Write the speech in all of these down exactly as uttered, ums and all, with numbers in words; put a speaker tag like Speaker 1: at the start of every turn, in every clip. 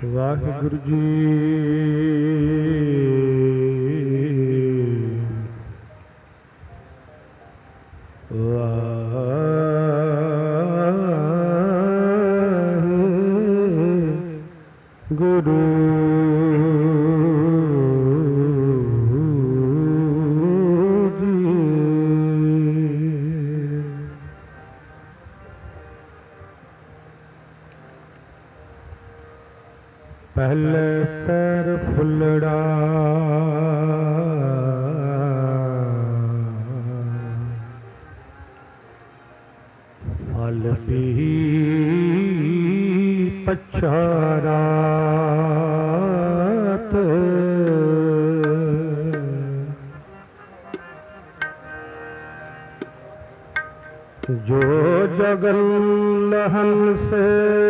Speaker 1: ਵਾਹਿਗੁਰੂ ਜੀ। ਵਾਹਿਗੁਰੂ ਪਹਿਲੇ ਪੈਰ ਫੁੱਲੜਾ ਫਲ ਪੀ ਪਛਾਰਾਤ ਜੋ ਜਗਨ ਲਹਨ ਸੇ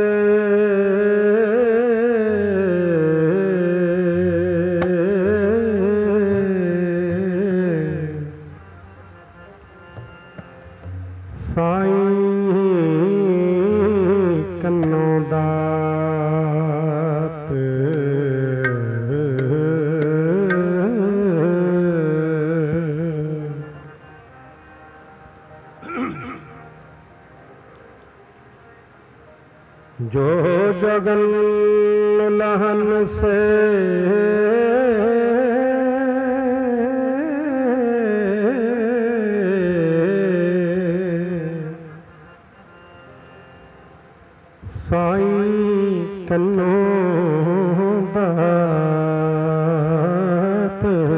Speaker 1: ਸਾਈਂ ਕੰਨੋਂ ਦਾਤ ਜੋ ਜਗਨ ਲਹਨ ਸੇ ਸਾਈਂ ਕੰਨੋਂ ਦਾਤ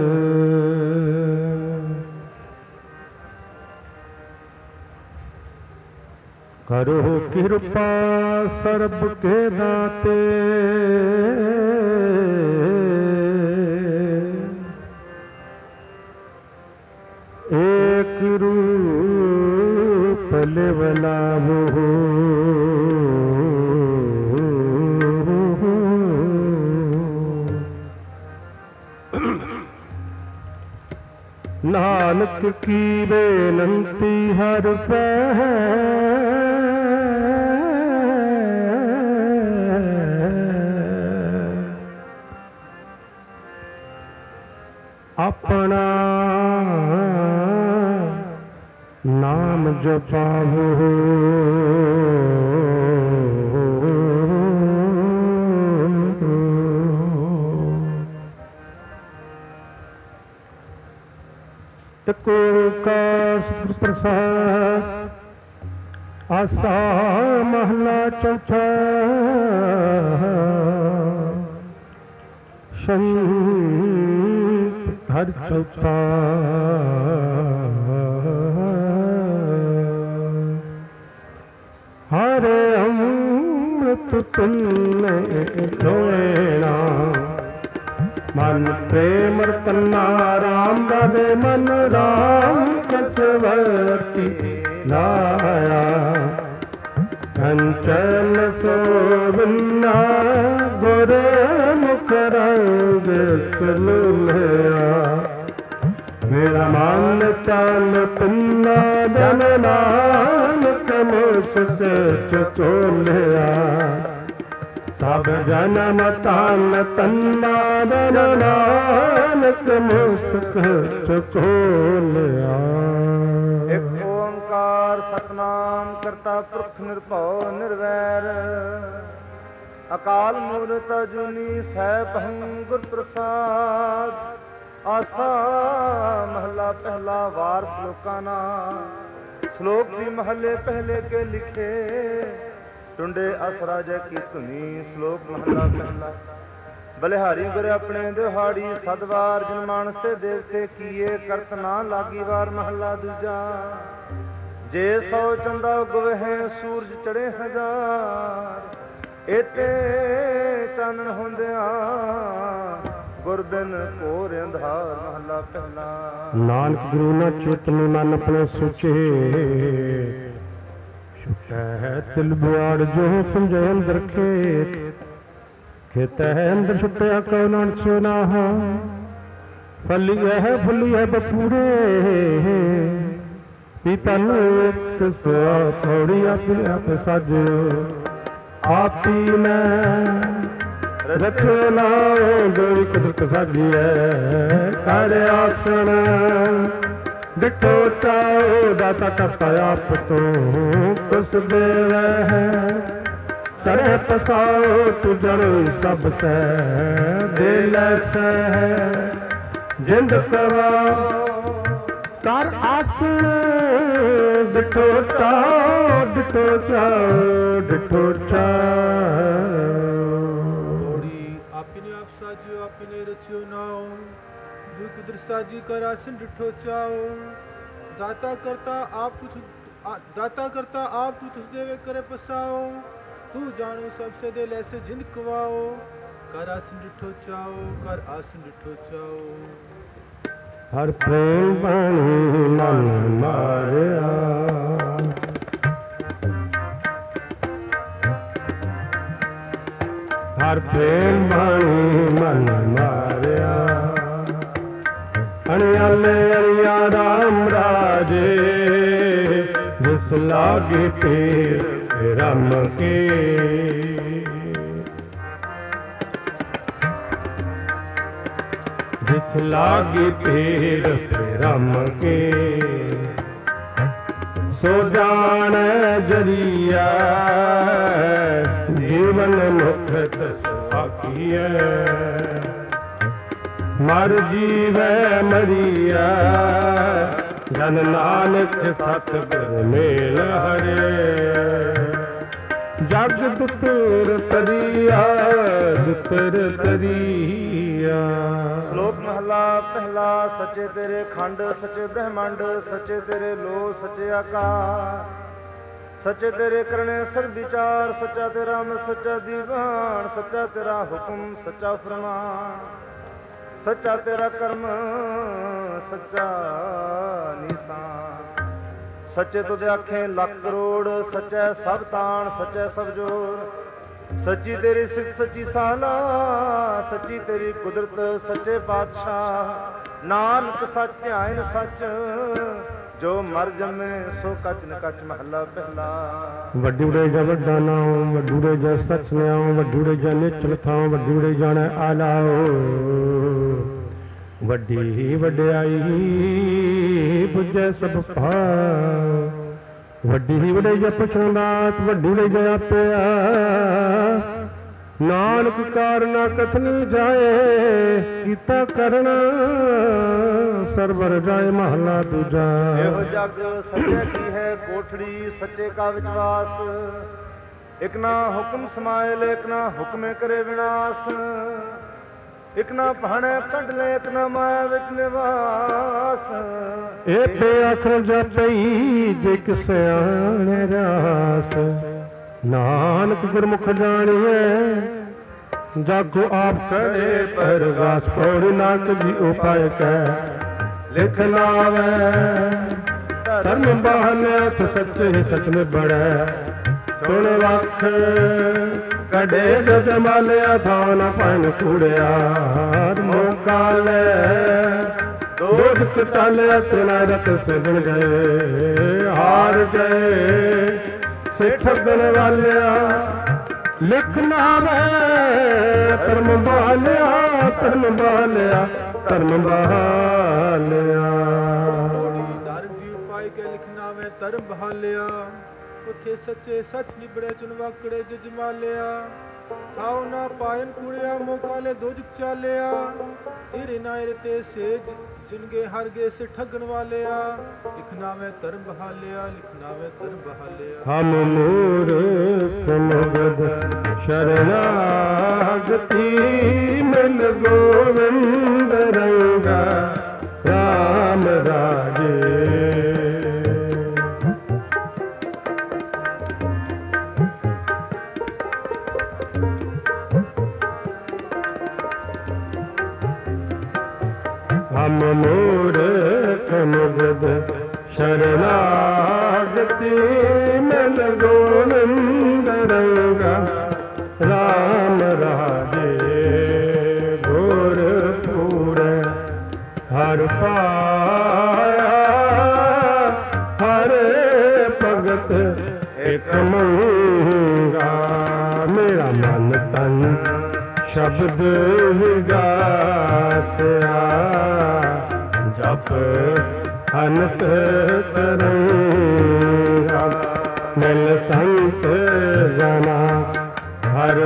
Speaker 1: ਕਰੋ ਕਿਰਪਾ ਸਰਬ ਕੇ ਦਾਤੇ ਏਕ ਰੂਪ ਲਿਵਲਾ ਮੋਹ ਨਾਨਕ ਕੀ ਬੇਨੰਤੀ ਹਰ ਪੈ ਆਪਣਾ ਨਾਮ ਜਪਾਵੋ ਇੱਕ ਓਂਕਾਰ ਸਤਿਗੁਰ ਪ੍ਰਸਾਦਿ। ਆਸਾ ਮਹਲਾ ਚੌਥਾ। ਸੰਤ ਹਰਿ ਚੌਥਾ। ਹਰਿ ਅੰਮ੍ਰਿਤ ਤੁਲੈ ਲੋਇਣਾ ਮਨ ਪ੍ਰੇਮ ਰਤਨਾ ਰਾਮ ਬਾਵੇ ਮਨ ਰਾਮ ਕਸਵਤੀ ਲਾਇਆ ਕੰਚਨ ਸੋਵਨਾ ਗੁਰ ਮੁਖ ਰੰਗ ਚਲੁਲਿਆ ਮੇਰਾ ਮਨ ਤਨ ਪਿੰਨਾ ਜਨ ਨਾਨਕ ਮੁਸ ਸਚ ਚੋਲਿਆ ਸਭ ਜਨਮ ਤਨ ਤੰਨਾ ਬਨ ਨਾਨਕ ਮੁਸਕ ਚੋਲਿਆ।
Speaker 2: ਇੱਕ ਓੰਕਾਰ ਸਤਿਨਾਮ ਕਰਤਾ ਪੁਰਖ ਨਿਰਭਉ ਨਿਰਵੈਰ ਅਕਾਲ ਮੂਰਤ ਅਜੂਨੀ ਸੈਭੰ ਗੁਰ ਪ੍ਰਸਾਦ। ਆਸਾ ਮਹਲਾ ਪਹਿਲਾ ਵਾਰ ਸ਼ਲੋਕਾਂ ਨਾਲ। ਸ਼ਲੋਕ ਵੀ ਮਹੱਲੇ ਪਹਿਲੇ ਕੇ ਲਿਖੇ ਟੁੰਡੇ ਅਸ ਰਾਜੇ ਕੀ ਧੁਨੀ। ਸ਼ਲੋਕ ਮਹਲਾ ਪਹਿਲਾ। ਬਲਿਹਾਰੀ ਗੁਰ ਆਪਣੇ ਦਿਹਾੜੀ ਸਦਵਾਰ ਜਨ ਮਾਨਸ ਤੇ ਦੇਵਤੇ ਕੀਏ ਕਰਤ ਨਾ ਲਾਗੀ ਵਾਰ। ਮਹਲਾ ਦੂਜਾ। ਜੇ ਸੌ ਚੰਦਾ ਉਗਵਹਿ ਸੂਰਜ ਚੜੇ ਹਜ਼ਾਰ ਏਤੇ ਚਾਨਣ ਹੁੰਦਿਆਂ ਗੁਰ ਬਿਨ ਘੋਰ ਅੰਧਾਰ। ਮਹਲਾ ਪਹਿਲਾ।
Speaker 1: ਨਾਨਕ ਗੁਰੂ ਨਾ ਚੇਤਨ ਮਨ ਆਪਣੇ ਸੁਚੇ ਛੁਟੈ ਤਿਲ ਬੁਆੜ ਜੋ ਸਮਝੈ ਅੰਦਰ ਖੇਤ ਖੇਤੈ ਅੰਦਰ ਛੁਟਿਆ ਕਉ ਨਾਨਕ ਸੋ ਨਾਹਾ ਫਲੀਐ ਫੁਲੀਐ ਬਪੂਰੇ ਪੀਤਨ ਇੱਕ ਸਵਾ ਥੋੜੀ ਆਪੇ ਆਪੇ ਸਾਜਿਓ ਆਪੀ ਮੈਂ ਰਚੋ ਨਾਉ ਦੋਈ ਕੁਦਰਤ ਸਾਜੀਐ ਕਰ ਆਸਣ ਡਿਠੋ ਚਾਉ ਦਾਤਾ ਕਰਤਾ ਆਪ ਤੂੰ ਕੁਸ ਦੇਵੈ ਕਰੇ ਪਸਾਉ ਤੂੰ ਜੜ ਸਭ ਸੈ ਦੇ ਲੈਸੈ ਜਿੰਦ ਕਵਾ ਕਰ ਆਸਣ ਡਿਠੋ ਚਾਉ ਡਿਠੋ ਚਾਉ ਡਿਠੋ ਚਾਉ
Speaker 3: आपने रचियो नाओ जो कुदरत साजी कर आसन डिठो चाओ दाता करता आप कुछ दाता करता आप कुछ देवे करे पसाओ तू जानो सबसे दे ऐसे जिंद कवाओ कर आसन डिठो चाओ कर आसन डिठो चाओ
Speaker 1: हर प्रेम बाणी मन मारिया हर प्रेम बाणी मन मारिया अणियाले अणिया राम राजे जिस लागे पीर रम के जिस लागे पीर रम के सो जान जरिया जीवन मुक्त साखीए मर जीवै मरिया जन नानक सतगुर मेल हरे जग दुतर तरिया दुतर तरिया।
Speaker 2: श्लोक महला पहला सच्चे तेरे खंड सच्चे ब्रह्मांड सच्चे तेरे लो सच्चे आकार सच्चे तेरे करने सब विचार सच्चा तेरा अमर सच्चा दीवान सच्चा तेरा हुक्म सच्चा फरमान सच्चा तेरा कर्म सच्चा निशान सच्चे तुझे आखें लाख करोड़ सच्चा सब तान सच्चा सब जोर सच्ची तेरी सिफ्त सच्ची साला सच्ची तेरी कुदरत सच्चे बादशाह नानक सच ध्यान सच जो मर जमे सो कच न कच महला पहला।
Speaker 1: वड्डूड़े जा वड्डा नाम वड्डूड़े जा सच न्याओ वड्डूड़े जा निचल थाओ वड्डूड़े जाने आलाओ वड्डी वड्याई बुझे सब भाव वड्डी ही वड्डे जा पछोंदात वड्डूड़े जा आपया नानक कारना कथनी जाए कीता करना सरवर जाए महला दूजा।
Speaker 2: एहो जग सच्चे की है कोठड़ी सच्चे का विश्वास एक ना हुक्म समायल एक ना हुक्मे करे विनाश एक ना पहाड़े कट ले एक ना माया विच निवास
Speaker 1: एक आखर जापई जे किसे आने रास नानक गुरमुख जानिए जागो आप करे परवास पौड़ी नानक जी उपाय कह लिख लावे धर्म बहाने सच्चे सच में बड़े सुन वख कड़े जमालिया थान पन कूड़िया मुकाले दुख चाले तेना रत सजन गए हार गए सिख ठगन वालिया लिखना वे धर्म बालिया धर्म बालिया धर्म बालिया
Speaker 3: नारद जी उपाय के लिखना वे धर्म बहालिया उथे सच्चे सच निबड़े चुनवाकड़े जजमालिया आओ ना पायन कुड़िया मोकाले दोजक चालिया तेरे नायर ते सेज जिनगे हर गे से ठगन वालिया लिखना में धर्म बहालिया लिखना में धर्म बहालिया।
Speaker 1: हम मूर्ख मगध शरणागति मिल गोविंद रंगा राम राजे हम मूर्ख मगध शरणागति मिल गोविंद रंगा राम राजे घोर पूरे हर पाया हर भगत एक मंगा मेरा मन तन ਸ਼ਬਦ ਵਿਗਾਸਿਆ ਜਪ ਅਨੰਤ ਤਰੰਗਾ ਮਿਲ ਸੰਤ ਜਨਾ ਹਰ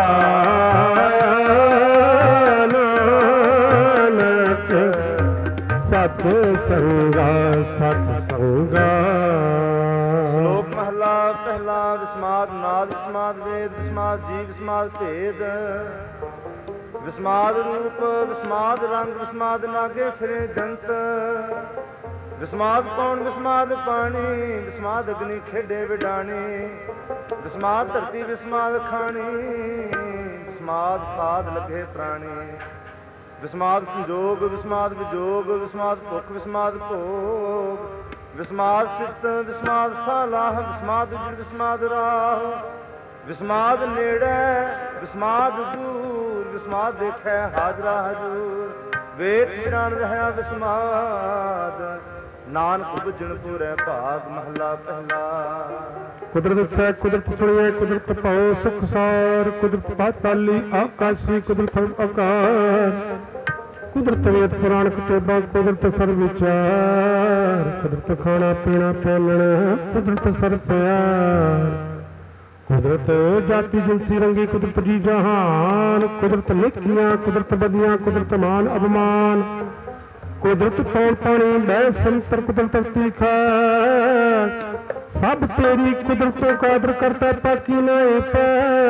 Speaker 1: ਪਾਇਆ ਨਾਨਕ ਸਤ ਸੰਗਾ ਸਤ ਸੰਗਾ।
Speaker 2: ਸ਼ਲੋਕ ਮਹਲਾ ਪਹਿਲਾ। ਵਿਸਮਾਦ ਨਾਦ ਵਿਸਮਾਦ ਵੇਦ ਵਿਸਮਾਦ ਜੀਵ ਵਿਸਮਾਦ ਭੇਦ ਵਿਸਮਾਦ ਰੂਪ ਵਿਸਮਾਦ ਰੰਗ ਵਿਸਮਾਦ ਨਾਗੇ ਫਿਰੇ ਜੰਤ ਵਿਸਮਾਦ ਪੌਣ ਵਿਸਮਾਦ ਪਾਣੀ ਵਿਸਮਾਦ ਅਗਨੀ ਖੇਡੇ ਵਿਡਾਣੀ ਵਿਸਮਾਦ ਧਰਤੀ ਵਿਸਮਾਦ ਖਾਣੀ ਵਿਸਮਾਦ ਸਾਧ ਲੱਗੇ ਪ੍ਰਾਣੀ ਵਿਸਮਾਦ ਸੰਜੋਗ ਵਿਸਮਾਦ ਵਿਜੋਗ ਵਿਸਮਾਦ ਭੁੱਖ ਵਿਸਮਾਦ ਭੋਗ ਵਿਸਮਾਦ ਸਿਫਤ ਵਿਸਮਾਦ ਸਾਲਾਹ ਵਿਸਮਾਦ ਉਜੜ ਵਿਸਮਾਦ ਰਾਹ ਵਿਸਮਾਦ ਨੇੜੇ ਵਿਸਮਾਦ ਦੂਰ ਵਿਸਮਾਦ ਦੇਖੈ ਹਾਜ਼ਰਾ ਹਜੂਰ ਵੇਦ ਪੁਰਾਣ ਰਹਿਆ ਵਿਸਮਾਦ ਨਾਨਕ ਬੁਝਣ ਪੂਰੇ ਭਾਗ ਮਹਲਾ ਪਹਿਲਾ।
Speaker 1: ਕੁਦਰਤ ਸਹਿ ਕੁਦਰਤ ਸੁਣੀਐ ਕੁਦਰਤ ਭਾਉ ਸੁਖ ਸਾਰ ਕੁਦਰਤ ਪਾਤਾਲੀ ਆਕਾਸ਼ੀ ਕੁਦਰਤ ਆਕਾਰ ਕੁਦਰਤ ਵੇਦ ਪੁਰਾਣ ਕਿਤਾਬਾਂ ਕੁਦਰਤ ਸਰਬ ਵਿਚਾਰ ਕੁਦਰਤ ਖਾਣਾ ਪੀਣਾ ਪਹਿਨਣਾ ਕੁਦਰਤ ਸਰਬ ਪਿਆਰ ਕੁਦਰਤ ਜਾਤੀ ਜਿਨਸੀ ਰੰਗੀ ਕੁਦਰਤ ਜੀ ਜਹਾਨ ਕੁਦਰਤ ਲਿਖੀਆਂ ਕੁਦਰਤ ਬਦੀਆਂ ਕੁਦਰਤ ਮਾਨ ਅਭਮਾਨ ਕੁਦਰਤ ਪੌਣ ਪਾਣੀ ਬਹਿ ਸੰਤਰ ਕੁਦਰਤ ਤੀਖਾ ਸਭ ਤੇਰੀ ਕੁਦਰਤੋਂ ਕਾਦਰ ਕਰਤਾ ਪਾਕੀ ਨਹੀਂ ਪੈ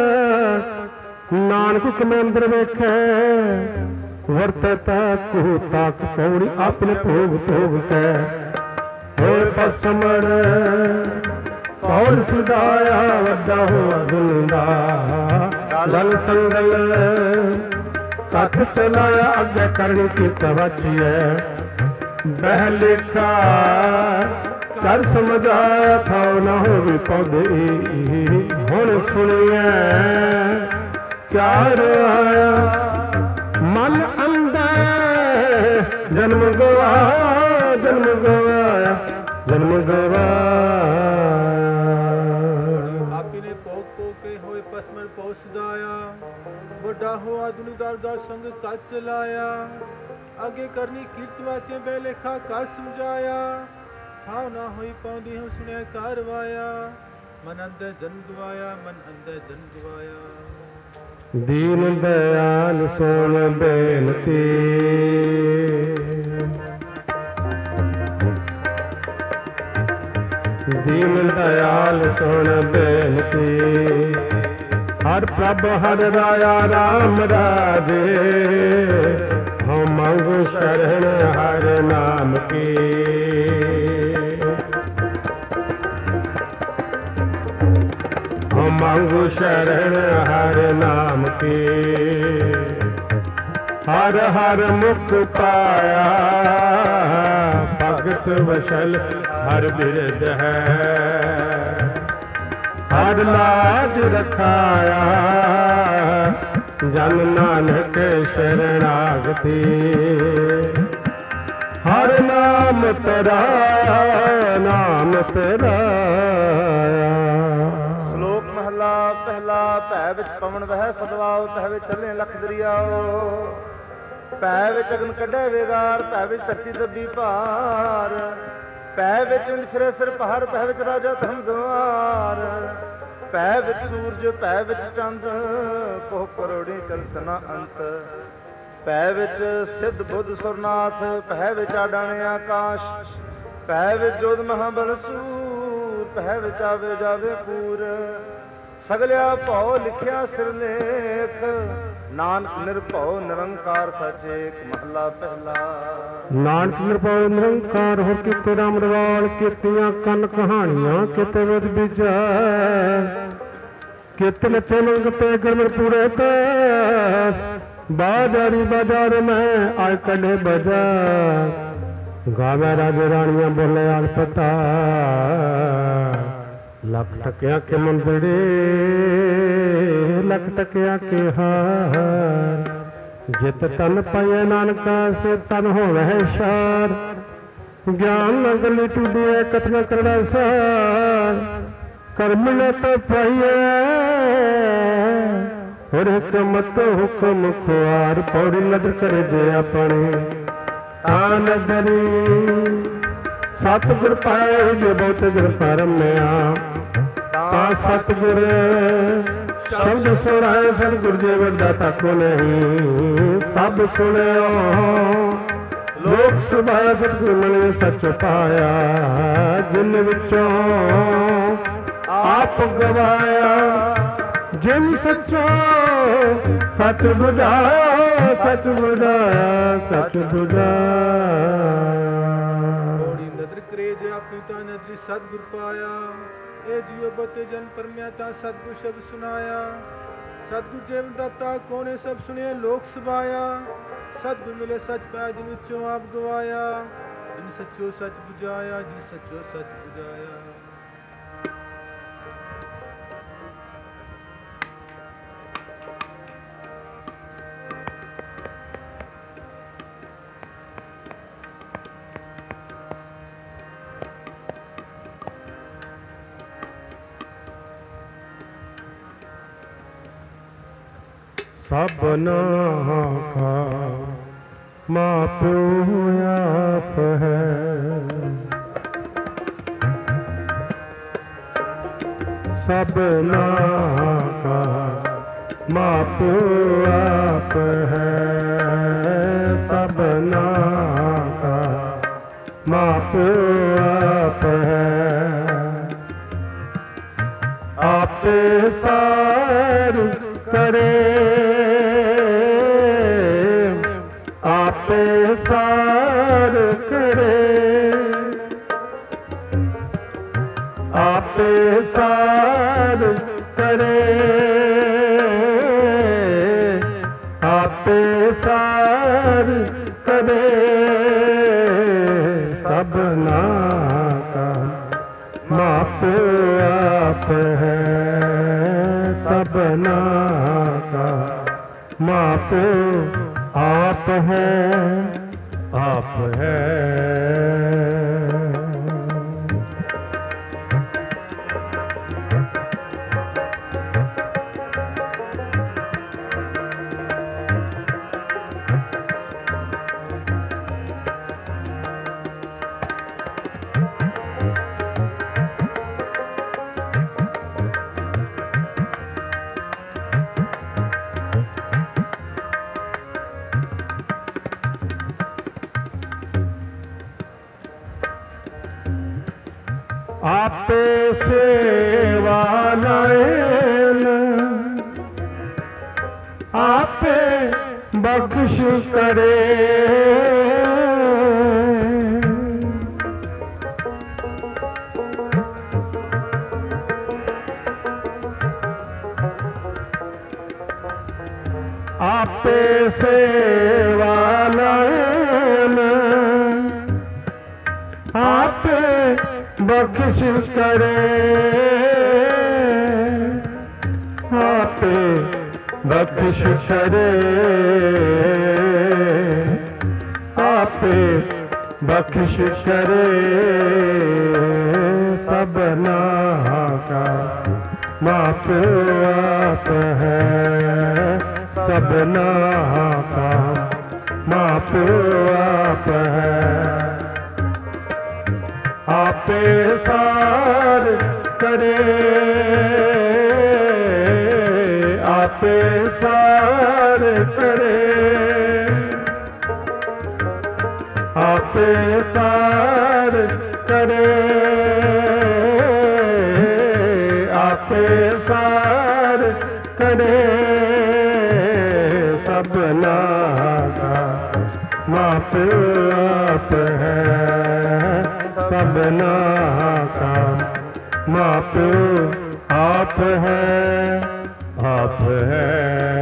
Speaker 1: ਨਾਨਕ ਕਮੰਦਰ ਵੇਖੈ ਵਰਤਤਾ ਕੋ ਤਾਕ ਪੌੜੀ ਆਪਣੇ ਭੋਗ ਭੋਗ ਕੈ ਹੋਏ ਪਸਮੜ ਪੌੜ ਸਦਾਇਆ ਵੱਡਾ ਹੋਆ ਦੁਨਦਾ ਦਲ ਸੰਗਲ ਕੱਥ ਚਲਾਇਆ ਅੱਗੇ ਕਰਨੀ ਕੀ ਕਵਾਚੀਐ ਬਹਿ ਲੇਖਾ ਕਰ ਸਮਝਾਇਆ ਥਾਉ ਨਾ ਹੋਵੇ ਪੌਦੇ ਹੁਣ ਸੁਣੀਐ ਕਿਆ ਰਹਾਇਆ ਮਨ ਅੰਦਰ ਜਨਮ ਗਵਾਇਆ ਜਨਮ ਗਵਾਇਆ ਜਨਮ ਗਵਾਇਆ।
Speaker 3: ਆਪੀ ਨੇ ਭੋਗ ਭੋਗ ਕੇ ਹੋਏ ਪਸਮਰ ਪਹੁੰਚਦਾਇਆ ਵੱਡਾ ਹੋਆ ਦੁਨੀਦਾਰ ਦਾ ਸੰਗ ਕੱਚ ਚਲਾਇਆ ਅੱਗੇ ਕਰਨੀ ਕੀਰਤ ਵਾਚੇ ਬੇ ਲੇਖਾ ਕਰ ਸਮਝਾਇਆ ਥਾਉ ਨਾ ਹੋਈ ਪਾਉਂਦੀ ਹੂੰ ਸੁਣਿਆ ਕਾਰਵਾਇਆ ਮਨ ਅੰਦਰ ਜਨ ਗਵਾਇਆ ਮਨ ਅੰਦਰ ਜਨ ਗਵਾਇਆ।
Speaker 1: ਦੀਨ ਦਇਆਲ ਸੁਣ ਬੇਨਤੀ ਦੀਨ ਦਇਆਲ ਸੁਣ ਬੇਨਤੀ ਹਰ ਪ੍ਰਭ ਹਰ ਰਾਇਆ ਰਾਮ ਰਾਜੇ ਹਉ ਮੰਗੂ ਸ਼ਰਨ ਹਰ ਨਾਮ ਕੀ ਮੰਗੂ ਸ਼ਰਨ ਹਰ ਨਾਮ ਕੀ ਹਰ ਹਰ ਮੁਖ ਪਾਇਆ ਭਗਤ ਵਸ਼ਲ ਹਰ ਬਿਰਦ ਹੈ ਹਰ ਲਾਜ ਰਖਾਇਆ ਜਨ ਨਾਨਕ ਸ਼ਰਣਾਗਤੀ ਹਰ ਨਾਮ ਤਰਾਇਆ ਨਾਮ ਤਰਾਇਆ।
Speaker 2: ਸ਼ਲੋਕ ਮਹਲਾ ਪਹਿਲਾ। ਭੈ ਵਿੱਚ ਪਵਨ ਵਹਿ ਸਦਵਾਉ ਭੈ ਵਿੱਚ ਚੱਲੇ ਲਖ ਦਰਿਆਓ ਭੈ ਵਿੱਚ ਅਗਨ ਕੱਢੇ ਵੇਦਾਰ ਭੈ ਵਿੱਚ ਧਰਤੀ ਦੱਬੀ ਭਾਰ ਭੈ ਵਿੱਚ ਫਿਰੇ ਸਿਰ ਪਹਾੜ ਭੈ ਵਿੱਚ ਰਾਜਾ ਧਰਮ ਦੁਆਰ ਭੈ ਵਿੱਚ ਸੂਰਜ ਭੈ ਵਿੱਚ ਚੰਦ ਕੋਹ ਕਰੋੜੀ ਚਲਤ ਨਾ ਅੰਤ ਭੈ ਵਿੱਚ ਸਿੱਧ ਬੁੱਧ ਸੁਰਨਾਥ ਭੈ ਵਿੱਚ ਆਡਾਣੇ ਆਕਾਸ਼ ਭੈ ਵਿੱਚ ਜੋਧ ਮਹਾਬਲ ਸੂਰ ਭੈ ਵਿੱਚ ਆਵੇ ਜਾਵੇ ਪੂਰ ਸਗਲਿਆ ਭਉ ਲਿਖਿਆ ਸਿਰਲੇਖ ਨਾਨਕ ਨਿਰਭਉ ਨਿਰੰਕਾਰ ਸੱਚ ਏਕ ਮਹਲਾ ਪਹਿਲਾ।
Speaker 1: ਨਾਨਕ ਨਿਰਭਉ ਨਿਰੰਕਾਰ ਹੋਰ ਕਿਤੇ ਰਾਮ ਰਵਾਲ ਕੀਤੀਆਂ ਕੰਨ ਕਹਾਣੀਆਂ ਕਿਤੇ ਵਿਦ ਵਿਚਾਰ ਕਿਤੇ ਨਥੇ ਮੰਗਤੇ ਗਰਮਰ ਪੂਰੇ ਤੇ ਬਾਜ਼ਾਰੀ ਬਾਜ਼ਾਰ ਮੈਂ ਆਇ ਕੱਢੇ ਬਾਜ਼ਾਰ ਗਾਵੇ ਰਾਜੇ ਰਾਣੀਆਂ ਬੋਲੇ ਆਲ ਪਤਾ ਲੱਖ ਟਕਿਆ ਕੇ ਮੰਦੜੇ ਲੱਖ ਟਕਿਆ ਕੇ ਹਾਰ ਜਿਤ ਤਨ ਪਾਏ ਨਾਨਕਾ ਸੇ ਤਨ ਹੋਵੇ ਸ਼ਾਰ ਗਿਆਨ ਨਗਲੀ ਟੁੱਡੀਏ ਕਥਨਾ ਕਰੜਾ ਸਾਰ ਕਰਮ ਨ ਤੋ ਪਾਈਏ और हिकमत हुक्म खुआर पौड़ी नदर करे जे अपने आन दरी सतगुर पाए जो बहुत गुर परमया ता सतगुर शब्द सुनाए सतगुर जे वरदाता को नहीं सब सुने लोक सुभाया सतगुर मन में सच पाया जिन विचों आप गवाया जिन सचो सच बुझाया सच बुझाया सच बुझाया
Speaker 3: बड़ी नदर करे जे अपनी ता नदरी सतगुर पाया ए जियो बते जन परम्या ता सतगुर शब्द सुनाया सतगुर जेव दाता कोने सब सुने लोक सभाया सतगुर मिले सच पाया जिन विचों आप गवाया जिन सचो सच बुझाया जिन सचो सच बुझाया
Speaker 1: सबना का माँ प्यो आप है सबना का माँ प्यो आप है सबना का माँ प्यो आप है आप सार करे आप सार करे आप सार करे आप सार करे सबना का माप आप है सबना का माप आप है आप है आप सेवा नयन आप बख्श करे आप सेवा नयन आप बख्श करे आप बख्श करे आप बख्श करे सबना का माप आप है सबना का माप आप है आप सार करे आप सार करे आप सार करे आप सार करे सबना का माप आप है सबना का माप आप है आप है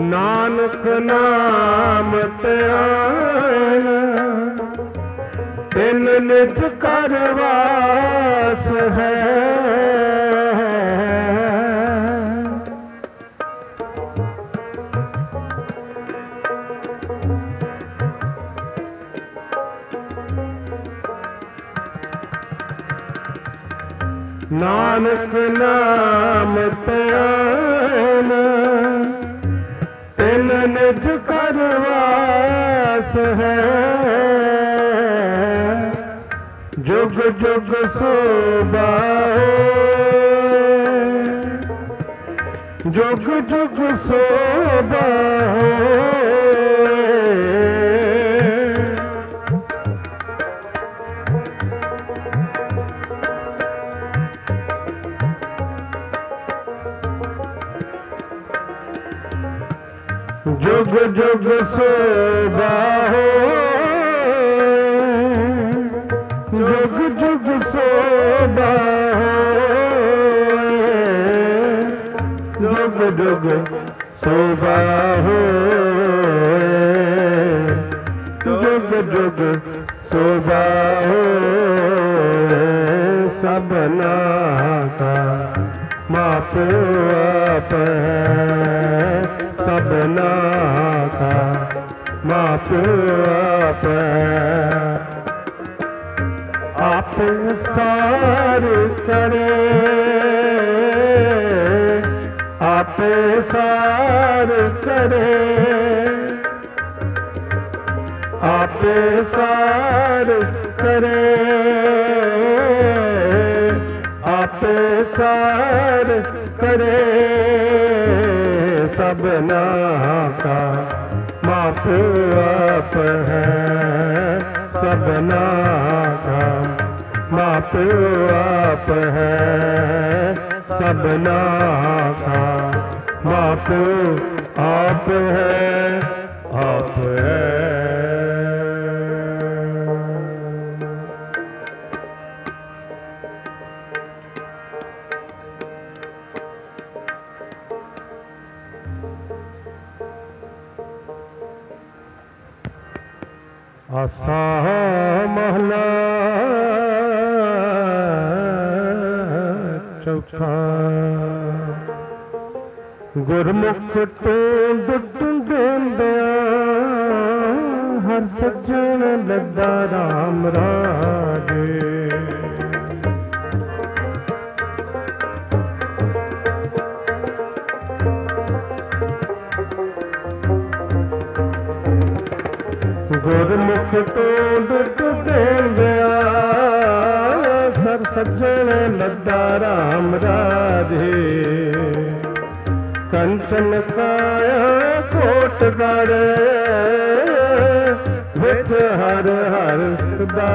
Speaker 1: नानक नाम त्यान ਤਿਨ ਨਿਜ ਕਰ ਵਾਸ ਹੈ। ਨਾਨਕ ਨਾਮ ਧਿਆਨ ਤਿਨ ਨਿਜ ਕਰ ਵਾਸ ਹੈ। ਜੁਗ ਜੁਗ ਸੋਭਾਓ ਜੁਗ ਜੁਗ ਸੋਭਾਓ। जुग जुग सोबाहो जुग जुग सोबाहो जुग जुग सोबाहो जुग जुग सोबाहो। सबना का माप आप है सबना का माप आप आप सार करे आप सार करे आप सार करे आप सार करे। सबना का माप आप है सबना का माप आप है सबना का माप आप है आप है। आसा महला चौथा गुरमुख टूंड टूंडिंदिया हर सज्जन लद्दा राम राजे। गुरमुख टूंड टूंडिंदिया सर सज्जन लद्दा राम राधे। कंचन काया कोटगढ़ विच हर हर सदा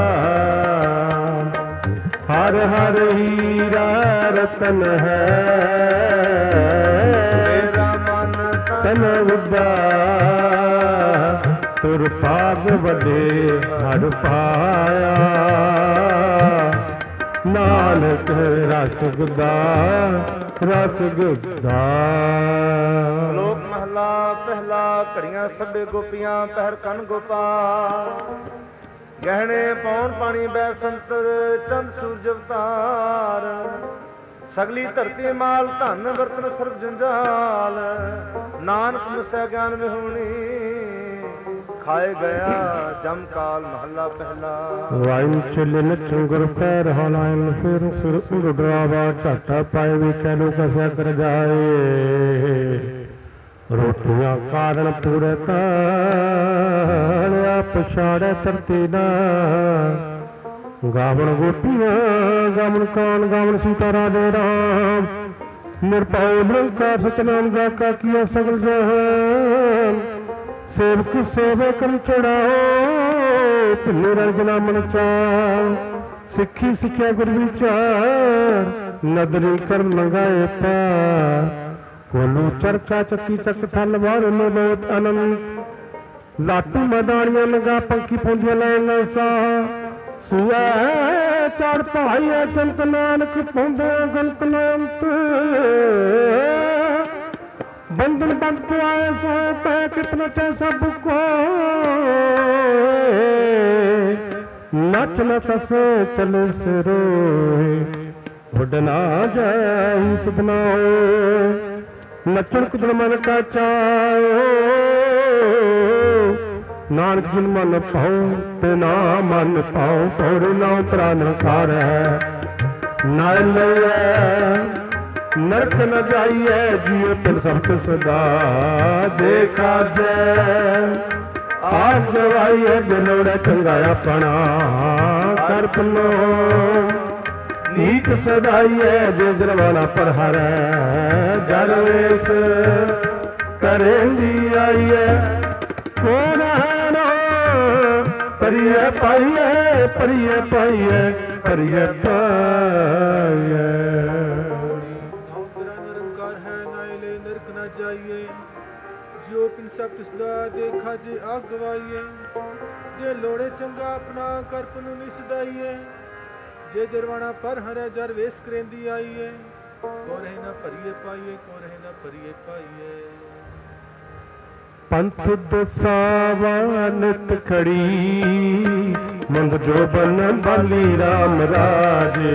Speaker 1: हर हर हीरा रतन है। मेरा मन तन विदा तुर भाग वडे हर पाया। नानक रस गुदा रस गुदा।
Speaker 2: ਸ਼ਲੋਕ ਮਹਲਾ ਪਹਿਲਾ। ਘੜੀਆਂ ਸਭੇ ਗੋਪੀਆਂ ਪਹਿਰ ਕੰਨ ਗੋਪਾਲ। ਗਹਿਣੇ ਪੌਣ ਪਾਣੀ ਬੈ ਸੰਸਰ ਚੰਦ ਸੂਰਜ ਅਵਤਾਰ। ਸਗਲੀ ਧਰਤੀ ਮਾਲ ਧਨ ਵਰਤਨ ਸਰਬ ਜੰਜਾਲ। ਨਾਨਕ ਮੁਸੈ ਗਿਆਨ ਵਿਹੂਣੀ ਖਾਏ ਗਿਆ ਜਮ ਕਾਲ। ਮਹੱਲਾ ਪਹਿਲਾ।
Speaker 1: ਵਾਇਨ ਚੱਲਨ ਚੁੰਗਰ ਪੈਰ ਹਲਾਇਨ ਫਿਰ ਸੁਰ ਸੁਰ ਡਰਾਵਾ ਝਾਟਾ ਪਾਏ ਵੀ ਕਹਿ ਕਸਿਆ ਕਰ ਜਾਏ। ਰੋਟੀਆਂ ਕਾਰਨ ਪੂਰੇ ਤਾਣਿਆ ਪਛਾੜੈ ਧਰਤੀ ਨਾ। ਗਾਵਣ ਗੋਪੀਆਂ ਗਾਵਣ ਕੌਣ ਗਾਵਣ ਸੀਤਾ ਰਾਜੇ ਰਾਮ। ਨਿਰਭਉ ਨਿਰੰਕਾਰ ਸਤਿਨਾਮ ਦਾ ਕਾ ਕੀਆ ਸਗਲ ਜਹਾਨ। सेवक सेवे कर चढ़ाओ भुल्ले रंजना मन चाल। सिखी सिखिया गुर विचार नदरी कर मंगाए पार। कोलू चरखा चक्की चक थल वार लोट अनंत। लाटू मैदानिया नगा पंखी पौंदिया लैना सा। सूआ चार पढ़ाई चंत नानक पौंदे गंत नामत। बंधन बंद को आए सो पै कितना चे सब को। ਨੱਚ ਨੱਚ ਚਲੇ ਸਿਰੋਏ ਉੱਡ ਨਾ ਜਾਈ ਸਦਨਾ ਨੱਚਣ ਕੁਦਣ ਮਨ ਕਾ ਚਾਓ ਨਾਨਕ ਜਿਨ ਮਨ ਪਾਉ ਤੇ ਨਾ ਮਨ ਪਾਉ ਪੌੜੀ ਨਾ ਉਤਰਾ ਨਕਾਰ ਹੈ ਨਾ ਲਈਐ ਨਰਕ ਨ ਜਾਈਐ ਜੀਉ ਤਿਲ ਸਬਤ ਸਦਾ ਦੇਖਾ ਜੈ ਆਪ ਗਵਾਈਐ ਜਲੋੜਾ ਚੰਗਾ ਆਪਣਾ ਕਰ ਪਨੋ ਨੀਤ ਸਦਾਈਐ ਜੇ ਜਰਵਾਲਾ ਪਰ ਹਰੈ ਜਲ ਵੇਸ ਕਰੇਂਦੀ ਆਈਐ ਕੋਨਾਨੋ ਪਰਿਐ ਪਾਈਐ ਪਰਿਐ ਪਾਈਐ ਪਰਿਐ ਪਾਈਐ
Speaker 3: ਨਿਰੰਕਾਰ ਹੈ ਨਾਇ ਲੈ ਨਰਕ ਨਾ ਜਾਈਏ ਜਿਉ ਪਿਨ ਸਭ ਤਿਸਦਾ ਦੇਖਾ ਜੇ ਆ ਗਵਾਈਏ ਜੇ ਲੋੜੇ ਚੰਗਾ ਆਪਣਾ ਕਰਪ ਨੂੰ ਨਿਸਦਾਈਏ ਜੇ ਜਰਵਾਣਾ ਪਰ ਹਰੈ ਜਰ ਵੇਸ ਕਰੇਂਦੀ ਆਈਏ ਕੋ ਰਹੇ ਨਾ ਭਰੀਏ ਪਾਈਏ ਕੋ ਰਹੇ ਨਾ ਭਰੀਏ ਪਾਈਏ
Speaker 1: ਪੰਥ ਦਸਾਵਾ ਨਿਤ ਖੜੀ ਮੰਗ ਜੋ ਬਨ ਬਾਲੀ ਰਾਮ ਰਾਜੇ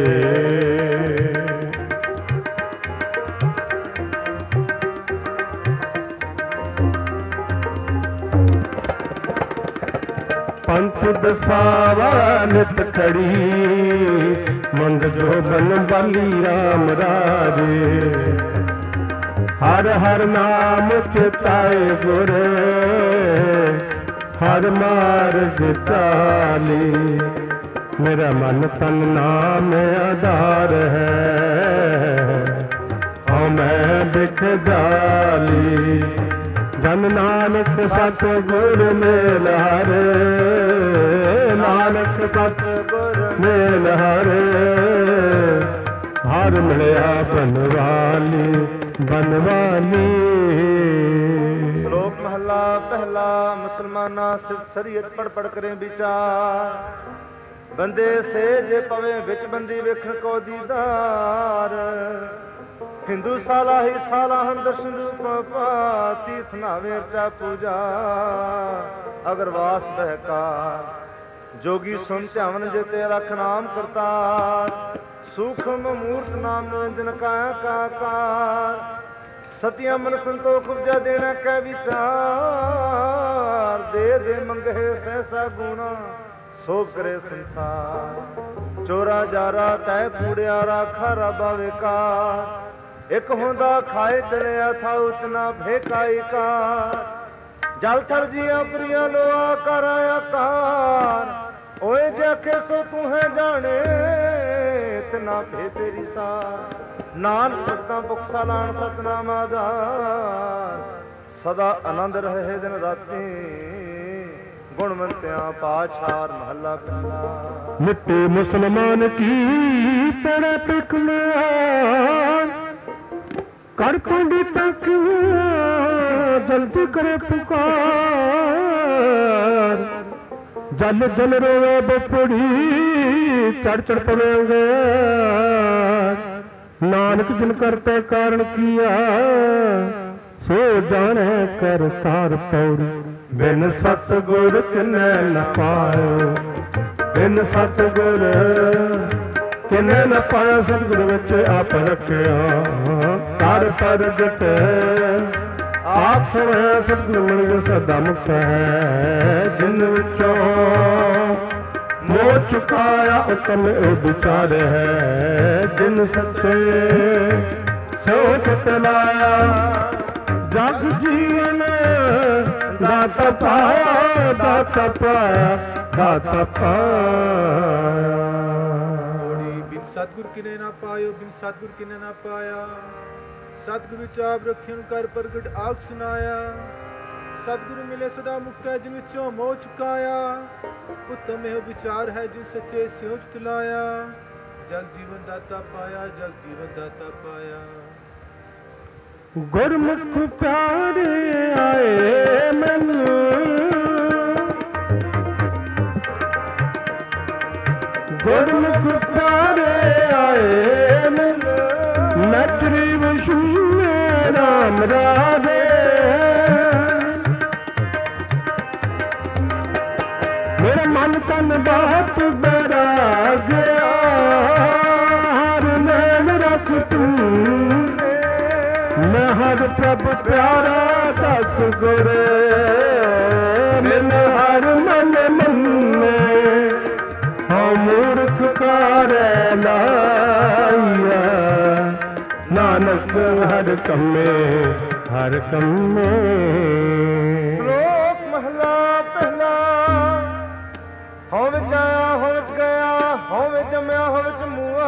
Speaker 1: ਪੰਥ ਦਸਾਵਾ ਨਿਤ ਖੜੀ ਮੰਗ ਜੋ ਬਨ ਬਾਲੀ ਰਾਮ ਰਾਜੇ ਹਰ ਹਰ ਨਾਮ ਚਿਤਾਏ ਗੁਰ ਹਰ ਮਾਰਗ ਚਾਲੀ ਮੇਰਾ ਮਨ ਤਨ ਨਾਮ ਆਧਾਰ ਹੈ ਹਉ ਮੈਂ ਬਿਖ ਜਾਲੀ ਜਨ ਨਾਨਕ ਸਤ ਗੁਰ ਮੇਲ ਹਰ ਨਾਨਕ ਸਤ ਗੁਰ ਮੇਲ ਹਰ ਹਰ ਮਿਲਿਆ ਬਨਵਾਲੀ ਬਨਵਾਲੀ।
Speaker 2: ਸ਼ਲੋਕ ਮਹਲਾ ਪਹਿਲਾ। ਮੁਸਲਮਾਨਾ ਸਿਫਤ ਸਰੀਅਤ ਪੜ ਪੜ ਕਰੇ ਵਿਚਾਰ, ਬੰਦੇ ਸੇ ਜੇ ਪਵੇ ਵਿੱਚ ਬੰਦੀ ਵੇਖਣ ਕੋ ਦੀਦਾਰ। ਹਿੰਦੂ ਸਾਲਾ ਹੀ ਸਾਲਾ ਹਨ ਦਰਸ਼ਨ ਰੂਪ ਪਾ, ਤੀਰਥ ਨਾਵੇ ਅਰਚਾ ਪੂਜਾ ਅਗਰ ਵਾਸ ਬਹਿਕਾਰ। जोगी सुन ध्यावन जेते रख नाम करतार, सूक्ष्म मूर्त नाम निरंजन काया काकार। सतिया मन संतोख उपजा देना कै विचार, दे दे मंगे सहसा गुणा सो करे संसार। चोरा जारा तय कूड़ियारा खारा बावेकार, एक होंदा खाए चलिया था उतना भेकाई कार। जल थर जिया प्रिया लोआ कराया कार, ओए जाके सो तू है जाने इतना भे तेरी सार। नान भक्ता बुख सालान सतनाम आधार, सदा आनंद रहे दिन राती गुणवंत्या पाछार। महला पहला।
Speaker 1: मिट्टे मुसलमान की तेरे पिकना कर पंडित तक जल्दी करे पुकार। जल जल रोवे बपड़ी चढ़ चढ़ पवेंगे, नानक जिन करते कारण किया सो जाने कर तार पौड़ी। बिन सतगुर किने न पायो, बिन सतगुर किने न पाया। सतगुर विच आप रखिया कर प्रगट आप सुने। सतगुर मिल सदा मुक्त है, जिन विचों मोह चुकाया उत्तम विचार है। जिन सच्चे सोच तलाया जग जीवन दाता पाया, दाता पाया, दाता पाया।
Speaker 3: बिन सतगुर किने ना पायो, बिन सतगुर किने ना पाया। सतगुरु चाप रखियन कर प्रगट आख सुनाया। सतगुरु मिले सदा मुक्त है, जिन विचों मोह चुकाया। उत्तम एह विचार है, जिन सच्चे स्योच तुलाया। जग जीवन दाता पाया, जग जीवन दाता पाया।
Speaker 1: गुरमुख प्यारे आए मन, गुरमुख प्यारे आए मन। नचरी विष्णु राम राधे, ਮੇਰਾ ਮਨ ਤਨ ਬਾਤ ਬੈਰਾਗਿਆ ਹਰ ਨੈਣ ਰਸ ਤੂਨੇ ਮੈਂ ਹਰ ਪ੍ਰਭ ਪਿਆਰਾ ਦਸ ਗੁਰ ਮਿਲ ਹਰ ਮਨ ਮੰਨੇ ਹਉ ਮੂਰਖ ਕਾਰੈ ਲਾਈਆ ਨਾਨਕ ਹਰ ਕੰਮੇ ਹਰ ਕੰਮੇ।
Speaker 2: ਸ਼ਲੋਕ ਮਹਲਾ ਪਹਿਲਾ। ਹਉ ਵਿੱਚ ਆਇਆ ਹਉ ਵਿੱਚ ਗਿਆ ਹਉ ਵਿੱਚ ਜੰਮਿਆ ਹਉ ਵਿੱਚ ਮੂਆ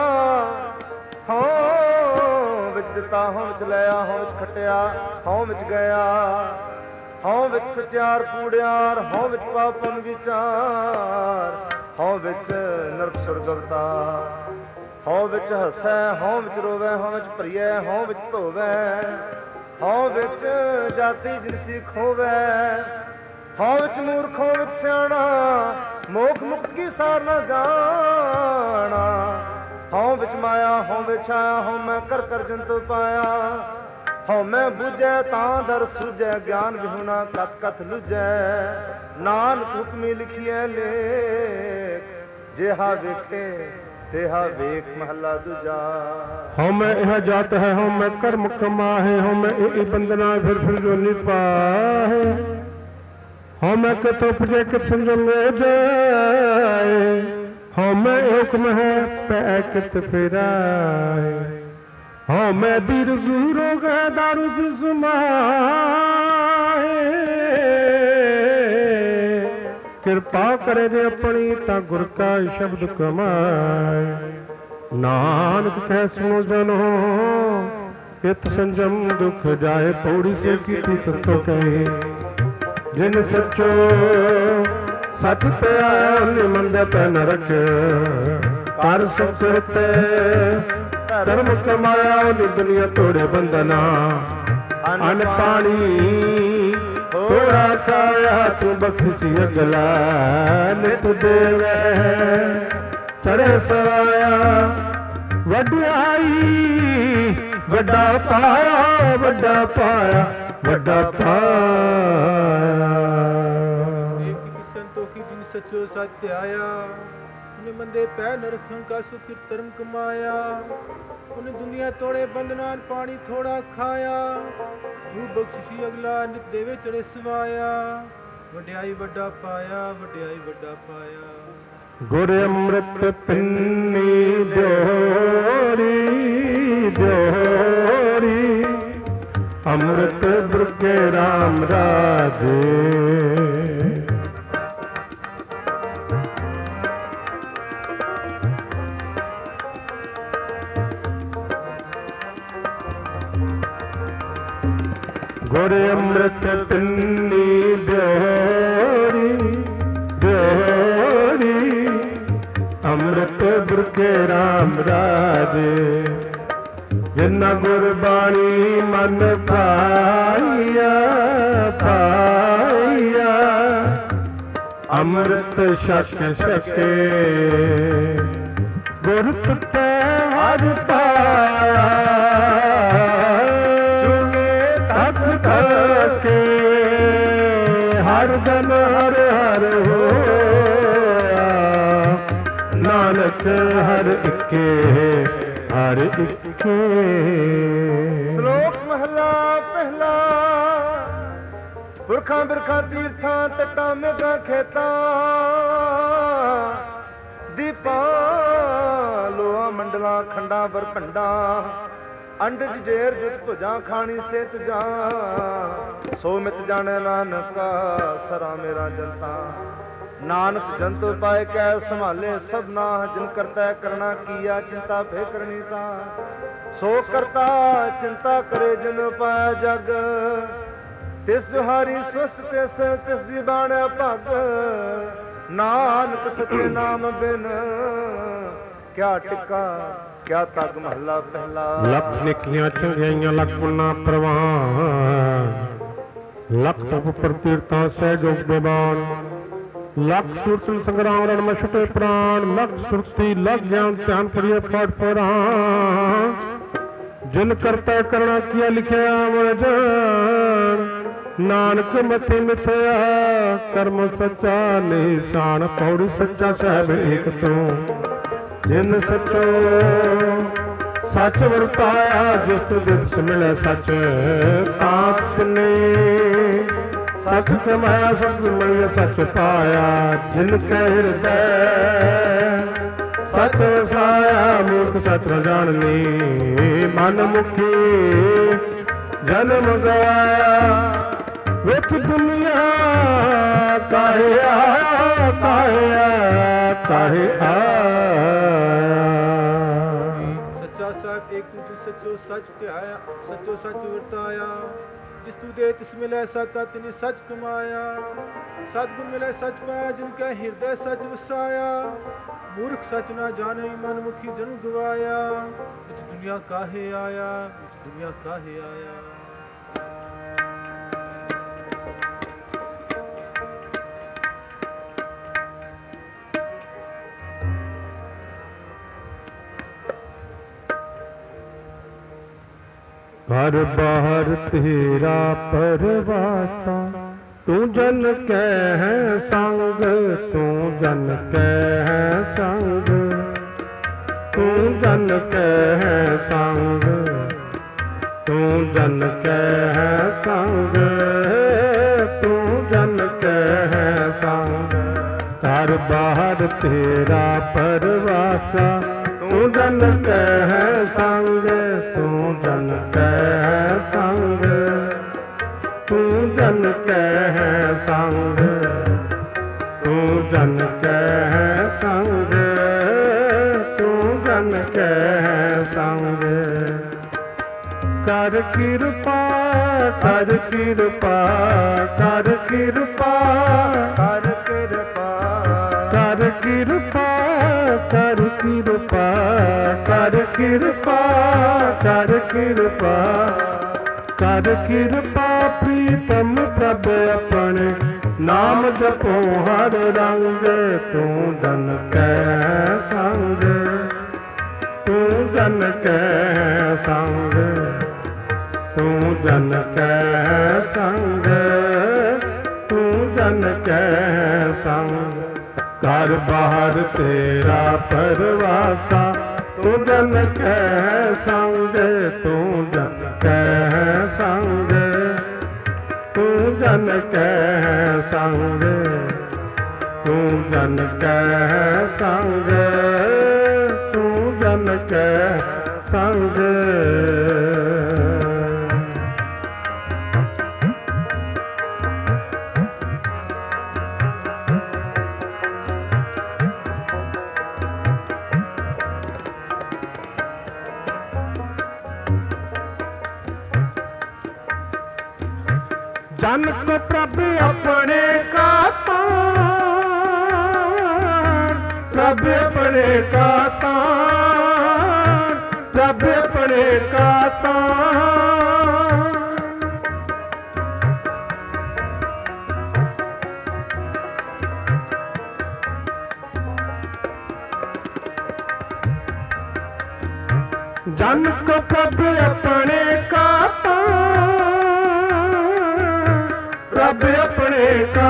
Speaker 2: ਹਉ ਵਿੱਚ ਦਿੱਤਾ ਹਉ ਵਿੱਚ ਲਿਆ ਹਉ ਵਿੱਚ ਖੱਟਿਆ ਹਉ ਵਿੱਚ ਗਿਆ ਹਉ ਵਿੱਚ ਸਚਿਆਰ ਕੂੜਿਆਰ ਹਉ ਵਿੱਚ ਪਾਪਨ ਵਿਚਾਰ ਹਉ ਵਿੱਚ ਨਰਕ ਸੁਰਗ ਅਵਤਾਰ ਹਉ ਵਿੱਚ ਹੱਸੈ ਹਉ ਵਿੱਚ ਰੋਵੈ ਹਉ ਵਿੱਚ ਭਰੀਐ ਹਉ ਵਿੱਚ ਧੋਵੈ ਹਉ ਵਿੱਚ ਜਾਤੀ ਜਿਨਸੀ ਖੋਵੈ ਹਉ ਵਿੱਚ ਮੂਰਖ ਹਉ ਵਿੱਚ ਸਿਆਣਾ ਮੋਖ ਮੁਕਤ ਕੀ ਸਾਰ ਨਾ ਜਾਣਾ ਹਉ ਵਿੱਚ ਮਾਇਆ ਹਉ ਵਿੱਚ ਆਇਆ ਹਉ ਮੈਂ ਕਰ ਕਰ ਜੰਤੁ ਪਾਇਆ ਹਉ ਮੈਂ ਬੁਝੈ ਤਾਂ ਦਰ ਸੁਝੈ ਗਿਆਨ ਵਿਹੁਣਾ ਕਤ ਕਤ ਲੁਝੈ ਨਾਨਕ ਹੁਕਮੀ ਲਿਖੀਐ ਲੇਖ ਜਿਹਾ ਵੇਖੇ ਤੇਹਾ ਵੇਖ ਮਹਲਾ ਦੂਜਾ।
Speaker 1: ਹਉ ਮੈਂ ਇਹ ਜਾਤ ਹੈ ਹਉ ਮੈਂ ਕਰਮ ਕਮਾਹੇ ਹਉ ਮੈਂ ਇਹ ਬੰਦਨਾ ਫਿਰ ਫਿਰ ਜੋ ਨਿਪਾਹੇ ਹਉ ਮੈਂ ਕਿਤੋਂ ਪੁਜੇ ਕਿਤ ਸੰਜਮੇ ਜਾਏ ਹਉ ਮੈਂ ਹੁਕਮ ਹੈ ਪੈ ਕਿਤ ਫਿਰਾਏ ਹਉ ਮੈਂ ਦੀਰ ਗੁਰੂ ਗੈ ਦਾਰੂ ਬਿਸਮਾਏ ਕਿਰਪਾ ਕਰੇ ਜੇ ਆਪਣੀ ਤਾਂ ਗੁਰ ਕਾ ਸ਼ਬਦ ਕਮਾਏ ਨਾਨਕ ਕਹਿ ਸੁਣੋ ਜਨੋ ਇਤ ਸੰਜਮ ਦੁਖ ਜਾਏ ਪੌੜੀ ਸੇ ਕੀਤੀ ਸਤੋ ਕਹੇ ਜਿਨ ਸੱਚੋ ਸੱਚ ਤੇ ਆਇਆ ਨਿਮੰਦ ਪੈ ਨਰਕ ਕਰ ਸੁਖਤ ਧਰਮ ਕਮਾਇਆ ਨੀ ਦੁਨੀਆ ਤੋੜੇ ਬੰਦਨਾ ਅਨ ਪਾਣੀ ਥੋੜਾ ਖਾਇਆ ਤੂੰ ਬਖਸ਼ੀ ਅਗਲਾ ਨਿਤ ਦੇਵੈ ਚੜੇ ਸਵਾਇਆ ਵਡਿਆਈ ਵੱਡਾ ਪਾਇਆ ਵੱਡਾ ਪਾਇਆ ਵੱਡਾ ਪਾਇਆ।
Speaker 3: ਸੇਵ ਕੀ ਸੰਤੋਖੀ ਜਿਨ ਸਚੋ ਸਤਿ ਆਇਆ ਉਹਨੇ ਮੰਦੇ ਪੈ ਨਰਖਾਂ ਕਾ ਸੁਖ ਧਰਮ ਕਮਾਇਆ ਉਹਨੇ ਦੁਨੀਆ ਤੋੜੇ ਬੰਦਨਾਨ ਪਾਣੀ ਥੋੜਾ ਖਾਇਆ ਤੂੰ ਬਖਸ਼ੀ ਅਗਲਾ ਨਿਤ ਦੇਵੇ ਚੜੇ ਸਵਾਇਆ ਵਡਿਆਈ ਵੱਡਾ ਪਾਇਆ ਵਡਿਆਈ ਵੱਡਾ ਪਾਇਆ।
Speaker 1: ਗੁਰ ਅੰਮ੍ਰਿਤ ਪਿੰਨੀ ਦਿਓਰੀ ਦਿਓਰੀ ਅੰਮ੍ਰਿਤ ਦੁਰਗੇ ਰਾਮ ਰਾਜੇ ਗੁਰ ਅੰਮ੍ਰਿਤ ਪਿੰਨੀ ਦਿਓਰੀ ਦਿਓਰੀ ਅੰਮ੍ਰਿਤ ਦੁਰਗੇ ਰਾਮ ਰਾਜੇ ਜਿਨਾ ਗੁਰਬਾਣੀ ਮਨ ਪਾਈਆ ਪਾਈਆ ਅੰਮ੍ਰਿਤ ਛਕ ਛਕੇ ਗੁਰ ਟੁੱਟੇ ਹਰ ਪਾਇਆ ਚੁਕੇ ਤੱਕ ਥਕੇ ਹਰ ਜਨ ਹਰ ਹਰ ਹੋਇਆ ਨਾਨਕ ਹਰ ਇੱਕੇ ਹਰ ਇੱਕੇ।
Speaker 2: ਸ਼ਲੋਕ ਮਹਲਾ ਪਹਿਲਾ। ਪੁਰਖਾਂ ਬਿਰਖਾਂ ਤੀਰਥਾਂ ਤੱਟਾਂ ਮੇਘਾਂ ਖੇਤਾਂ ਦੀਪਾਂ ਲੋਆਂ ਮੰਡਲਾਂ ਖੰਡਾਂ ਬਰਪੰਡਾਂ ਅੰਡਜ ਜੇਰ ਜੁਤ ਭੁਜਾਂ ਖਾਣੀ ਸੇਤ ਜਾਂ ਸੋ ਮਿਤ ਜਾਣੈ ਨਾਨਕਾ ਸਰਾ ਮੇਰਾ ਜਨਤਾ ਨਾਨਕ ਜੰਤੁ ਪਾਏ ਕੈ ਸੰਭਾਲੇ ਸਭਨਾ ਜਿਨ ਕਰਤਾ ਕਰਨਾ ਕੀਆ ਚਿੰਤਾ ਫੇ ਕਰਨੀ ਤਾਂ ਸੋ ਕਰਤਾ ਚਿੰਤਾ ਕਰੇ ਜਿਨ ਪਾਇਆ ਜਗ ਤਿਸ ਜੁਹਾਰੀ ਸੁਸਤ ਤਿਸ ਤਿਸ ਦੀ ਬਾਣਿਆ ਭਗ ਨਾਨਕ ਸਤਿ ਨਾਮ ਬਿਨ ਕਿਆ ਟਿਕਾ ਕਿਆ ਤਗ ਮਹੱਲਾ ਪਹਿਲਾ।
Speaker 1: ਲੱਖ ਨੇਕੀਆਂ ਚੰਗਿਆਈਆਂ ਲੱਖ ਪੁੰਨਾ ਪ੍ਰਵਾਨ ਲੱਖ ਤਪ ਪ੍ਰਤੀਰਥਾਂ ਸਹਿ ਜੋਗ ਬੇਬਾਨ ਲੱਖ ਸੁਰਤਿ ਸੰਗਰਾਮ ਰਣ ਮੈਂ ਛੁਟੇ ਪ੍ਰਾਣ ਲੱਖ ਸੁਰਤੀ ਲੱਖ ਗਿਆਨ ਧਿਆਨ ਪੜਿਆ ਪਾਠ ਪੁਰਾਣ ਜਿਨ ਕਰਤਾ ਕਰਣਾ ਕੀਆ ਲਿਖਿਆ ਮਨ ਜਾਣ ਨਾਨਕ ਮਤੀ ਮਿਥਿਆ ਕਰਮ ਸੱਚਾ ਨਿਸ਼ਾਨ ਪੌੜੀ ਸੱਚਾ ਸਾਹਿਬ ਏਕ ਤੂੰ ਜਿਨ ਸਚੋ ਸੱਚ ਵਰਤਾਇਆ ਜਿਸ ਦਿਸ ਮਿਲੇ ਸੱਚ ਤਾਤ ਨੇ ਸੱਚ ਕਮਾਇਆ ਸੱਚ ਮਿਲਿਆ ਸੱਚ ਪਾਇਆ ਜਿਨ ਕੈ ਹਿਰਦੈ ਸੱਚ ਵਸਾਇਆ ਮੂਰਖ ਸੱਚ ਨ ਜਾਣਨੀ ਮਨ ਮੁਖੀ ਜਨਮ ਗਵਾਇਆ ਵਿੱਚ ਦੁਨੀਆ ਕਾਹੇ ਆਇਆ ਕਾਹੇ ਆਇਆ ਕਾਹੇ ਆਇਆ।
Speaker 3: ਸੱਚਾ ਸਾਹਿਬ ਏਕ ਤੂੰ ਸੱਚੋ ਸੱਚ ਧਿਆਇਆ ਸੱਚੋ ਸੱਚ ਵਰਤਾਇਆ ਜਿਸ ਤੂੰ ਦੇ ਤਿਸ ਮਿਲੇ ਸੱਚ ਤਿਨੀ ਸੱਚ ਕਮਾਇਆ ਸਤਿਗੁਰ ਮਿਲੇ ਸੱਚ ਪਾਇਆ ਜਿਨ ਕੈ ਹਿਰਦੈ ਸੱਚ ਵਸਾਇਆ ਮੂਰਖ ਸੱਚ ਨਾ ਜਾਣਈ ਮਨ ਮੁਖੀ ਜਨਮ ਗਵਾਇਆ ਵਿੱਚ ਦੁਨੀਆ ਕਾਹੇ ਆਇਆ ਵਿੱਚ ਦੁਨੀਆ ਕਾਹੇ ਆਇਆ।
Speaker 1: ਘਰ ਬਾਹਰ ਤੇਰਾ ਪਰਵਾਸਾ ਤੂੰ ਜਨ ਕੈ ਹੈ ਸੰਗ ਤੂੰ ਜਨ ਕੈ ਹੈ ਸੰਗ ਤੂੰ ਜਨ ਕੈ ਹੈ ਸੰਗ ਤੂੰ ਜਨ ਕੈ ਹੈ ਸੰਗ ਤੂੰ ਜਨ ਕੈ ਹੈ ਸੰਗ ਘਰ ਬਾਹਰ ਤੇਰਾ ਪਰਵਾਸਾ ਤੂੰ ਜਨ ਕੈ ਹੈ ਸੰਗ ਤੂੰ ਜਨ ਕੈ ਹੈ ਸੰਗ ਤੂੰ ਜਨ ਕੈ ਹੈ ਸੰਗ ਤੂੰ ਜਨ ਕੈ ਹੈ ਸੰਗ ਤੂੰ ਜਨ ਕੈ ਹੈ ਸੰਗ ਕਰ ਕਿਰਪਾ ਕਰ ਕਿਰਪਾ ਕਰ ਕਿਰਪਾ
Speaker 2: ਕਰ ਕਿਰਪਾ
Speaker 1: ਕਰ ਕਿਰਪਾ ਕਰ ਕਿਰਪਾ ਕਰ ਕਿਰਪਾ ਕਰ ਕਿਰਪਾ ਕਰ ਕਿਰਪਾ ਪ੍ਰੀਤਮ ਪ੍ਰਭ ਆਪਣੇ ਨਾਮ ਜਪੋ ਹਰ ਰੰਗ ਤੂੰ ਜਨ ਕੈ ਸੰਗ ਤੂੰ ਜਨ ਕੈ ਸੰਗ ਤੂੰ ਜਨ ਕੈ ਸੰਗ ਤੂੰ ਜਨ ਕੈ ਸੰਗ ਘਰ ਬਾਹਰ ਤੇਰਾ ਪਰਵਾਸਾ ਤੂੰ ਜਨ ਕੈ ਸੰਗ ਤੂੰ ਜਨ ਕੈ ਸੰਗ ਤੂੰ ਜਨ ਕੈ ਸੰਗ ਤੂੰ ਜਨ ਕੈ ਸੰਗ ਤੂੰ ਜਨ ਕੈ ਸੰਗ। जन को प्रभ अपने का तान प्रभ अपने का तान प्रभ अपने का तान जन को प्रभ अपने का प्रभ अपने का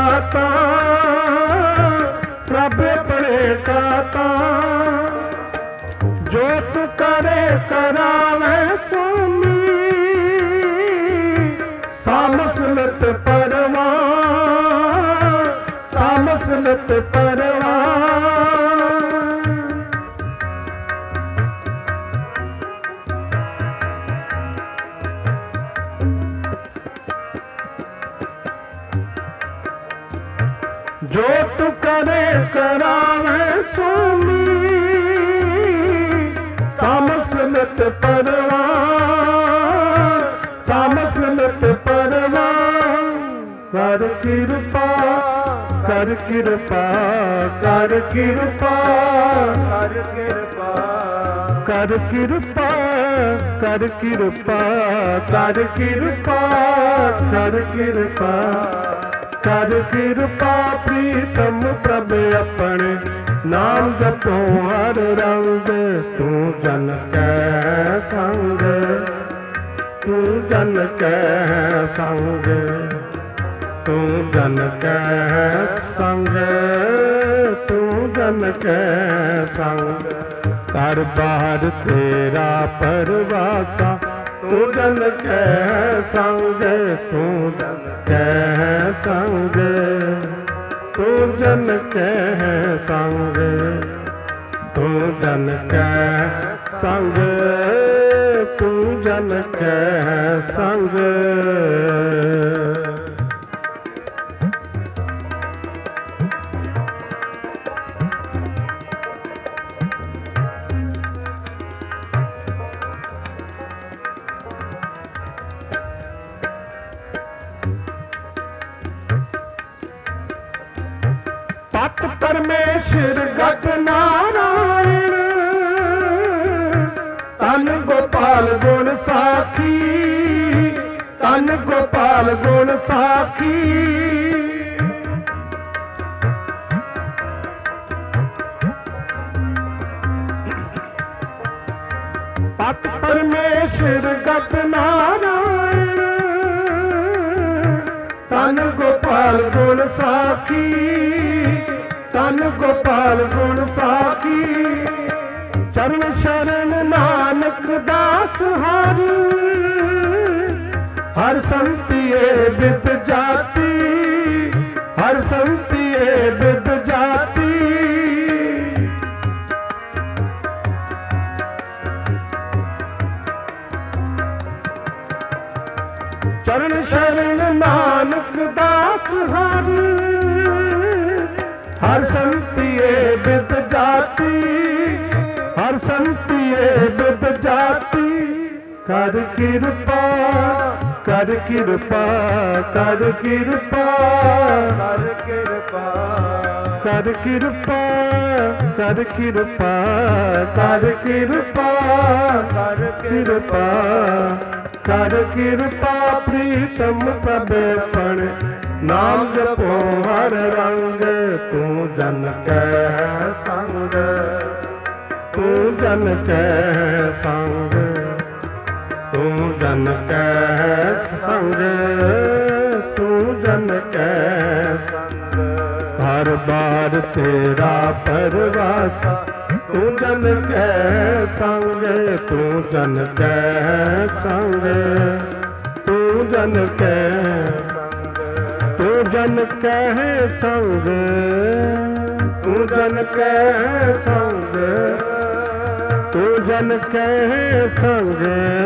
Speaker 1: प्रभ अपने का जो तू करे करावे स्वामी सामसलत परवान सामसलत परवान जो तू करे करावे स्वामी सामसलत परवान सामसलत परवान कर कृपा कर कृपा कर कृपा
Speaker 2: ਕਰ ਕਿਰਪਾ
Speaker 1: कर कृपा कर कृपा कर कृपा कर कृपा कर कृपा प्रीतम प्रभ अपने नाम जपो हर रंग तू जन कै संग तू जन कै संग ਤੂੰ ਜਨ ਕੈ ਸੰਗ, ਤੂੰ ਜਨ ਕੈ ਸੰਗ, ਘਰ ਬਾਹਰ ਤੇਰਾ ਪਰਵਾਸਾ, ਤੂੰ ਜਨ ਕੈ ਸੰਗ, ਤੂੰ ਜਨ ਕੈ ਸੰਗ, ਤੂੰ ਜਨ ਕੈ ਸੰਗ, ਤੂੰ ਜਨ ਕੈ ਸੰਗ, ਤੂੰ ਜਨ ਕੈ ਸੰਗ। ਪਤ ਪਰਮੇਸ਼ਰ ਗਤ ਨਾਰਾਇਣ, ਤਨ ਗੋਪਾਲ ਗੁਣ ਸਾਖੀ, ਤਨ ਗੋਪਾਲ ਗੁਣ ਸਾਖੀ। ਪਤ ਪਰਮੇਸ਼ਰ ਗਤ ਨਾਰਾਇਣ, ਤਨ ਗੋਪਾਲ ਗੁਣ ਸਾਖੀ, ਤਨ ਗੋਪਾਲ ਗੁਣ ਸਾਖੀ। ਚਰਨ ਸ਼ਰਨ ਨਾਨਕ ਦਾਸ ਹਰ, ਹਰ ਸੰਤੀਏ ਬਿਦ ਜਾਤੀ, ਹਰ ਸੰਤੀਏ ਬਿਦ ਜਾਤੀ। ਚਰਨ ਸ਼ਰਨ ਨਾਨਕ ਦਾਸ ਹਰ, ਹਰ ਸੰਤੀਏ ਬਿਦ ਜਾਤੀ, ਹਰ ਸੰਤੀਏ ਬਿਦ ਜਾਤੀ। ਕਰ ਕਿਰਪਾ, ਕਰ ਕਿਰਪਾ, ਕਰ ਕਿਰਪਾ,
Speaker 2: ਕਰ ਕਿਰਪਾ,
Speaker 1: ਕਰ ਕਿਰਪਾ, ਕਰ ਕਿਰਪਾ, ਕਰ ਕਿਰਪਾ,
Speaker 2: ਕਰ
Speaker 1: ਕਿਰਪਾ, ਕਰ ਕਿਰਪਾ। ਪ੍ਰੀਤਮ ਪ੍ਰਭੇਪਣ ਨਾਮ ਜਪੋ ਹਰ ਰੰਗ, ਤੂੰ ਜਨ ਕੈ ਸੰਗ, ਤੂੰ ਜਨ ਕੈ ਸੰਗ, ਤੂੰ ਜਨ ਕੈ ਸੰਗ, ਤੂੰ ਜਨ ਕੈ
Speaker 2: ਸੰਗ।
Speaker 1: ਹਰ ਬਾਰ ਤੇਰਾ ਪਰਵਾਸਾ, ਤੂੰ ਜਨ ਕੈ ਸੰਗ, ਤੂੰ ਜਨ ਕੈ ਸੰਗ, ਤੂੰ ਜਨ ਕੈ
Speaker 2: ਸੰਗ,
Speaker 1: ਤੂੰ ਜਨ ਕੈ ਸੰਗ, ਤੂੰ ਜਨ ਕੈ ਸੰਗ, ਤੂੰ ਜਨ ਕੈ ਸੰਗ,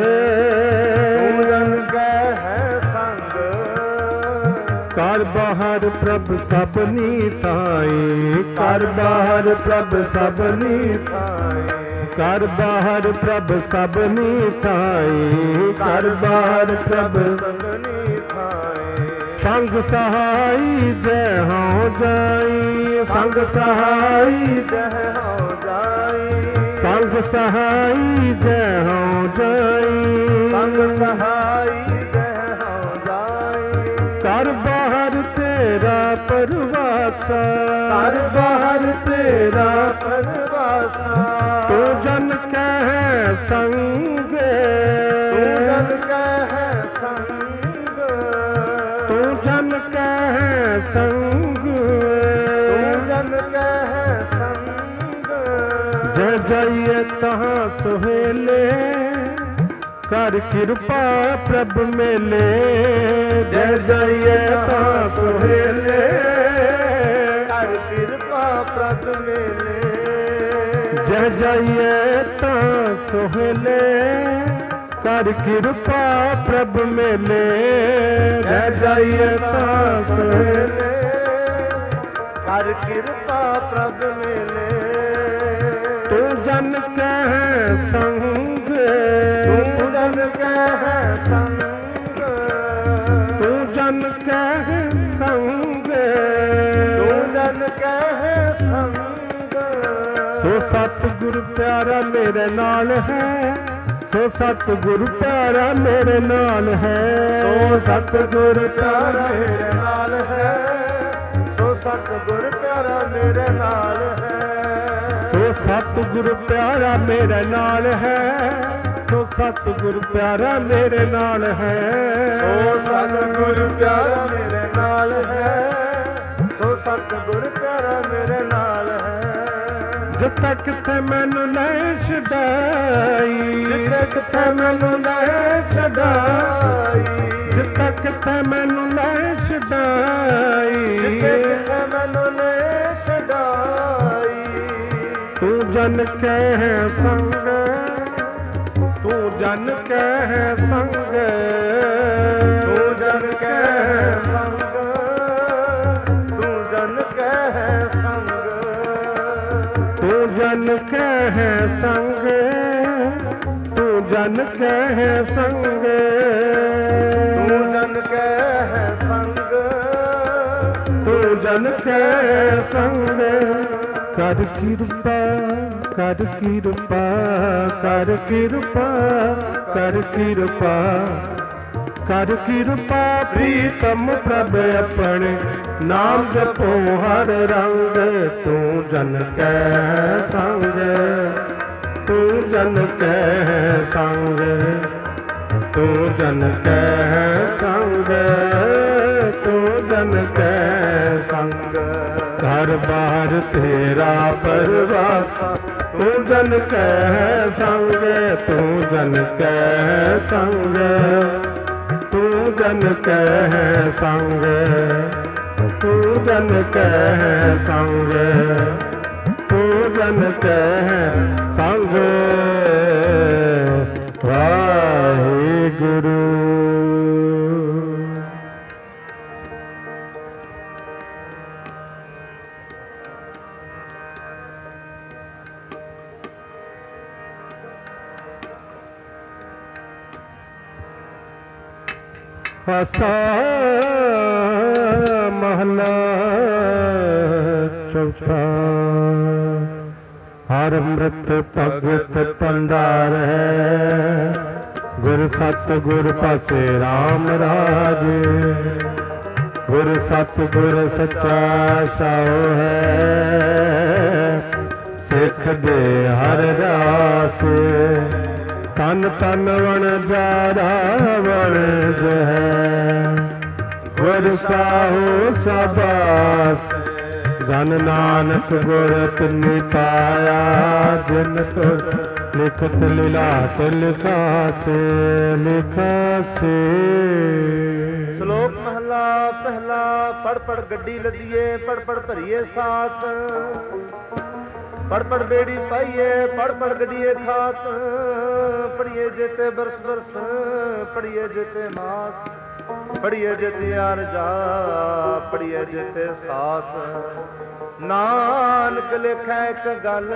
Speaker 2: ਤੂੰ ਜਨ ਕੈ ਸੰਗ।
Speaker 1: ਕਰ ਬਾਹਰ ਪ੍ਰਭ ਸਭ ਨੀਤਾਈ, ਕਰ ਬਾਹਰ ਪ੍ਰਭ ਸਭ ਨੀਤਾਈ, ਕਰ ਬਾਹਰ ਪ੍ਰਭ ਸਭ ਨੀਤਾਈ, ਕਰ ਬਾਹਰ ਪ੍ਰਭ
Speaker 2: ਸਭ ਨੀਤਾਈ।
Speaker 1: ਸੰਗ ਸਹਾਈ ਜੈ ਹਉ ਜਾਈ, ਸੰਗ ਸਹਾਈ
Speaker 2: ਜਹ ਹੋ ਜਾਈ,
Speaker 1: ਸੰਗ ਸਹਾਈ ਜੈ ਹਉ ਜਾਈ,
Speaker 2: ਸੰਗ ਸਹਾਈ ਜਹ ਹੋ ਜਾਈ।
Speaker 1: ਕਰ ਬਾਹਰ ਤੇਰਾ ਪਰਵਾਸਾ,
Speaker 2: ਕਰ ਬਾਹਰ ਤੇਰਾ ਪਰਵਾਸਾ।
Speaker 1: ਤੂੰ ਜਨ ਕੈ ਸੰਗ,
Speaker 2: ਤੂੰ ਜਨ ਕੈ ਸੰਗ,
Speaker 1: ਤੂੰ ਜਨ ਕੈ ਸੰਗ,
Speaker 2: ਤੂੰ ਜਨ ਕੈ ਸੰਗ।
Speaker 1: ਜੈ ਜਾਈਏ ਤਹਾਂ ਸੁਹੇਲੇ, ਕਰ ਕਿਰਪਾ ਪ੍ਰਭ ਮੇਲੇ, ਜੈ ਜਾਈਏ ਤਹਾਂ ਸੁਹੇਲੇ,
Speaker 2: ਕਰ ਕਿਰਪਾ ਪ੍ਰਭ ਮੇਲੇ।
Speaker 1: ਜੈ ਜਾਈਏ ਤਾਂ ਸੁਹੇਲੇ, ਕਰ ਕਿਰਪਾ ਪ੍ਰਭ ਮੇਲੇ, ਜੈ ਜਾਈਏ ਤਾਂ ਸੁਹੇਲੇ,
Speaker 2: ਕਰ ਕਿਰਪਾ ਪ੍ਰਭ ਮੇਲੇ।
Speaker 1: ਤੂੰ ਜਨ ਕੈ ਸੰਗ,
Speaker 2: ਤੂੰ ਜਨ ਕੈ ਸੰਗ,
Speaker 1: ਤੂੰ ਜਨ ਕੈ ਸੰਗ,
Speaker 2: ਤੂੰ ਜਨ ਕੈ ਸੰਗ।
Speaker 1: ਸੋ ਸਤਿਗੁਰ ਪਿਆਰਾ ਮੇਰੇ ਨਾਲ ਹੈ, ਸੋ ਸਤਿਗੁਰ ਪਿਆਰਾ ਮੇਰੇ ਨਾਲ ਹੈ,
Speaker 2: ਸੋ ਸਤਿਗੁਰ ਪਿਆਰਾ ਮੇਰੇ ਨਾਲ ਹੈ, ਸੋ ਸਤਿਗੁਰ ਪਿਆਰਾ ਮੇਰੇ ਨਾਲ ਹੈ,
Speaker 1: ਸੋ ਸਤਿਗੁਰ ਪਿਆਰਾ ਮੇਰੇ ਨਾਲ ਹੈ, ਸੋ ਸਤਿਗੁਰ ਪਿਆਰਾ ਮੇਰੇ ਨਾਲ ਹੈ,
Speaker 2: ਸੋ ਸਤਿਗੁਰ ਪਿਆਰਾ ਮੇਰੇ ਨਾਲ ਹੈ, ਸੋ ਸਤਿਗੁਰ ਪਿਆਰਾ ਮੇਰੇ ਨਾਲ ਹੈ।
Speaker 1: ਜਿੱਥੇ ਕਿਥੇ ਮੈਨੂੰ ਲੈ ਛਡਾਈ,
Speaker 2: ਜਿੱਥੇ ਕਿਥੇ ਮੈਨੂੰ ਲੈ ਛਡਾਈ,
Speaker 1: ਜਿੱਥੇ ਕਿਥੇ ਮੈਨੂੰ ਲੈ ਛਡਾਈ,
Speaker 2: ਜਿੱਥੇ ਕਿਥੇ ਮੈਨੂੰ ਲੈ ਛਡਾਈ।
Speaker 1: ਤੂੰ ਜਨ ਕਹਿ ਸੰਗ, ਤੂੰ ਜਨ ਕਹਿ ਸੰਗ,
Speaker 2: ਤੂੰ ਜਨ ਕਹਿ ਸੰਗ, ਤੂੰ ਜਨ ਕਹਿ ਸੰਗ,
Speaker 1: ਤੂੰ ਜਨ ਕਹਿ ਸੰਗ, ਤੂੰ ਜਨ ਕਹਿ ਸੰਗ,
Speaker 2: ਤੂੰ ਜਨ ਕਹਿ ਸੰਗ,
Speaker 1: ਤੂੰ ਜਨ ਕਹਿ ਸੰਗ। ਕਰ ਕਿਰਪਾ, ਕਰ ਕਿਰਪਾ, ਕਰ ਕਿਰਪਾ, ਕਰ ਕਿਰਪਾ, ਕਰ ਕਿਰਪਾ ਪ੍ਰੀਤਮ ਪ੍ਰਭ ਆਪਣੇ ਨਾਮ ਜਪੋ ਹਰ ਰੰਗ। ਤੂੰ ਜਨ ਕੈ ਸੰਗ, ਤੂੰ ਜਨ ਕੈ ਸੰਗ, ਤੂੰ ਜਨ ਕੈ ਸੰਗ, ਤੂੰ ਜਨ ਕੈ ਸੰਗ। ਘਰ ਬਾਰ ਤੇਰਾ ਪਰਵਾਸਾ, ਤੂੰ ਜਨ ਕੈ ਸੰਗ, ਤੂੰ ਜਨ ਕੈ ਸੰਗ, ਤੂੰ ਜਨ ਕੈ ਸੰਗ, ਤੂੰ ਜਨ ਕੈ ਸੰਗ, ਤੂੰ ਜਨ ਕੈ ਸੰਗ। ਵਾਹਿਗੁਰੂ। ਆਸਾ ਮਹਲਾ ਚੌਥਾ। ਹਰ ਅੰਮ੍ਰਿਤ ਭਗਤ ਭੰਡਾਰ ਹੈ, ਗੁਰ ਸਤ ਗੁਰ ਪਾਸੇ ਰਾਮ ਰਾਜ। ਗੁਰ ਸਤ ਗੁਰ ਸੱਚਾ ਸਾਉ ਹੈ, ਸਿੱਖ ਦੇ ਹਰ ਰਾਸ। ਤਨ ਤਨ ਵਣ ਜਾਰਾ ਵਣ ਜਹ, ਗੁਰ ਸਾਹੋ ਸਬਾਸ। ਜਨ ਨਾਨਕ ਗੁਰ ਤਿਨਿ ਪਾਇਆ, ਜਿਨ ਤੁਰ ਲਿਖਤ ਲਿਲਾਟ ਲਿਖਾਸੇ ਲਿਖਾਸੇ।
Speaker 2: ਸ਼ਲੋਕ ਮਹਲਾ ਪਹਿਲਾ। ਪੜ ਪੜ ਗੱਡੀ ਲੱਦੀਏ, ਪੜ ਪੜ ਭਰੀਏ ਸਾਥ। ਪੜ ਪੜ ਬੇੜੀ ਪਾਈਏ, ਪੜ ਪੜ ਗੱਡੀਏ ਖਾਤ। ਪੜੀਏ ਜੇਤੇ ਬਰਸ ਬਰਸ, ਪੜੀਏ ਜੇਤੇ ਮਾਸ। ਪੜੀਏ ਜੇਤੇ ਅਰਜਾ, ਪੜੀਏ ਜੇਤੇ ਸਾਸ। ਨਾਨਕ ਲਿਖੈ ਇੱਕ ਗੱਲ,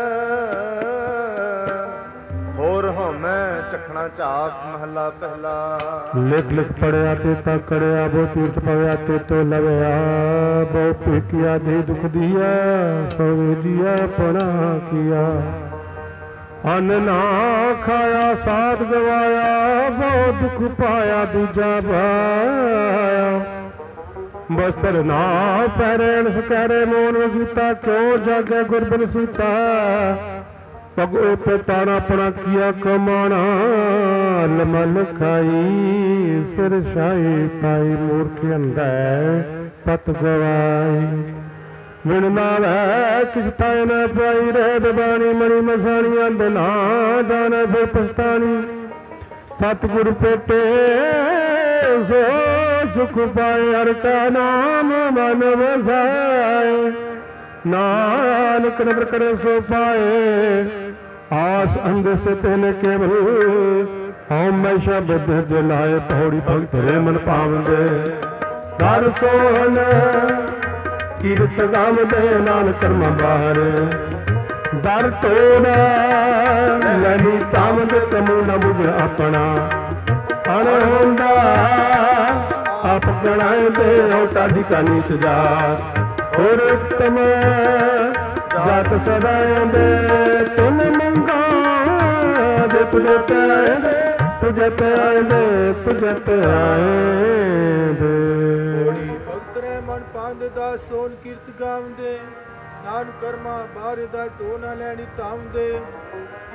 Speaker 2: ਹੋਰ ਹਉਮੈ ਚਖਣਾ ਝਾਕ। ਮਹਲਾ ਪਹਿਲਾ।
Speaker 1: ਲਿਖ ਲਿਖ ਪੜਿਆ ਤੇ ਤਾ ਕਰਿਆ, ਬੋ ਤੀਰਥ ਪਵਿਆ ਤੇ ਤੋ ਲਵਿਆ। ਬਹੁ ਪੇਕਿਆ ਦੇ ਦੁਖ ਦੀਆ, ਸੋ ਜੀਆ ਪਣਾ ਕੀਆ। ਅੰਨ ਨਾ ਖਾਇਆ ਸਾਧ ਗਵਾਇਆ, ਬਹੁ ਦੁਖ ਪਾਇਆ ਦੂਜਾ ਪਾਇਆ। ਬਸਤਰ ਨਾ ਪਹਿਰਣ ਸਕੈਰੇ, ਮੋਨ ਵਜੂਤਾ ਕਿਉ ਜਾਗੇ ਗੁਰਬਨ ਸੂਤਾ। ਭਗੋ ਪਿਤਾਣਾ ਆਪਣਾ ਕੀਆ ਕਮਾਣਾ, ਲਮਲ ਖਾਈ ਸਿਰ ਸ਼ਾਹੀ ਪਾਈ। ਮੂਰਖ ਅੰਧੈ ਪਤ ਗਵਾਈ, ਵਿਣ ਨਾਵੈ ਕਿਛ ਥਾਇ ਨ ਪਾਈ। ਰਹਿਤ ਬਾਣੀ ਮਣੀ ਮਸਾਣੀ, ਅੰਧ ਨਾ ਜਾਣੈ ਫਿਰ ਪਛਤਾਣੀ। ਸਤਿਗੁਰ ਭੇਟੇ ਸੋ ਸੁਖ ਪਾਏ, ਹਰਿ ਕਾ ਨਾਮ ਮਨ ਵਸਾਏ। ਨਾਨਕ ਨਦਰ ਕਰੇ ਸੋ ਪਾਏ, ਆਸ ਅੰਧ ਸੇ ਤਿਨ ਕੇਵਲ। ਹਉਮੈ ਸ਼ਬਦ ਜਲਾਏ, ਪੌੜੀ ਭਗਤ ਰੇ ਮਨ ਪਾਵੰਦੇ। ਦਰ ਸੋਹਣ ਕੀਰਤ ਗਾਵਦੇ, ਨਾਨਕ ਕਰਮਾ ਬਾਹਰ। ਦਰ ਤੋੜਾ ਲੈਨੀ ਤਾਮਦ, ਕਮੂ ਨ ਬੁਝ ਆਪਣਾ। ਅਣ ਹੁੰਦਾ ਆਪ ਗਣਾਏ ਦੇ, ਓਟਾ ਢਿਕਾ ਨੀਚ ਜਾਤ। ਹੋਰ ਉਤਮ ਜਾਤ ਸਦਾਏ ਦੇ, ਤੁਮ ਮੰਗਾ ਦੇ ਤੁਝੇ ਤੇ ਆਏ ਦੇ। ਤੁਝੇ ਤੇ ਆਏ ਦੇ, ਤੁਝੇ ਤੇ ਆਏ ਦੇ।
Speaker 3: ਭਗਤ ਰਹਿ ਮਨ ਪਾਂਦੇ ਦਾ ਸੋਨ ਕੀਰਤ ਗਾਵਦੇ। ਨਾਨਕ ਕਰਮਾ ਬਾਹਰ ਦਾ ਢੋ ਨਾ ਲੈਣੀ ਧਾਵਦੇ।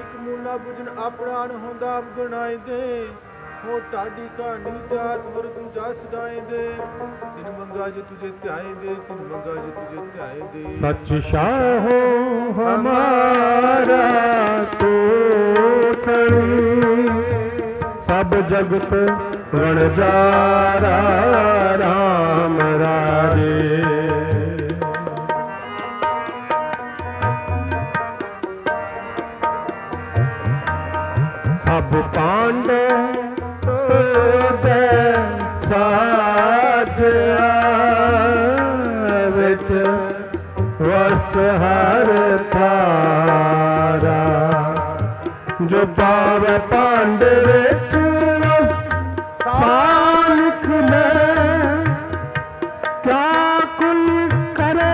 Speaker 3: ਇਕ ਮੂਲਾ ਬੁਝਨ ਆਪਣਾ ਨ ਹੁੰਦਾ ਅਵਗੁਣਾਏ ਦੇ। ਹੋ ਢਾਡੀ ਕਹਾਣੀ ਜਾਤ ਹੋਰ ਤੂੰ ਜਾ ਸਦਾਏ ਦੇ। ਤਿਨ ਮੰਗਾ ਜੇ ਤੁਝੇ ਧਿਆਏ ਦੇ, ਤਿਨ ਮੰਗਾ ਜੇ ਤੁਝੇ ਧਿਆਏ ਦੇ।
Speaker 1: सच शाहो हमारा तोतणी, सब जगत रणजारा राम राजे। सब पांडव तोते साजया विच वस्त हर थारा। जो पावे पांडे विच वस्त सालिख ले, क्या कुल करे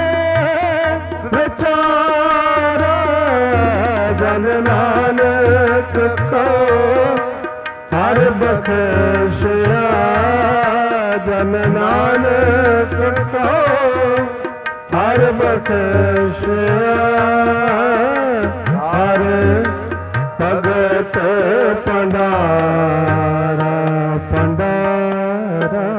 Speaker 1: विचारा। जन नानक को हर बख्शिया, जन नानक को हर बख्शिया। हर भगत पंडारा पंडारा।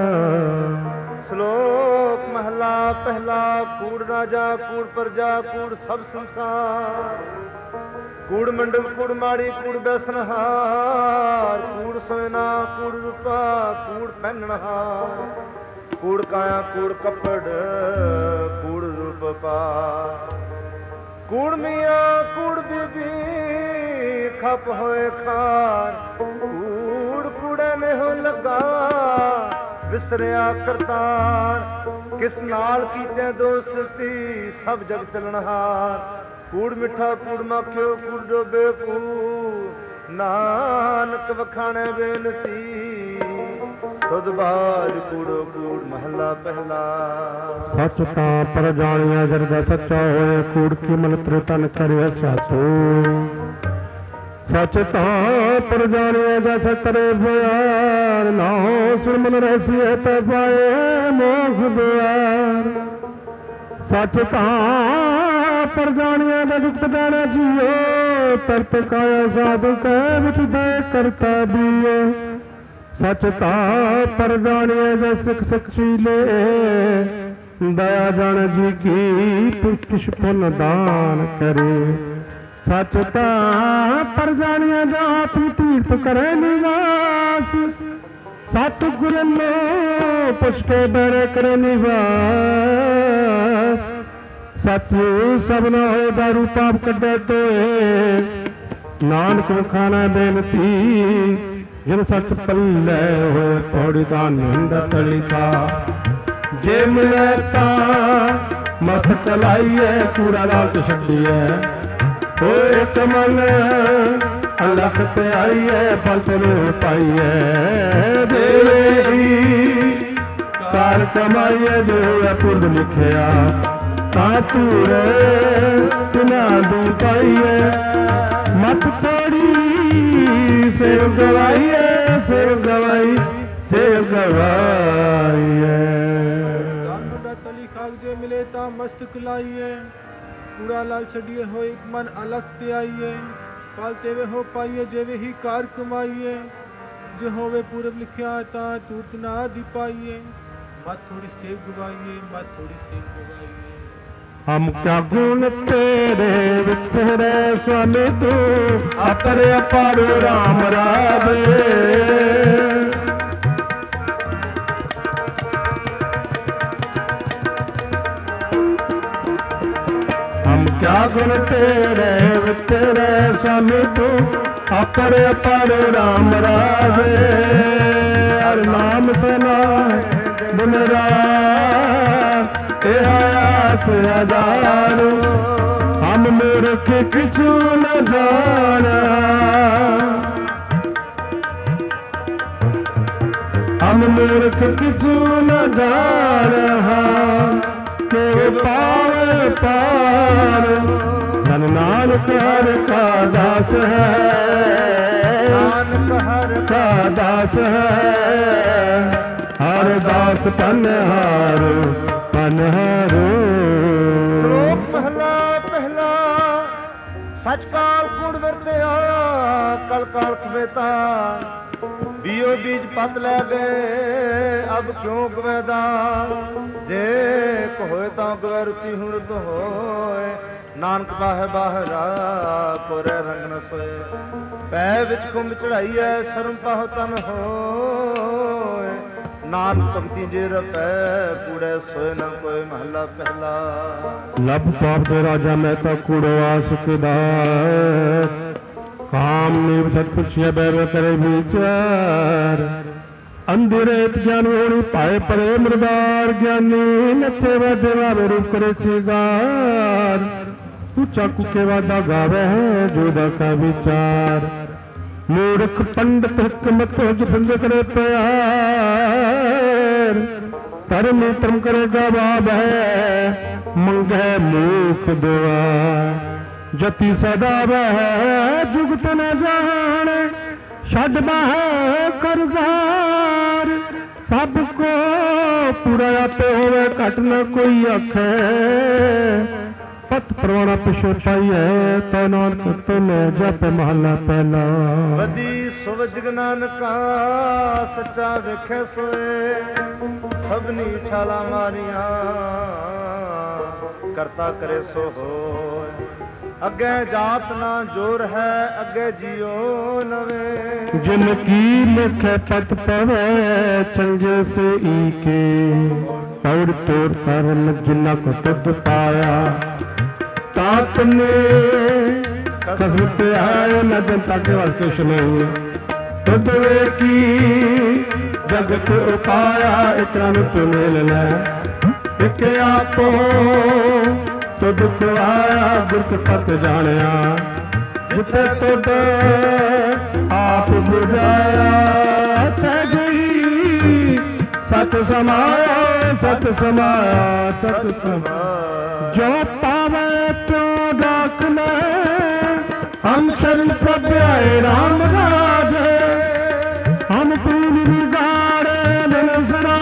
Speaker 2: श्लोक महला पहला। कूड़ राजा कूड़ प्रजा कूड़ सब संसार। कूड़ मंडल कूड़ माड़ी कूड़ बैसनहार। कूड़ सोना कूड़ रूपा कूड़ पहनहार। कूड़ काया कूड़ कपड़ कूड़ रूप पा। कूड़ मियाँ कूड़ बीबी खप होए खार। कूड़ कूड़े ने हो लगा विसरिया करतार। किस नाल कीते दोस्ती सब जग चलनहार। कूड़ मिठा कूड़ माखियो कूड़ डोबे कूड़ नानक वखाणे बेनती। तुद बाज कूड़ो कूड़ महला पहला।
Speaker 1: सच तां पर जानिया जरदा सच्चा होए। कूड़ की मन तन करे सासो। सच तां पर जानिया जैसे तरे बयार। ना सुन मन रहसी है तो पाए मोख द्वार। सच तां पर जानिया दुख दाना जियो। तरत काया साधु कै विच दे करता बियो। सच तां पर जानिए जै सिख सखशीले। दया जान जी की किश पुन दान करे। सच तां पर जानिए जात तीर्थ करे निवास। सत गुर लो पुछ के बैरे करे निवास। सच सब न हो दारू पाप कड्डे तोए। नानक खाना बेनती जिन सच पल्ले हो पौड़ी दा निंद तलिका। जे मिले तां मस्त चलाइए कूड़ा लालच छड्डिए। ओ एक मन अलख ते आइए फल तेरे पाइए। देवे ही कार कमाइए जो है पुर लिखिया। तां तूर तिना दू पाइए। मत तोड़ी सेव गवाइए सेव गवाई सेव गवाइए।
Speaker 3: तली खागजे मिले ता मस्तक लाइए। कूड़ा लाल छड़िए हो एक मन अलग ते आइए। पालते वे हो पाइए जेवे ही कार कमाइए। जो होवे पूरब लिखिया ता तूत ना दी पाइए। मत थोड़ी सेव गवाइए मत थोड़ी सेव गवाइए।
Speaker 1: हम क्या गुण तेरे वितरे स्वामी तू अपरे अपार राम रावे। हम क्या गुण तेरे वितरे स्वामी तू अपरे अपार राम रावे। हर नाम सुना दिन रात आयास हजारो। हम मूर्ख किछु न जाना। हम मूर्ख किछु न जाना। के पावे पार धन नानक हर का दास है। नानक हर का दास है। हर दास पनहारो पनहारो।
Speaker 2: श्लोक महला पहला। ਸੱਚ ਕਾਲ ਕੂੜ ਵਰਤਿਆ ਕਲ ਕਾਲ ਖਵੇਤਾ ਬੀਓ ਬੀਜ ਪਤ ਲੈ ਗਏ ਅਬ ਕਿਉਂ ਗਵੇਦਾ ਜੇ ਕੋ ਹੋਏ ਤਾਂ ਗਵੈ ਰੁਤੀ ਹੁਣ ਰੁਤ ਹੋਏ ਨਾਨਕ ਬਾਹੇ ਬਾਹਰਾ ਕੋਰੇ ਰੰਗ ਨ ਸੋਏ ਪੈ ਵਿੱਚ ਕੁੰਭ ਚੜਾਈ ਐ ਸ਼ਰਮ ਪਾਹੁ ਤਨ ਹੋਏ ਨਾਨਕ ਭਗਤੀ ਜੇ ਰਪੈ ਕੂੜੇ ਸੋਏ ਨ ਕੋਈ ਮਹਲਾ ਪਹਿਲਾ
Speaker 1: ਲਬ ਪਾਪ ਦੇ ਰਾਜਾ ਮੈਂ ਤਾਂ ਕੂੜੋ ਆਸ ਕਿਦਾਰ ਕਾਮ ਨੀਵ ਸਤ ਪੁੱਛਿਆ ਬੈਰ ਕਰੇ ਵਿਚਾਰ ਅੰਧੇਰੇਤ ਗਿਆਨ ਹੋਣੀ ਪਾਏ ਪਰੇ ਮਰਦਾਰ ਗਿਆਨੀ ਨੱਚੇ ਵਾਜੇ ਵਾਵੇ ਰੂਪ ਕਰੇ ਛਿਗਾਰ ਉੱਚਾ ਕੁਕੇ ਵਾਦਾ ਗਾਵੇ ਹੈ ਜੋਦਾ ਕਾ ਵਿਚਾਰ ਮੂਰਖ ਪੰਡਤ ਹਕਮਤ ਜਿਸੰਦ ਕਰੇ ਪਿਆਰ ਧਰਮ ਧਰਮ ਕਰੇ ਗਵਾਬ ਹੈ ਮੰਗੇ ਮੂਖ ਦੁਆ ਜਤੀ ਸਦਾ ਵਹਿ ਜੁਗਤ ਨ ਜਾਣੇ ਛੱਡ ਬਾਹੈ ਕਰਵਾਰ ਸਭ ਕੋ ਪੂਰਾ ਆਪੇ ਹੋਵੇ ਘਟ ਨ ਕੋਈ ਆਖੇ ਪਤ ਪ੍ਰਵਾਣਾ ਪਿਛੋ ਪਾਈਐ ਤੈ ਨਾਨਕ ਤੈਨੇ ਜਪ ਮਹਲਾ ਪਹਿਲਾ
Speaker 2: ਵਧੀ ਸੁਵਜ ਨਾਨਕਾ ਸੱਚਾ ਵੇਖੇ ਸੋਏ ਸਭਨੀ ਛਾਲਾ ਮਾਰੀਆਂ ਕਰਤਾ ਕਰੇ ਸੋ ਹੋਏ ਅੱਗੇ ਜਾਤ ਨਾ ਜੋਰ ਹੈ ਅੱਗੇ ਜਿਉ ਨਵੇਂ
Speaker 1: ਜਿਨ ਕੀ ਲਿਖੈ ਪਤ ਪਵੈ ਚੰਗੇ ਸੇ ਈਕੇ ਔਰ ਤੋਰ ਕਰਮ ਜਿਨਾ ਕੋ ਤੁਧ ਪਾਇਆ ਤਾਤ ਨੇ ਕਸਮ ਤੇ ਆਇ ਨ ਜਨਤਾ ਕੇ ਵਾਸਤੇ ਸੁਣਾਉ ਤੁਧ ਵੇਖੀ ਜਗਤ ਉਪਾਇਆ ਇਕਰਨ ਤੂੰ ਮੇਲ ਲੈ ਇਕ ਆਪੋ ਤੁਧ ਖਵਾਇਆ ਗੁਰਤ ਪਤ ਜਾਣਿਆ ਜਿੱਥੇ ਤੁਧ ਆਪ ਬੁਝਾਇਆ ਸਹਿਜੀ ਸਤ ਸਮਾਇਆ ਸਤ ਸਮਾਇਆ ਸਤ ਸਮਾਇਆ ਜੋ ਪਾਵੇ ਤਿਉ ਡਾਕ ਲੈ ਹਮ ਸ਼ਰਨ ਪ੍ਰਭ ਆਏ ਰਾਮ ਰਾਜੇ ਹਮ ਪੂਨ ਵਿਗਾੜੇ ਨਿਸਰਾ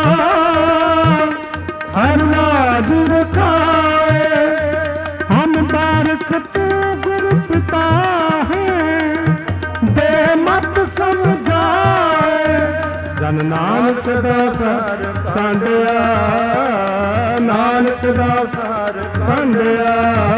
Speaker 1: ਹਰ ਲਾਜ ਰਖਾਏ ਹਮ ਬਾਰਕ ਤੂ ਗੁਰ ਪਿਤਾ ਹੈ ਦੇ ਮਤ ਸਮਝਾਏ ਜਨ ਨਾਨਕ ਦਾ ਸਰ ਕਾਂਡਿਆ ਨਾਨਕ ਦਾ ਸਰ ਕਾਂਡਿਆ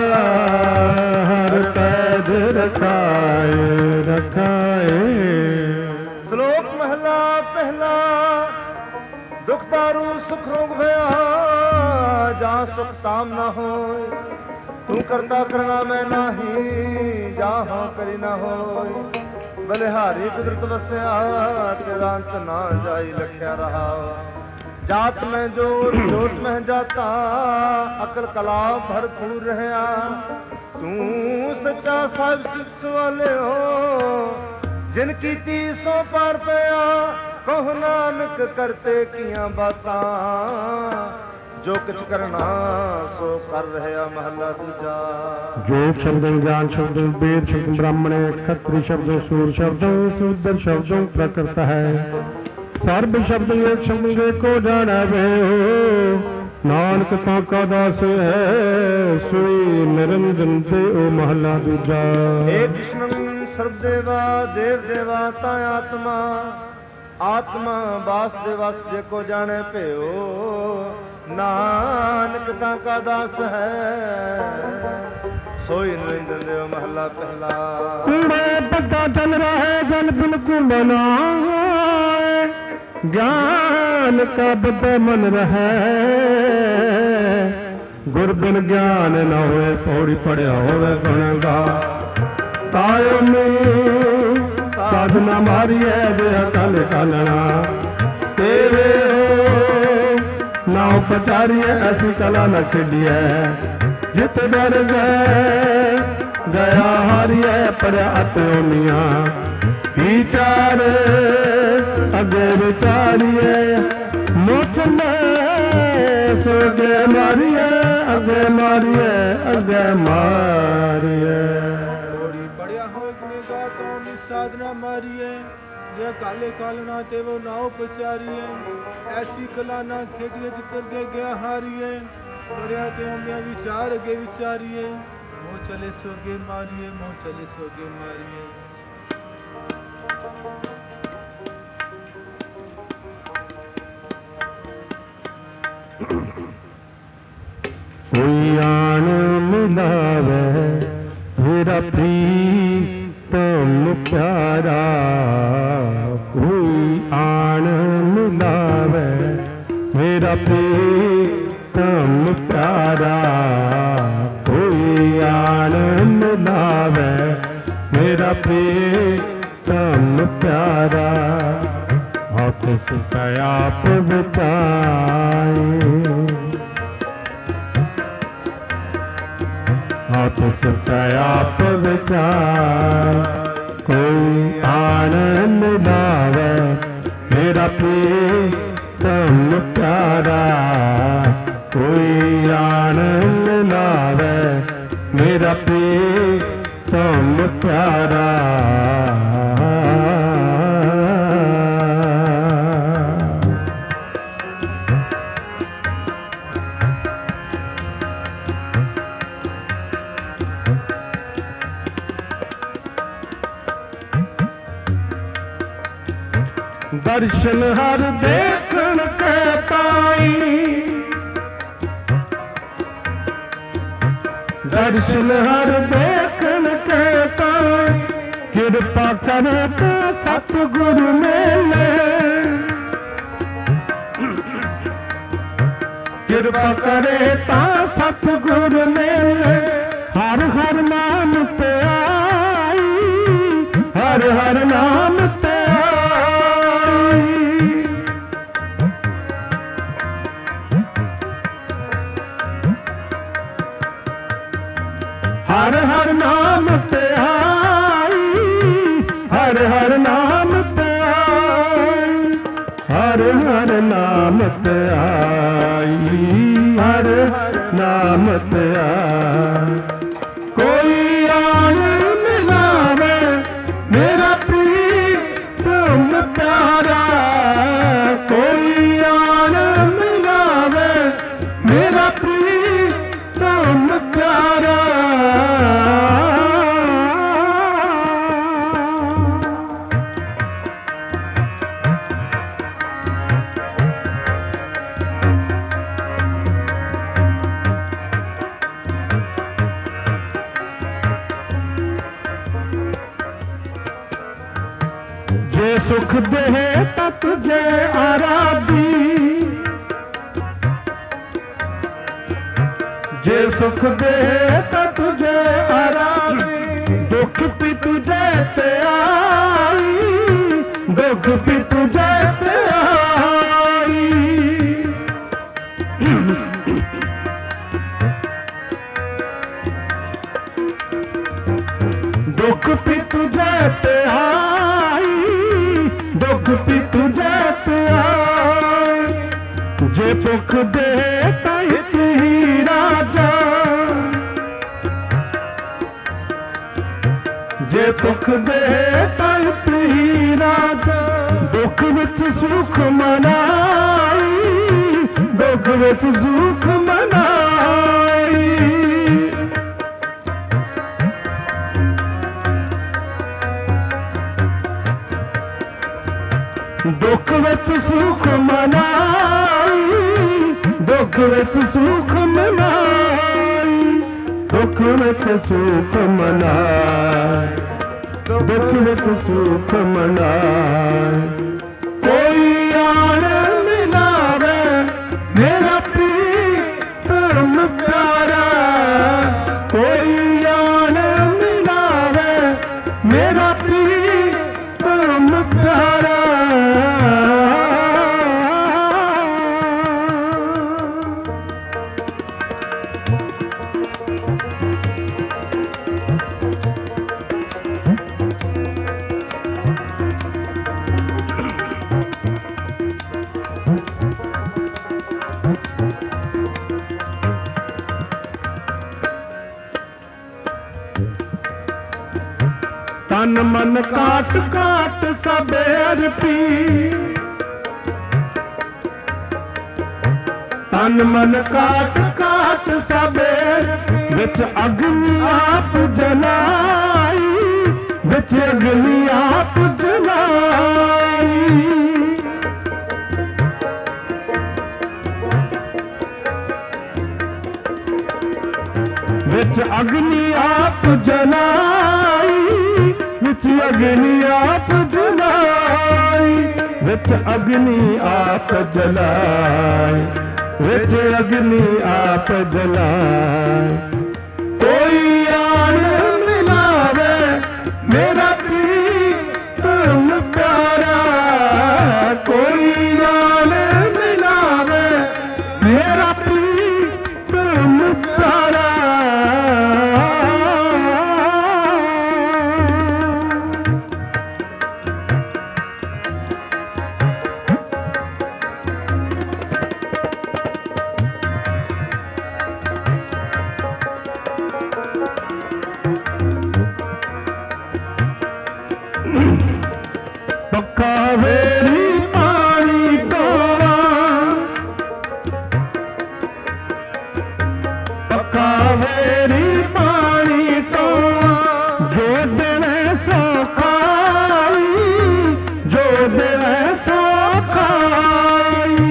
Speaker 1: ਹਰ ਪੈਦ ਰਖਾਏ ਰਖਾਏ
Speaker 2: ਸ਼ਲੋਕ ਮਹਲਾ ਪਹਿਲਾ ਦੁਖ ਦਾਰੂ ਸੁਖ ਰੋਗ ਭਇਆ ਜਾਂ ਸੁਖ ਸਾਮ ਨਾ ਹੋਏ ਤੂੰ ਕਰਤਾ ਕਰਨਾ ਮੈਂ ਨਾਹੀ ਜਾਹਾਂ ਕਰੀ ਨਾ ਹੋਏ ਬਲਿਹਾਰੀ ਕੁਦਰਤ ਵਸਿਆ ਤੇਰਾ ਅੰਤ ਨਾ ਜਾਈ ਲਖਿਆ ਰਹਾ ਜਾਤ ਮੈਂ ਜੋਤ ਜੋਤ ਮੈਂ ਜਾਤਾ ਅਕਲ ਕਲਾ ਭਰਪੂਰ ਰਹਾ ਤੂੰ ਸੱਚਾ ਸਾਹਿਬ ਸਿਫਤ ਸਵਾਲਿਓ ਜਿਨ ਕੀਤੀ ਸੋ ਪਾਰ ਪਿਆ ਕਹੁ ਨਾਨਕ ਕਰਤੇ ਕੀਆਂ ਬਾਤਾਂ ਜੋ ਕੁਛ ਕਰਨਾ ਸੋ ਕਰ ਰਿਹਾ ਮਹਲਾ ਦੂਜਾ
Speaker 1: ਜੋਗ ਸ਼ਬਦੰ ਗਿਆਨ ਸ਼ਬਦੰ ਵੇਦ ਸ਼ਬਦੰ ਬ੍ਰਾਹਮਣੇ ਖੱਤਰੀ ਸ਼ਬਦੰ ਸੂਰ ਸ਼ਬਦੰ ਸੂਦਰ ਸ਼ਬਦੰ ਪ੍ਰਕਰਤ ਹੈ ਸਰਬ ਸ਼ਬਦੰ ਏਕ ਸ਼ਬਦੰ ਏਕੋ ਜਾਣੈ ਨਾਨਕ ਤਾਂ ਕਾ ਦਾਸ ਹੈ ਸੋਈ ਨਿਰੰਜਨ ਤੇ ਓ ਮਹਲਾ ਦੂਜਾ
Speaker 2: ਏ ਕ੍ਰਿਸ਼ਨ ਸਰਬ ਦੇਵਾ ਦੇਵ ਦੇਵਾ ਤਾ ਆਤਮਾ ਆਤਮਾ ਵਾਸੁਦੇਵ ਜੇ ਕੋ ਜਾਣੇ ਭਿਓ ਨਾਨਕ ਤਾਂ ਕਾ ਦਾਸ ਹੈ ਸੋਈ ਨਿਰੰਜਨ ਦਿਓ ਮਹਲਾ ਪਹਿਲਾ ਕੂੜੇ ਬੱਦਾ ਜਲ ਰਹੇ ਜਲ ਬਿਲਕੁਲ ਨਾ ਹੋਏ ਗਿਆਨ ਕਾ ਬੱਦਾ ਮਨ ਰਹੇ ਗੁਰ ਬਿਨ ਗਿਆਨ ਨਾ ਹੋਏ ਪੌੜੀ ਪੜਿਆ ਹੋਵੇ ਗੁਣ ਗਾ ਤਾਇਓ ਨੂੰ ਸਾਧਨਾ ਮਾਰੀਐ ਜੇ ਅਕਲ ਕਾਲਣਾ ਤੇਰੇ ਨਾ ਉਪਚਾਰੀਐ ਐਸੀ ਕਲਾ ਨ ਖੇਡੀਐ ਜਿਤ ਡਰ ਗਏ ਗਿਆ ਹਾਰੀਐ ਪੜਿਆ ਅਤਿਓਨੀਆਂ ਵਿਚਾਰ ਅੱਗੇ ਵਿਚਾਰੀਐ ਮੋਚਨ ਸੋਗੇ ਮਾਰੀਐ ਅੱਗੇ ਮਾਰੀਐ ਅੱਗੇ ਮਾਰੀਐ
Speaker 3: ਸਾਧਨਾ ਮਾਰੀਏ ਜੇ ਕਾਲੇ ਕਾਲਣਾ ਤੇ ਉਹ ਨਾ ਉਪਚਾਰੀਏ ਐਸੀ ਕਲਾ ਨਾ ਖੇਡੀਏ ਜਿੱਤਰ ਦੇ ਗਿਆ ਹਾਰੀਏ ਬੜਿਆ ਤੇ ਹਮਿਆ ਵਿਚਾਰ ਅਗੇ ਵਿਚਾਰੀਏ चले सोगे मारिए, मोह चले सोगे मारिए।
Speaker 1: कोई आन मिलावे मेरा प्रीतम प्यारा, कोई आन मिलावे मेरा प्रीतम प्यारा, कोई आन मिलावे मेरा प्रीतम प्यारा। आप आप बचाए, आप आप बचाए, कोई आनंद लावे मेरा प्रीतम प्यारा, कोई आनंद लावे मेरा प्रीतम प्यारा। दर्शन हर देखन के ताई, दर्शन हर देखन के ताई, कृपा करे तो सतगुरु मेले, कृपा करे ता सतगुरु मेले। हर हर नाम ते आई, हर हर नाम ते हर हर नाम ते आई, हर हर नाम ते आई, हर हर नाम ते आई, हर नाम ते आई। कोई आन मिलावे मेरा प्रीतम प्यारा, कोई आन मिलावे मेरा प्रीतम प्यारा। जे सुख दे ता तुझे आराधी, जे सुख दे ता तुझे आराधी, दुख भी तुझे ते आई, दुख भी तुझे ते आई। दुख भी तुझे ते आई, दुख भी तुझे ते आई। जे भुख दे ता हित ही राजा, जे भुख दे ता हित ही राजा। दुख विच सुख मनाई, दुख विच सुख मनाई। दुख विच सुख मनाई, दुख विच सुख मनाई, दुख विच सुख मनाई, दुख विच सुख मनाई। कोई आन मिलावे मेरा प्रीतम प्यारा, कोई आन मिलावे मेरा प्रीतम प्यारा। तन मन काट काट सब अर्पी, ਤਨ ਮਨ ਕਾਟ ਕਾਟ ਸਭੇ ਵਿੱਚ ਅਗਨੀ ਆਪ ਜਲਾਈ ਵਿੱਚ ਅਗਨੀ ਆਪ ਜਲਾਈ ਵਿੱਚ ਅਗਨੀ ਆਪ ਜਲਾਈ ਵਿੱਚ ਅਗਨੀ ਆਪ ਜਲਾਈ ਵਿੱਚ ਅਗਨੀ ਆਪ ਜਲਾਈ ਵਿੱਚ ਅਗਨੀ ਆਪ ਜਲਾਈ ਕੋਈ ਆਨ ਮਿਲਾਵੇ ਮੇਰਾ ਪ੍ਰੀਤਮ ਪਿਆਰਾ ਕੋਈ ਆਨ ਮਿਲਾਵੇ ਮੇਰਾ ਪ੍ਰੀਤਮ ਪਿਆਰਾ ਪੱਕਾ ਵੇਰੀ ਪਾਣੀ ਟੋਆ ਪੱਕਾ ਵੇਰੀ ਪਾਣੀ ਟੋਆ ਜੋ ਦੇਵੇ ਸੋ ਖਾਈ ਜੋ ਦੇਵੇ ਸੋ ਖਾਈ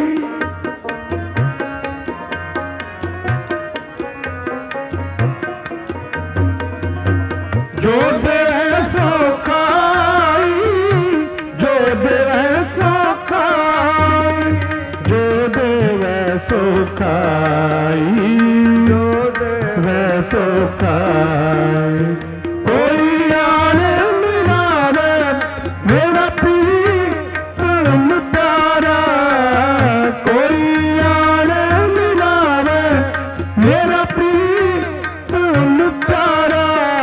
Speaker 1: ਜੋ ਦੇਵੇ ਸੋ ਖਾਈ ਜੋ ਦੇਵੇ ਸੋ ਖਾਈ ਜੋ ਦੇਵੇ ਸੋ ਖਾਈ ਜੋ ਦੇਵੇ ਸੋ ਖਾਈ ਕੋਈ ਆਨ ਮਿਲਾਵੇ ਮੇਰਾ ਪ੍ਰੀਤਮ ਪਿਆਰਾ ਕੋਈ ਆਨ ਮਿਲਾਵੇ ਮੇਰਾ ਪ੍ਰੀਤਮ ਪਿਆਰਾ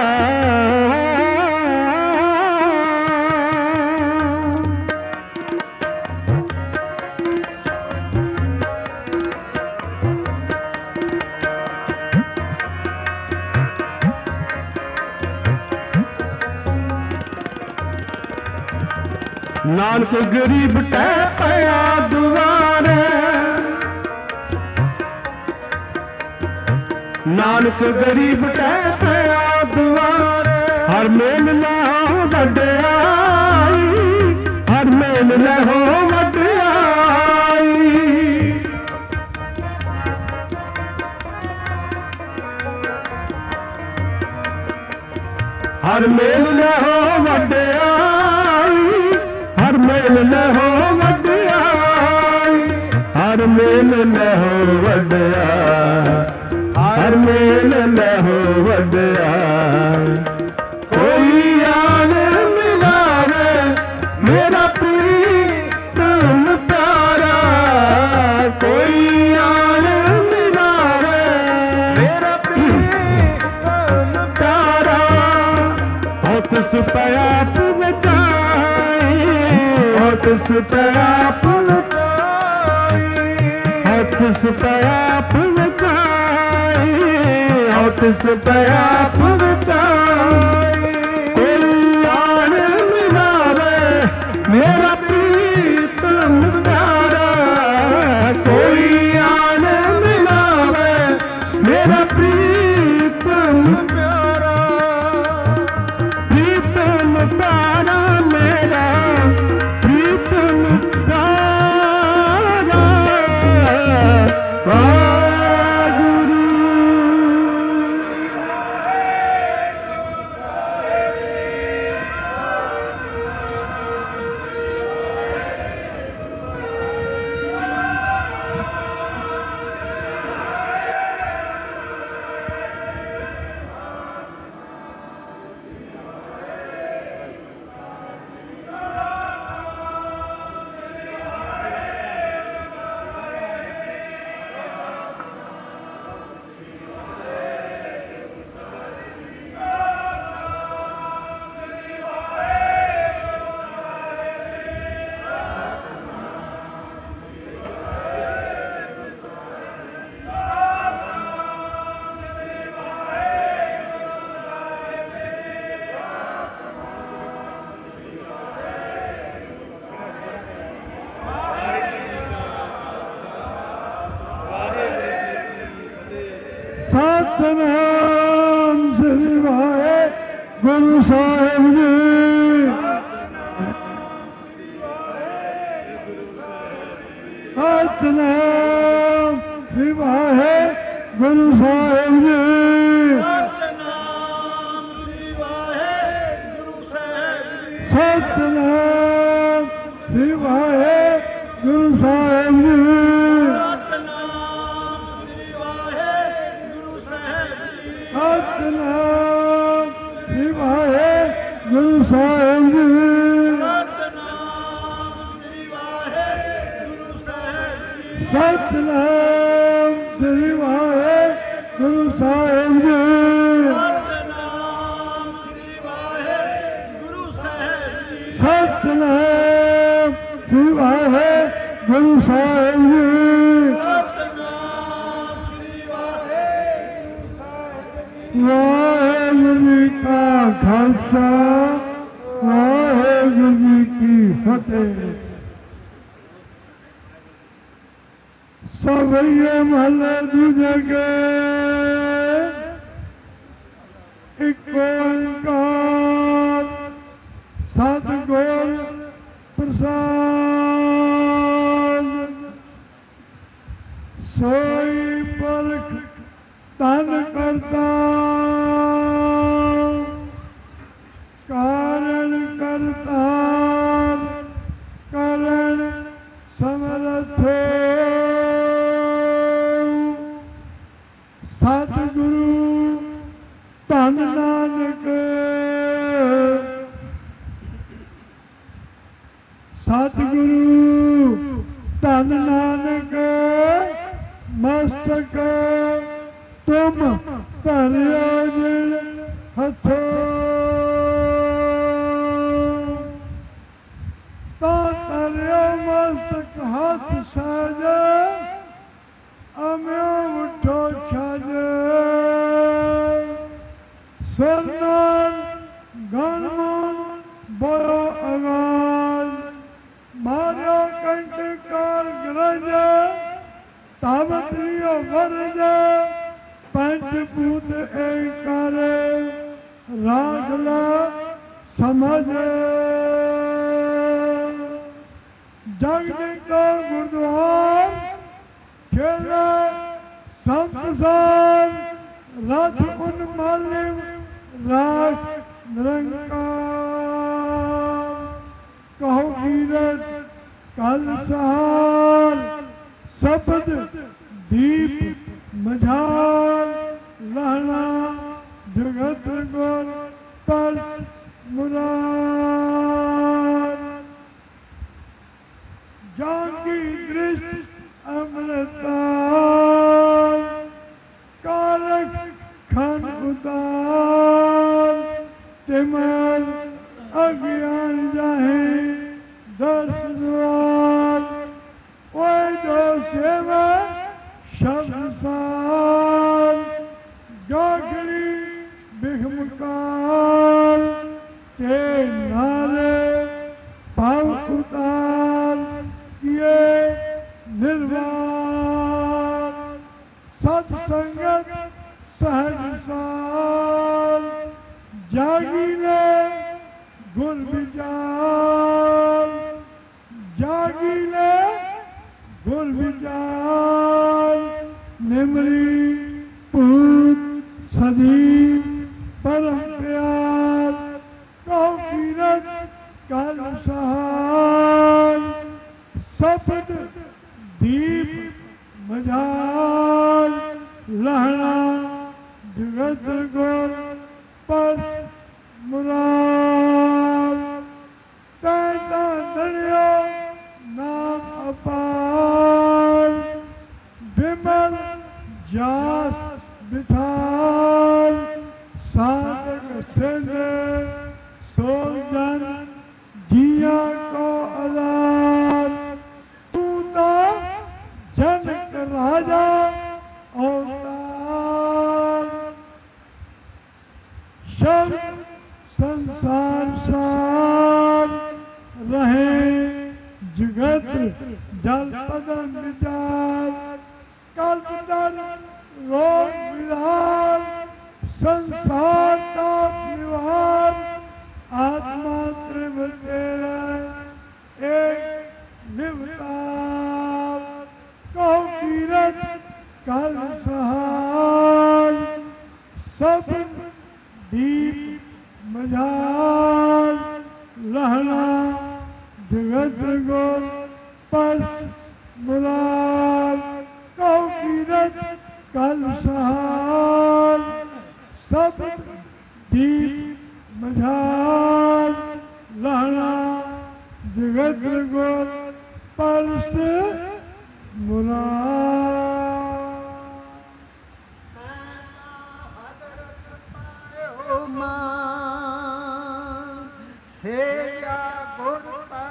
Speaker 1: ਨਾਨਕ ਗਰੀਬ ਟਹਿ ਪਿਆ ਦੁਆਰੇ ਨਾਨਕ ਗਰੀਬ ਟਹਿ ਪਿਆ ਦੁਆਰੇ ਹਰ ਮੇਲ ਲਹੋ ਵਡਿਆਈ ਹਰ ਮੇਲ ਲਹੋ ਵਡਿਆਈ ਹਰ ਮੇਲ ਲਹੋ ਵਡਿਆਈ ਹਰ ਮੇਲ ਲਹੋ ਵਡਿਆਈ ਹਰ ਮੇਲ ਲਹੋ ਵਡਿਆਈ ਹਰ ਮੇਲ ਲਹੋ ਵਡਿਆਈ ਕੋਈ ਆਨ ਮਿਲਾਵੇ ਮੇਰਾ ਪ੍ਰੀਤਮ ਪਿਆਰਾ ਕੋਈ ਆਨ ਮਿਲਾਵੇ ਮੇਰਾ ਪ੍ਰੀਤਮ ਪਿਆਰਾ ਹੱਥ ਸੁਪਾਪ ਬਚਾਈ ਹੱਥ ਸੁਪਾਪ ਬਚਾਈ ਹੱਥ ਸੁਪਾਪ ਬਚਾਈ ਹੱਥ ਸੁਪਾਪ ਬਚਾਈ ਕੋਈ ਆਨ ਮਿਲਾਵੇ ਮੇਰਾ ਪ੍ਰੀਤਮ ਪਿਆਰਾ ਕੋਈ ਆਨ ਮਿਲਾਵੇ ਮੇਰਾ ਪ੍ਰੀਤਮ ਪਿਆਰਾ ਪ੍ਰੀਤਮ ਪਿਆਰਾ ਮੇਰਾ ਪ੍ਰੀਤਮ ਪਿਆਰਾ ਵਾਹਿਗੁਰੂ। ਸਤਿਨਾਮ ਸ੍ਰੀ ਵਾਹਿਗੁਰੂ ਸਾਹਿਬ ਜੀ।
Speaker 4: ਸਤਿਨਾਮ ਸ੍ਰੀ ਵਾਹਿਗੁਰੂ ਸਾਹਿਬ ਜੀ।
Speaker 1: ਸਤਿਨਾਮ ਸ੍ਰੀ ਵਾਹਿਗੁਰੂ ਸਾਹਿਬ ਜੀ।
Speaker 4: ਸਤਿਨਾਮ ਸ੍ਰੀ ਵਾਹਿਗੁਰੂ ਸਾਹਿਬ ਜੀ।
Speaker 1: ਸਤਿਨਾਮ ਸ੍ਰੀ ਵਾਹਿਗੁਰੂ ਸਾਹਿਬ ਜੀ।
Speaker 4: ਸਤਿਨਾਮ ਸ੍ਰੀ ਵਾਹਿਗੁਰੂ ਸਾਹਿਬ ਜੀ।
Speaker 1: ਸਤਿਨਾਮ ਸ੍ਰੀ ਵਾਹਿਗੁਰੂ ਸਾਹਿਬ ਜੀ।
Speaker 4: ਸਤਿਨਾਮ ਸ੍ਰੀ ਵਾਹਿਗੁਰੂ ਸਾਹਿਬ ਜੀ।
Speaker 1: ਵਾਹਿਗੁਰੂ ਜੀ ਕਾ ਖਾਲਸਾ ਵਾਹਿਗੁਰੂ ਜੀ ਕੀ ਫਤਿਹ। ਸਭਈਏ ਮਹੱਲੇ ਦੂਜੇ ਕੇ ਇੱਕ ਓੰਕਾਰ ਸਤਿਗੁਰ ਪ੍ਰਸਾਦ। ਸੋਈ ਪਰਖ ਧਨ ਕਰਤਾ ਕਾਰਨ ਕਰਤਾ ਕਰਨ ਸਮਰਥੋ ਸਤਿਗੁਰੂ ਧੰਨ ਨਾਨਕ। ਸਤਿਗੁਰੂ ਧੰਨ ਨਾਨਕ ਮਸਤਕ ਤੁਮ ਧਰਿਓ ਜਿਨ ਹੱਥੋਂ। ਤਾਂ ਧਰਿਓ ਮਸਤਕ ਹੱਥ ਸਾਜ ਅਮਿਓ ਉਠੋ ਛਜ। ਸਰਨਾਨ ਗਣਮਨ ਬੋਇਓ ਆਵਾਜ਼ ਮਾਰਿਓ ਕੰਠ ਕਾਰ ਗਰਜ ਤਾਵਤ ਲਿਓ ਵਰਜ। ਪੰਜ ਭੂਤ ਏਕਾਰ ਰਾਖ ਲਾ ਸਮਝ। ਜਗ ਕੋ ਗੁਰਦੁਆਰ ਖੇਲਾ ਸੰਸਾਰ ਰਥ ਉਨ ਮਾਲਿਮ ਰਾਖ ਨਿਰੰਕਾਰ। ਕਹੋ ਕੀਰਤ ਕਲ ਸਹਾਰ ਸ਼ਬਦ ਦੀਪ ਮਝਾਰ। ਲਹਣਾ ਜਗਤ ਗੁਰ ਪਰਸ ਮੁਰਾਰ। ਜਾਂਗੀ ਦ੍ਰਿਸ਼ਟ ਅੰਮ੍ਰਿਤਾਰ ਕਾਲਕ ਖੰਡ ਉਤਾਰ। ਤਿਮਰ ਅਗਿਆਨ ਜਾਹੇ ਦਰਸ ਦੁਆਰ। ਓਏ ਜੋ ਸੇਵਾ ਸ਼ਬਦ ਸਾਰ ਗਾਗੜੀ ਬਿਖਮਕਾਰ। ਤੇ ਨਾਰੇ ਭਾਵ ਉਤਾਰ ਕੀਏ ਨਿਰਵਾਰ। ਸਤ ਸੰਗਤ ਸਹਿਜ ਸਾਰ ਜਾਗੀ ਨੇ ਗੁਰ ਵਿਚਾਰ। ਜਾਗੀ ਨੇ ਗੁਰ ਵਿਚਾਰ। ਨਿਮਰੀ ਭੂਤ ਸਦੀ ਪਰਮ ਪਿਆਰ। ਕਹੋ ਕੀਰਤ ਕਲ ਸਹਾਰ ਸ਼ਬਦ ਦੀਪ ਮਝਾਰ। ਲਹਣਾ ਜਗਤ ਗੁਰ ਪਰਸ ਮੁਰਾਰ। ਤੈਦਾ ਧਰਿਓ ਨਾਮ ਅਪਾਰ। ਬਿਮਲ ਜਾਸ ਬਿਠਾਰ। ਸਾਧਕ ਸਿੰਧ ਸੋ ਜਨ ਜੀਆ ਕੋ ਆਜ਼ਾਦ। ਤੂੰ ਤਾਂ ਜਨਕ ਰਾਜਾ ਅਵਤਾਰ। ਸ਼ਬਦ ਸੰਸਾਰ ਸਾਰ ਰਹੇ ਜਗਤ ਜਲ ਪਦਮ ਵਿਚਾਰ। ਕਲਪ ਦਰ ਰੋਗ ਵਿਹਾਰ ਸੰਸਾਰ ਤਾਪ ਨਿਵਾਰ। ਆਤਮਾ ਤ੍ਰਿਵ ਤੇਰਾ ਏਕ ਨਿਵਤਾਰ। ਕਹੋ ਕੀਰਤ ਕਲ ਸਹਾਰ ਸ਼ਬਦ ਦੀਪ ਮਝਾਰ। ਲਹਣਾ नेत्र गोर परस मुरार।
Speaker 5: सेया गुर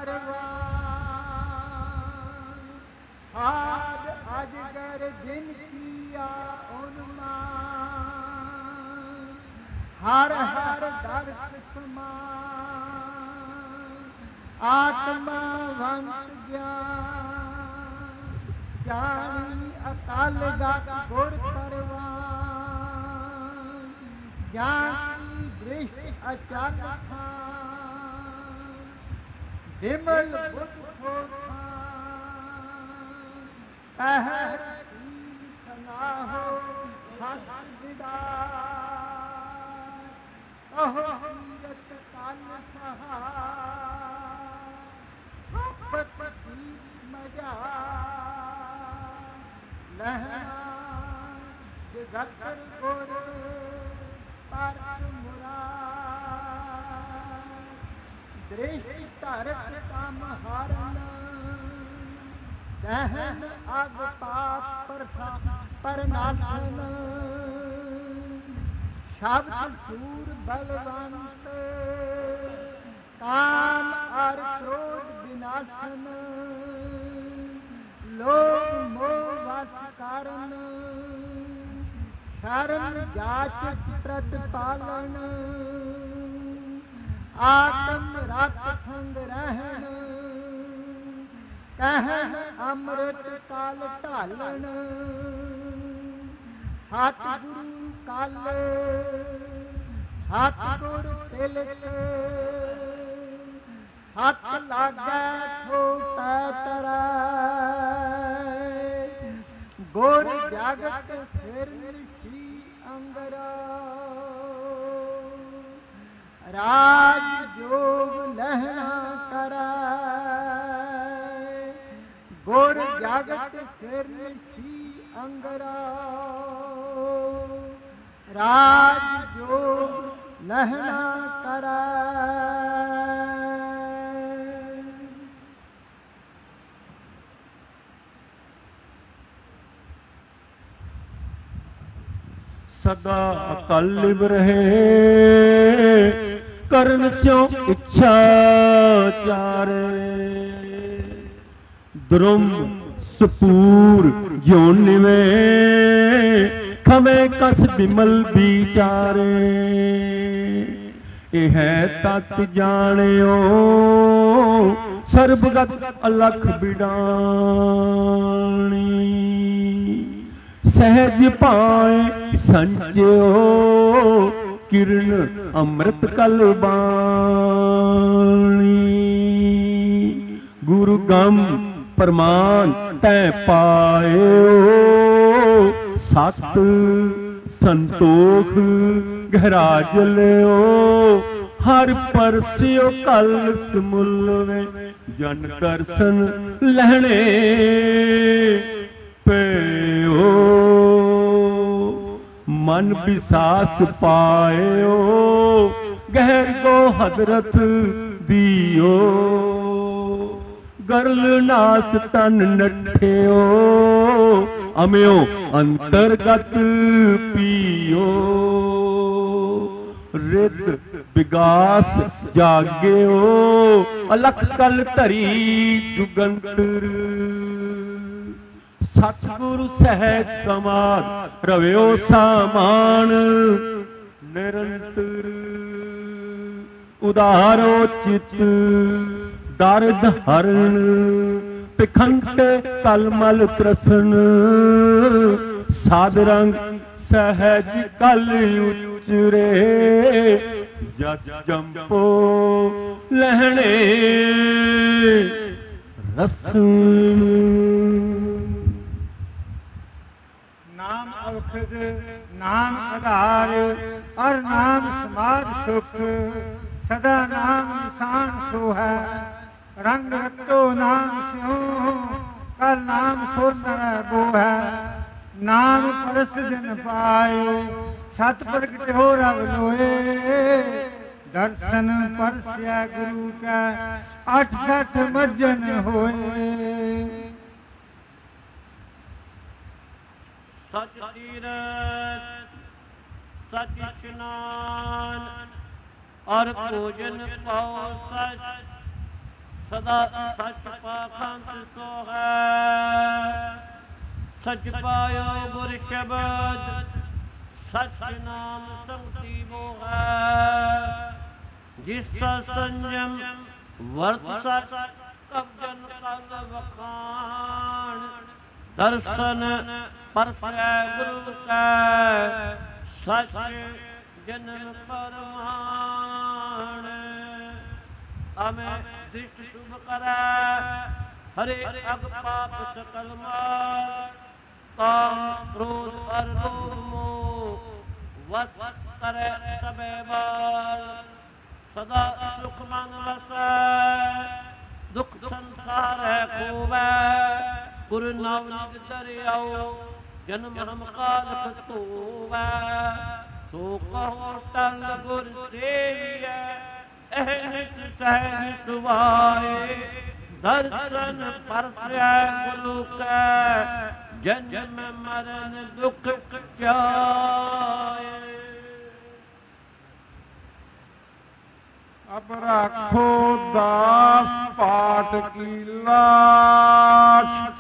Speaker 5: परवान आज अजगर जिन किया उन्मान हर हर दर्श समान आत्मा वंश ज्ञान जानी अकाल गत गुर परवान जानी दृष्टि अचल विमल बुद्ध पहर सनाहो सत विदार कहो सीरत काल सहापत मजा लहना जगत गुर पर दृष्टि धरत काम हारन दहन अग पाप परनाशन शब्द सूर बलवंत काम और क्रोध विनाशन लोभ मोह वश कारण शरण जाच प्रतिपालन आत्म रत संग रहन कहन अमृत काल ढालन सत गुरु कल सत गुरु तिलक सत लागै छोटा तरै गुर जगत फिर ऋषि अंगरा राज योग लहना करै गुर जगत फिर ऋषि अंगरा राज योग लहना करै।
Speaker 1: सदा अकल लिव रहे करन स्यों इच्छा चारे द्रुम सपूर ज्यों निवे खमे कस बिमल विचारे ए है तत जानियो सर्वगत अलख बिडानी सहज पाए संचयो किरण अमृत कल बाणी गुरु गम प्रमाण तै पायो सत संतोख गहरा जलियो हर परसियो कल समुलवे जन दर्शन लहणे पेओ मन विसास पायो गहर को हजरत दियो गरल नास तन नठियो अम्यो अंतर्गत पियो रिद विगास जाग्यो अलख कल धरी जुगंतर सतगुरु सहज समाध रव्यो सामान निरंतर उदारो चित दर्द हरण पिखंट कलमल त्रसन सादरंग सहज कल उचरे जस जंपो लहणे रसन
Speaker 5: नाम औषध नाम आधार और नाम समाज सुख सदा नाम निशान सो है रंग रतो नाम स्यों कल नाम सुर न बो है नाम परस जन पाए सत प्रगट हो रव लोए ਦਰਸ਼ਨ ਪਰਸਿਆ ਗੁਰੂ ਕੈ ਅੱਠ ਸੱਠ ਮੱਜਨ ਹੋਏ।
Speaker 6: ਸਚ ਤੀਰਥ ਸਚ ਇਸ਼ਨਾਨ ਔਰ ਭੋਜਨ ਪਾਓ ਸਚ, ਸਦਾ ਸਚ ਪਾਖੰਡ ਸੋਹੈ। ਸਚ ਪਾਇਓ ਗੁਰ ਸ਼ਬਦ ਸਚ ਨਾਮ ਸੰਗਤੀ ਮੋਹੈ। ਜਿਸ ਸੰਜਮ ਵਰਤ ਸਚ ਕਬਜਨ ਕਲ ਵਖਾਣ। ਦਰਸ਼ਨ ਪਰਸੈ ਗੁਰੂ ਕੈ ਸਚ ਜਨਮ ਪਰਮਾਣ। ਅਮੈ ਦ੍ਰਿਸ਼ਟ ਸ਼ੁਭ ਕਰੈ ਹਰੇ ਅਗ ਪਾਪ ਸਕਲ ਮਾਰ। ਕਾਮ ਕ੍ਰੋਧ ਅਰ ਲੋਭ ਮੋਹ ਵਸ ਕਰੈ ਸਭੈ ਬਾਲ। ਸਦਾ ਸੁਖ ਮਨ ਵਸੈ ਦੁਖ ਸੰਸਾਰ ਹੈ ਖੋਵੈ। ਗੁਰ ਨਵਨਿਧ ਦਰਿਆਉ ਜਨਮ ਹਮ ਕਾਲ ਧੋਵੈ। ਸੋ ਕਹੋ ਟਲ ਗੁਰ ਸੇਵੀਐ ਇਹ ਨਿਤ ਸਹਿਜ ਸੁਭਾਏ। ਦਰਸ਼ਨ ਪਰਸੈ ਗੁਰੂ ਕੈ ਜਨਮ ਮਰਨ ਦੁਖ ਜਾਏ।
Speaker 1: ਅਬ ਰਾਖੋ ਦਾਸ ਪਾਟ ਕੀ ਲਾਜ।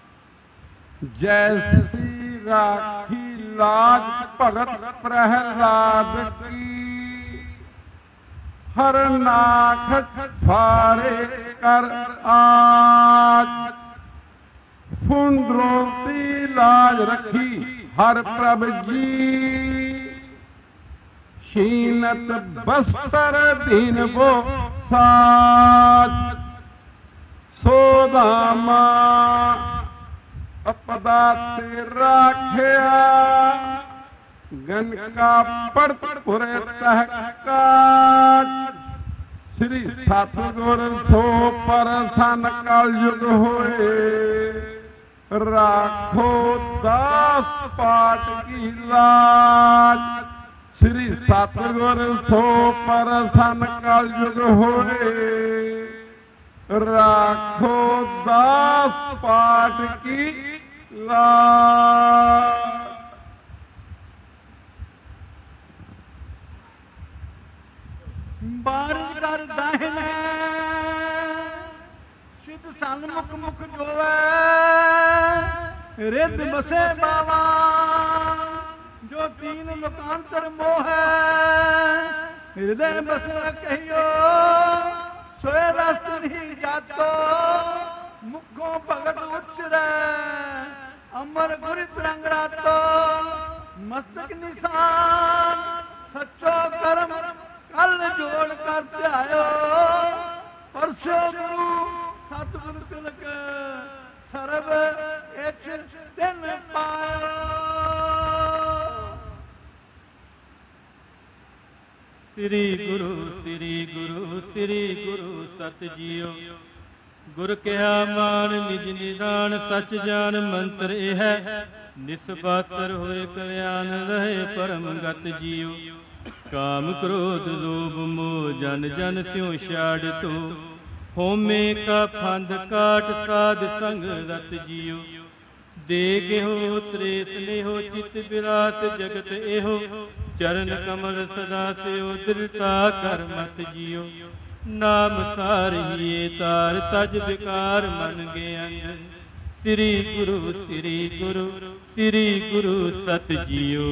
Speaker 1: ਜੈਸੀ ਰਾਖੀ ਲਾਜ ਭਗਤ ਪ੍ਰਹਿਲਾਦ ਕੀ। ਹਰ ਨਾਖ ਫਾਰੇ ਕਰ ਆਜ। ਫੁੰਦਰੋਂ ਦੀ ਲਾਜ ਰੱਖੀ ਹਰ ਪ੍ਰਭ ਜੀ। ਸ਼ੀਨਤ ਬਸਤਰ ਦੀਨ ਬੋ ਸਾਜ। ਸੋਦਾਮਾ ਅਪਦਾ ਤੇ ਰਾਖਿਆ। ਗਨ ਕਾ ਪੜਤ ਪੁਰੇ ਤਹਿਕਾਜ। ਸ੍ਰੀ ਸਤਿਗੁਰ ਸੋ ਪਰਸਨ ਕਲ ਯੁਗ ਹੋਏ। ਰਾਖੋ ਦਾਸ ਪਾਟ ਕੀ ਲਾਜ। ਸ੍ਰੀ ਸਤਿਗੁਰ ਸੋ ਪਰਸਨ ਕਲ ਯੁਗ ਹੋਏ। ਰਾਖੋ ਦਾਸ ਪਾਟ ਕੀ ਲਾਜ।
Speaker 5: ਬਾਰ ਕਰ ਦਾਹਿਨੇ ਸਿਧ ਸਨਮੁਖ ਮੁਖ ਜੋਵੈ। ਰਿੱਧ ਬਸੇ ਬਾਵਾ ਜੋ ਤੀਨ ਲੋਕਾਂਤਰ ਮੋਹੈ। ਹਿਰਦੈ ਬਸੈ ਕਹੀਓ ਸੋਏ ਰਸ ਨਹੀਂ ਜਾਤੋ। ਮੁਖੋਂ ਭਗਤ ਉਚਰੈ ਅਮਰ ਗੁਰ ਤਰੰਗ ਰਾਤੋ। ਮਸਤਕ ਨਿਸ਼ਾਨ ਸੱਚੋ ਕਰਮ ਕਲ ਜੋੜ ਕਰ ਧਿਆਇਓ। ਪਰਸੋ ਗੁਰੂ ਸਤਿਗੁਰ ਤਿਲਕ ਸਰਬ ਇਛ ਤਿਨ ਪਾਇਓ।
Speaker 7: ਸ੍ਰੀ ਗੁਰੂ ਸ੍ਰੀ ਗੁਰੂ ਸ੍ਰੀ ਗੁਰੂ ਸਤ ਜੀਓ। ਗੁਰ ਕਿਆ ਮਾਨ ਨਿਜ ਨਿਦਾਨ ਸਚ ਜਾਨ ਮੰਤਰ ਇਹ ਹੈ। ਨਿਸਬਾਤਰ ਹੋਏ ਕਲਿਆਣ ਰਹੇ ਪਰਮ ਗਤ ਜੀਓ। ਕਾਮ ਕ੍ਰੋਧ ਲੋਭ ਮੋਹ ਜਨ ਜਨ ਸਿਉ ਛਾੜ ਤੋ। ਹੋਮੇ ਕਾ ਫੰਦ ਕਾਟ ਸਾਧ ਸੰਗ ਰਤ ਜੀਓ। ਦੇ ਗਿਓ ਤ੍ਰੇਸ ਲਿਹੋ ਚਿਤ ਬਿਰਾਸ ਜਗਤ ਇਹੋ। ਚਰਨ ਕਮਲ ਸਦਾ ਸਿਓ ਦ੍ਰਿੜਤਾ ਕਰ ਮਤ ਜੀਓ। ਨਾਮ ਸਾਰੀਏ ਤਾਰ ਤਜ ਵਿਕਾਰ ਮਨ ਗਿਆਨ। ਸ੍ਰੀ ਗੁਰੂ ਸ੍ਰੀ ਗੁਰੂ ਸ੍ਰੀ ਗੁਰੂ ਸਤ ਜੀਓ।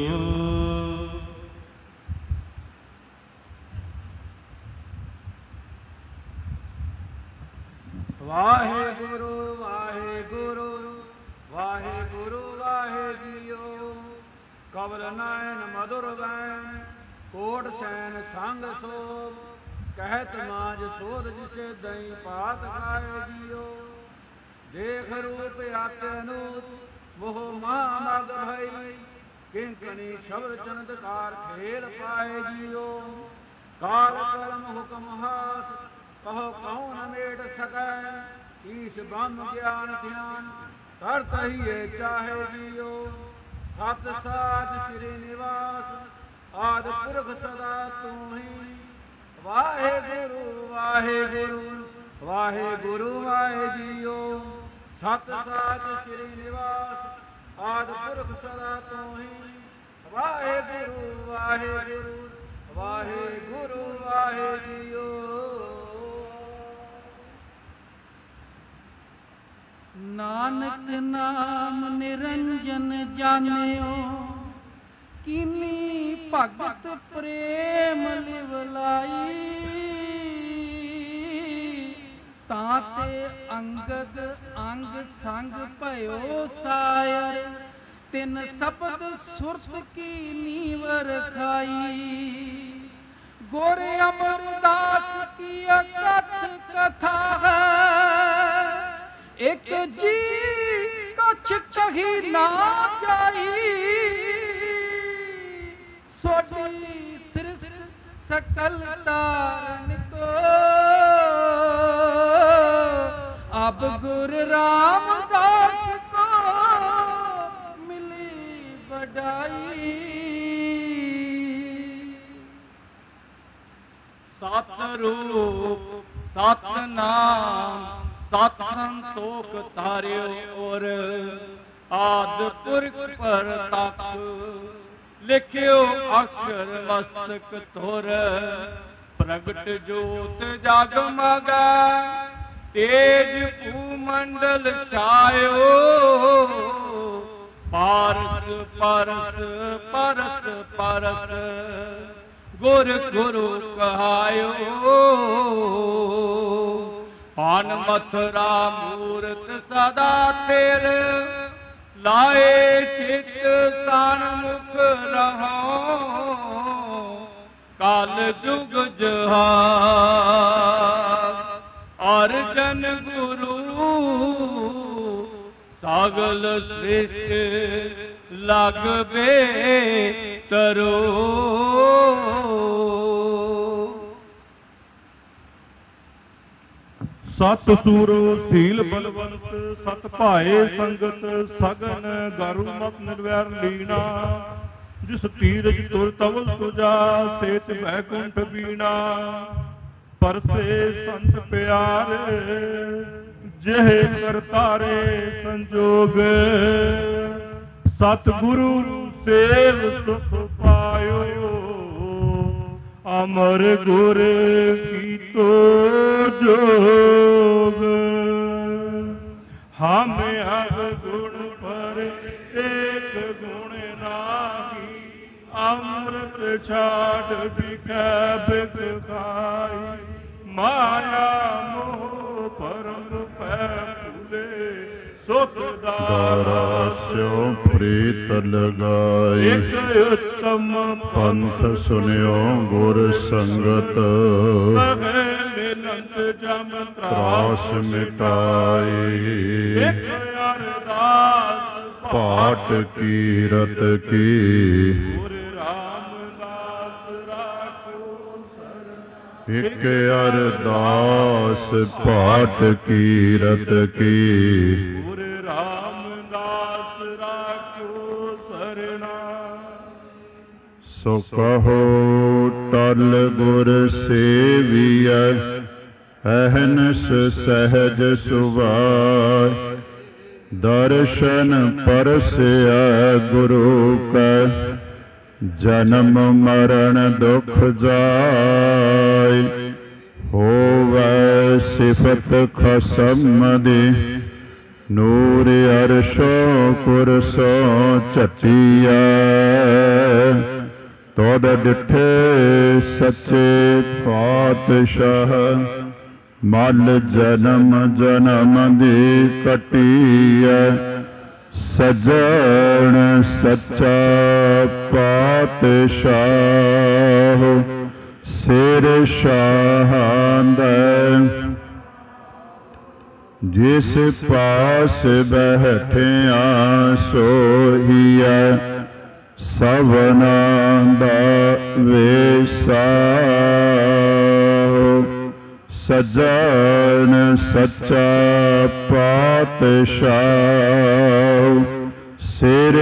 Speaker 8: ਵਾਹਿਗੁਰੂ ਵਾਹਿਗੁਰੂ ਵਾਹਿਗੁਰੂ ਵਾਹਿ ਜੀਓ। ਕਵਲ ਨੈਣ ਮਧੁਰ ਵੈਣ ਕੋਟ ਸੈਨ ਸੰਗ ਸੋਭ। ਕਹਿਤ ਮਾਜ ਸੋਧ ਜਿਸੇ ਦਈ ਪਾਤ ਖਾਏ ਜੀਓ। ਦੇਖ ਰੂਪ ਆਤੇ ਅਨੂਪ ਮੋਹ ਮਹਾ ਮਗ ਭਈ। ਕਿੰਕਣੀ ਸ਼ਬਦ ਚੰਦਕਾਰ ਖੇਲ ਪਾਏ ਜੀਓ। ਕਾਲ ਕਲਮ ਹੁਕਮ ਹਾਥ ਕਹੋ ਕਉ ਨ ਮੇਟ ਸਕੈ। ਈਸ਼ ਬ੍ਰਹਮ ਗਿਆਨ ਧਿਆਨ ਕਰਤ ਹੀਏ ਚਾਹੇ ਜੀਓ। ਸਤ ਸਾਧ ਸ੍ਰੀ ਨਿਵਾਸ ਆਦਿ ਪੁਰਖ ਸਦਾ ਤੂੰ ਹੀ। ਵਾਹਿਗੁਰੂ ਵਾਹਿਗੁਰੂ ਵਾਹਿਗੁਰੂ ਵਾਹਿ ਜੀਓ। ਸਤ ਸਾਚ ਸ੍ਰੀ ਨਿਵਾਸ ਆਦਿ ਪੁਰਖ ਸਦਾ ਤੋਹੀ। ਵਾਹਿਗੁਰੂ ਵਾਹਿਗੁਰੂ ਵਾਹਿਗੁਰੂ ਵਾਹਿ ਜੀਓ।
Speaker 7: ਨਾਨਕ ਨਾਮ ਨਿਰੰਜਨ ਜਾਣਿਓ, ਕੀਨੀ ਭਗਤ ਪ੍ਰੇਮ ਲਿਵ ਲਾਈ। ਤਾਂ ਤੇ ਅੰਗਦ ਅੰਗ ਸੰਗ ਭਇਓ ਸਾਇਰ, ਤਿਨ ਸਬਦ ਸੁਰਤ ਕੀ ਨੀਵ ਰਖਾਈ। ਗੁਰ ਅਮਰਦਾਸ ਕੀ ਅਕਥ ਕਥਾ ਹੈ, ਇਕ ਜੀ ਕਛ ਕਹੀ ਨਾ ਜਾਈ। ਸੋਢੀ ਸ੍ਰਿਸ਼ਟ ਸਕਲ ਤਾਰਨ ਕੋ, ਅਬ ਗੁਰ ਰਾਮਦਾਸ ਕੋ ਮਿਲੀ ਵਡਾਈ।
Speaker 9: ਸਤਿਰੂਪ ਸਤਿਨਾਮ ਸਤ ਸੰਤੋਖ ਧਾਰਿਓ, ਔਰ ਆਦਿ ਪੁਰਖ ਪ੍ਰਤੱਖ ਲਿਖਿਓ ਅਕਸ਼ਰ ਮਸਤਕ ਧੁਰ। ਪ੍ਰਗਟ ਜੋਤ ਜਗਮਗਾ ਤੇਜ ਭੂਮੰਡਲ ਛਾਇਓ। ਪਾਰਸ ਪਰਸ ਪਰਸ ਪਰਸ ਗੁਰ ਗੁਰੂ ਕਹਾਇਓ। ਪਾਨ ਮਥੁਰਾ ਮੂਰਤ ਸਦਾ ਤੇਰ, ਲਾਏ ਚਿਤ ਸਨਮੁਖ ਰਹੋ। ਕਾਲ ਜੁਗ ਜਹਾਨ ਅਰਜਨ ਗੁਰੂ, ਸਗਲ ਸ੍ਰਿਸ਼ਟ ਲਗਵੇ ਤਰੋ।
Speaker 1: ਸਤ ਸੂਰ ਸੀਲ ਬਲਵੰਤ, ਸਤ ਭਾਏ ਸੰਗਤ ਸਗਨ ਗਰੂ ਮਤ ਨਿਰਵੈਰ ਲੀਣਾ। ਜਿਸ ਤੀਰਜ ਤੁਰ ਤਵਲ ਤੁਜਾ, ਸੇਤ ਬੈਕੁੰਠ ਬੀਣਾ। ਪਰਸੇ ਸੰਤ ਪਿਆਰੇ, ਜਿਹੇ ਕਰਤਾਰੇ ਸੰਜੋਗ। ਸਤਿਗੁਰੂ ਸੇਵ ਸੁਖ ਪਾਇਓ, ਅਮਰ ਗੁਰ ਕੀਤੋ ਜੋਗ। ਹਮ ਅਬ ਗੁਣ ਪਰ ਏਕ ਗੁਣ ਨਾਹੀ, ਅੰਮ੍ਰਿਤ ਛਾੜ ਬਿਖੈ ਬਿਖ ਖਾਈ। ਮਾਇਆ ਮੋਹ ਪਰਮ ਪੈ ਭੁਲੇ, ਸੁਖ ਦਾਰਾ
Speaker 10: ਸਿਉ ਪ੍ਰੀਤ ਲਗਾਈ।
Speaker 1: ਇਕ ਉਤਮ
Speaker 10: ਪੰਥ ਸੁਨਿਓ ਗੁਰ ਸੰਗਤ,
Speaker 1: ਮਿਲੰਤ ਜਮ
Speaker 10: ਤਰਾਸ ਮਿਟਾਈ।
Speaker 1: ਇਕ ਅਰਦਾਸ
Speaker 10: ਪਾਟ ਕੀਰਤ ਕੀ,
Speaker 1: ਗੁਰ ਰਾਮਦਾਸ ਰਾਖੋ ਸਰਨ।
Speaker 10: ਇਕ ਅਰਦਾਸ ਪਾਟ ਕੀਰਤ ਕੀ,
Speaker 1: ਗੁਰ ਰਾਮਦਾਸ ਰਾਖੋ ਸਰਣਾ।
Speaker 10: ਸੋ ਕਹੋ ਟਲ ਗੁਰ ਸੇਵੀਐ, ਅਹਨਸ ਸਹਿਜ ਸੁਭਾਇ। ਦਰਸ਼ਨ ਪਰਸਿਆ ਗੁਰੂ ਕੈ, ਜਨਮ ਮਰਨ ਦੁਖ ਜਾਇ। ਹੋਵੈ ਸਿਫਤ ਖਸਮ ਦੀ, ਨੂਰ ਅਰਸ਼ੋ ਕੁਰਸੋ ਝਟੀਐ। ਤੋਦ ਡਿਠੇ ਸੱਚੇ ਪਾਤਸ਼ਾਹ, ਮਲ ਜਨਮ ਜਨਮ ਦੀ ਕਟੀਐ। ਸਜਣ ਸੱਚਾ ਪਾਤਸ਼ਾਹ, ਸਿਰ ਸ਼ਾਹਾਂ ਦਾ। ਜਿਸ ਪਾਸ ਬੈਠਿਆ ਸੋਹੀਐ, ਸਭਨਾਂ ਦਾ ਵੇਸਾ। ਸਜਣ ਸੱਚਾ ਪਾਤਸ਼ਾਹ, ਸਿਰ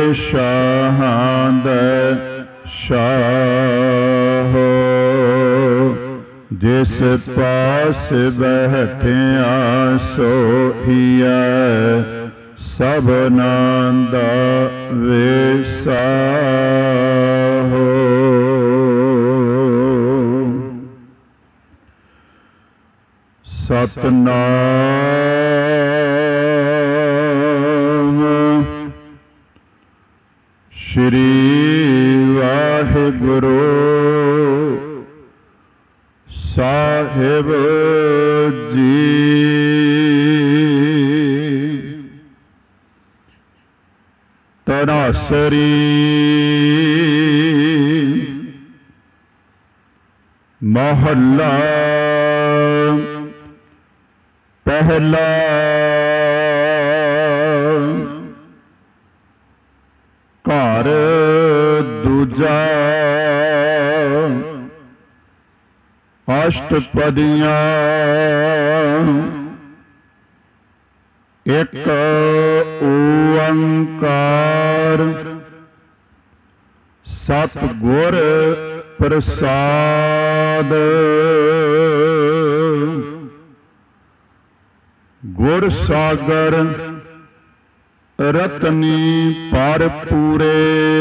Speaker 10: ਸ਼ਾਹਾਂ ਦਾ ਸ਼ਾਹ। ਜਿਸ ਪਾਸ ਬਹਿਠਿਆ ਸੋਹੀਐ ਸਭਨਾਂ ਦਾ ਵੇਸਾ ਹੋ। ਸਤਨਾਮ ਸ਼੍ਰੀ ਵਾਹਿਗੁਰੂ ਸਾਹਿਬ ਜੀ। ਤਨਾਸਰੀ ਮਹੱਲਾ ਪਹਿਲਾ। ਘਰ ਦੂਜਾ ਅਸ਼ਟਪਦੀਆਂ ਇੱਕ ਓੰਕਾਰ ਸਤਿਗੁਰ ਪ੍ਰਸਾਦ। ਗੁਰ ਸਾਗਰ ਰਤਨੀ ਪਰ ਪੂਰੇ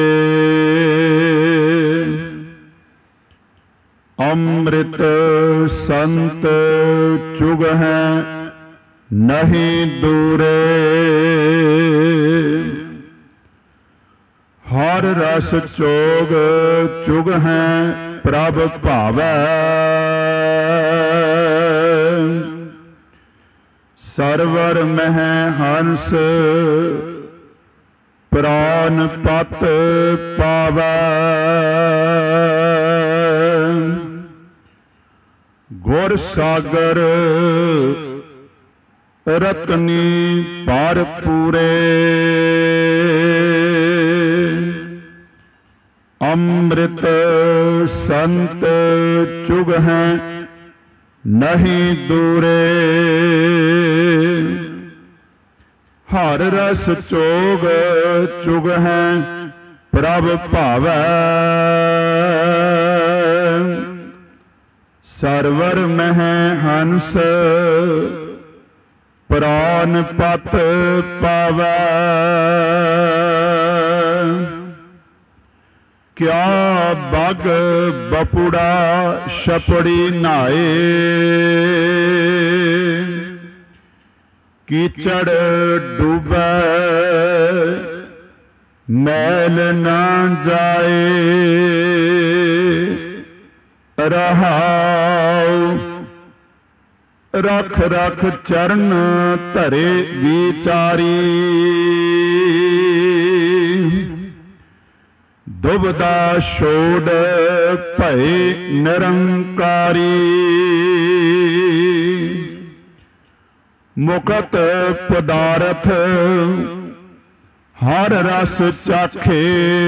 Speaker 10: ਅੰਮ੍ਰਿਤ ਸੰਤ ਚੁਗਹਿ ਨਹੀਂ ਦੂਰੇ। ਹਰ ਰਸ ਚੋਗ ਚੁਗਹਿ ਪ੍ਰਭ ਭਾਵੈ। ਸਰਵਰ ਮਹਿ ਹੰਸ ਪ੍ਰਾਨ ਪਤ ਪਾਵੈ। ਗੁਰ ਸਾਗਰ ਰਤਨੀ ਪਰ ਪੂਰੇ ਅੰਮ੍ਰਿਤ ਸੰਤ ਚੁਗਹਿ ਨਹੀਂ ਦੂਰੇ। ਹਰ ਰਸ ਚੋਗ ਚੁਗਹਿ ਪ੍ਰਭ ਭਾਵੈ। ਸਰਵਰ ਮਹਿ ਹੰਸ ਪ੍ਰਾਨ ਪਤ ਪਾਵੈ। ਕਿਆ ਬਗ ਬਪੁੜਾ ਛਪੜੀ ਨਾਏ। ਕੀਚੜ ਡੂਬੈ ਮੈਲ ਨਾ ਜਾਏ। ਰਹਾਉ ਰਖ ਰਖ ਚਰਨ ਧਰੇ ਵਿਚਾਰੀ। ਦੁਬਦਾ ਛੋੜ ਭਏ ਨਿਰੰਕਾਰੀ। ਮੁਕਤ ਪਦਾਰਥ ਹਰ ਰਸ ਚਾਖੇ।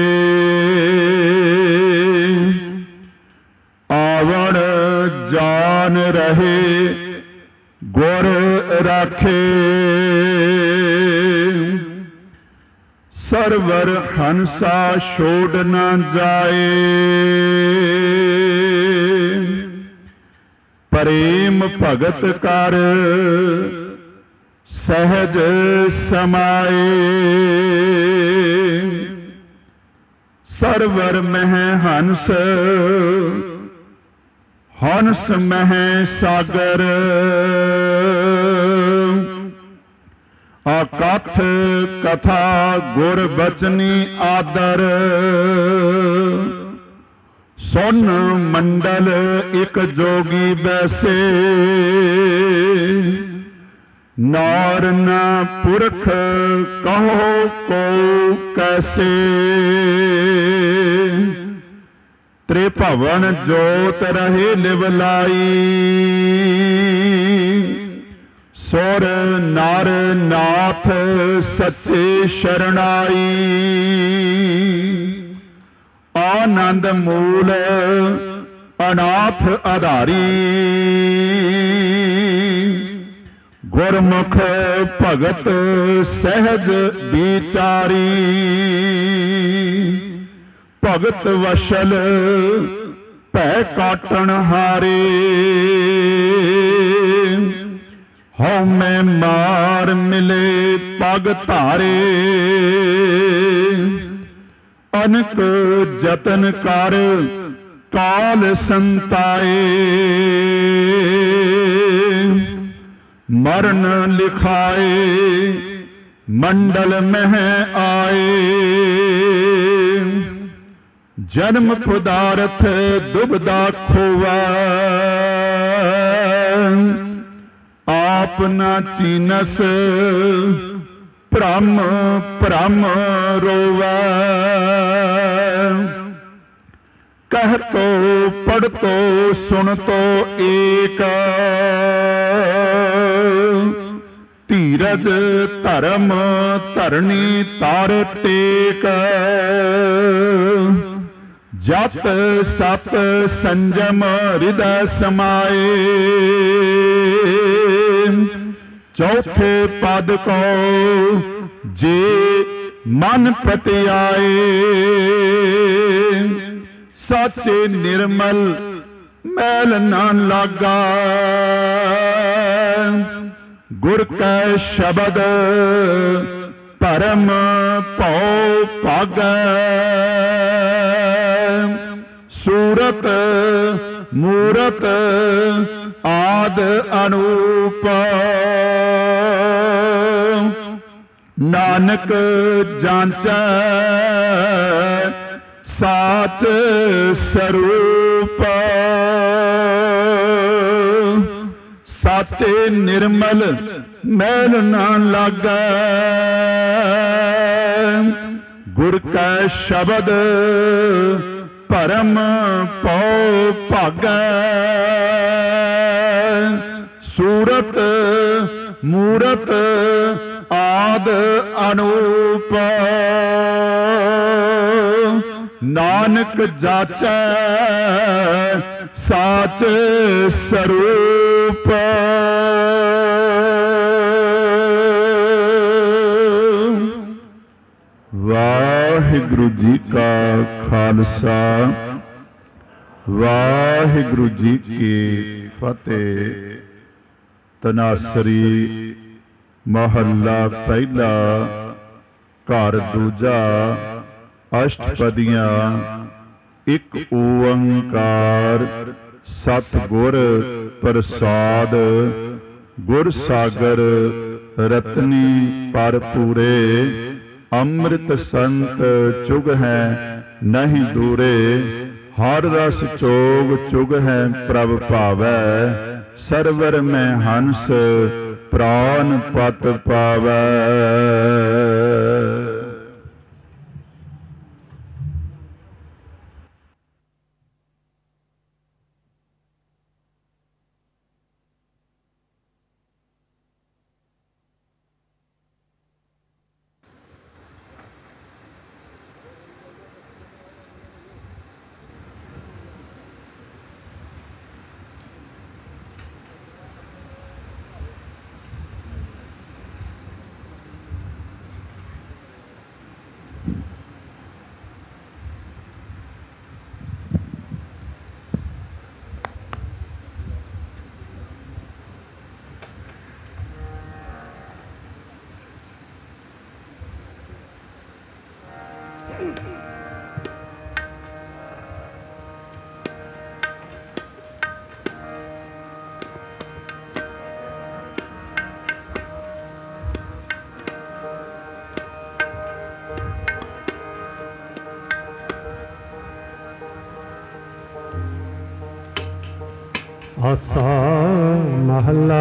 Speaker 10: ਆਵਣ ਜਾਨ ਰਹੇ ਗੁਰ ਰਾਖੇ। ਸਰਵਰ ਹੰਸਾ ਛੋੜ ਨ ਜਾਏ। ਪ੍ਰੇਮ ਭਗਤ ਕਰ ਸਹਿਜ ਸਮਾਏ। ਸਰਵਰ ਮਹਿ ਹੰਸ ਹੰਸ ਮਹਿ ਸਾਗਰ। ਅਕਥ ਕਥਾ ਗੁਰ ਬਚਨੀ ਆਦਰ। ਸੁਨ ਮੰਡਲ ਇਕ ਜੋਗੀ ਬੈਸੇ। ਨਾਰ ਨਾ ਪੁਰਖ ਕਹੋ ਕੋ ਕੈਸੇ। ਤ੍ਰਿਭਵਨ ਜੋਤ ਰਹੇ ਲਿਵਲਾਈ। ਸੁਰ ਨਰ ਨਾਥ ਸੱਚੇ ਸ਼ਰਣਾਈ। ਆਨੰਦ ਮੂਲ ਅਨਾਥ ਆਧਾਰੀ। ਗੁਰਮੁਖ ਭਗਤ ਸਹਿਜ ਵਿਚਾਰੀ। ਭਗਤ ਵਸ਼ਲ ਭੈ ਕਾਟਣ ਹਾਰੇ। ਹਉ ਮੈਂ ਮਾਰ ਮਿਲੇ ਪਗ ਧਾਰੇ। ਅਨਕ ਜਤਨ ਕਰ ਕਾਲ ਸੰਤਾਏ। ਮਰਨ ਲਿਖਾਏ ਮੰਡਲ ਮਹਿ ਆਏ। ਜਨਮ ਪਦਾਰਥ ਦੁਬਦਾ ਖੋਵੈ। ਆਪ ਨਾ ਚੀਨਸ ਭ੍ਰਮ ਭ੍ਰਮ ਰੋਵੈ। ਕਹਿ ਤੋ ਪੜ੍ਹ ਤੋ ਸੁਣ ਤੋ ਏਕ। ਧੀਰਜ ਧਰਮ ਧਰਣੀ ਤਰ ਟੇਕ। ਜਤ ਸਤ ਸੰਜਮ ਹਿਰਦੈ ਸਮਾਏ। ਚੌਥੇ ਪਦ ਕੋ ਜੇ ਮਨ ਪ੍ਰਤਿਆਏ। ਸਾਚੇ ਨਿਰਮਲ ਮੈਲ ਨਾ ਲਾਗਾ। ਗੁਰ ਕੈ ਸ਼ਬਦ ਧਰਮ ਭਉ ਭਾਗੈ। ਸੂਰਤ ਮੂਰਤ ਆਦ ਅਨੂਪ। ਨਾਨਕ ਜਾਂਚੈ ਸਾਚ ਸਰੂਪ। ਸਾਚੇ ਨਿਰਮਲ ਮੈਲ ਨਾ ਲਾਗੈ। ਗੁਰ ਕੈ ਸ਼ਬਦ ਭਰਮ ਭਉ ਭਾਗੈ। ਸੂਰਤ ਮੂਰਤ ਆਦ ਅਨੂਪ। ਨਾਨਕ ਜਾਚੈ ਸਾਚ ਸਰੂਪ। ਵਾਹਿਗੁਰੂ ਜੀ ਕਾ ਖਾਲਸਾ ਵਾਹਿਗੁਰੂ ਜੀ ਕੀ ਫਤਿਹ। ਤਨਾਸਰੀ ਮਹੱਲਾ ਪਹਿਲਾ ਘਰ ਦੂਜਾ ਅਸ਼ਟਪਦੀਆਂ। ਇੱਕ ਓੰਕਾਰ ਸਤਿਗੁਰ ਪ੍ਰਸਾਦ। ਗੁਰ ਸਾਗਰ ਰਤਨੀ ਪਰ ਪੂਰੇ। ਅੰਮ੍ਰਿਤ ਸੰਤ ਚੁਗ ਹੈ ਨਹੀਂ ਦੂਰੇ। ਹਰ ਰਸ ਚੋਗ ਚੁਗ ਹੈ ਪ੍ਰਭ ਭਾਵੈ। ਸਰਵਰ ਮੈਂ ਹੰਸ ਪ੍ਰਾਨ ਪਤ ਪਾਵੈ।
Speaker 1: ਆਸਾ ਮਹਲਾ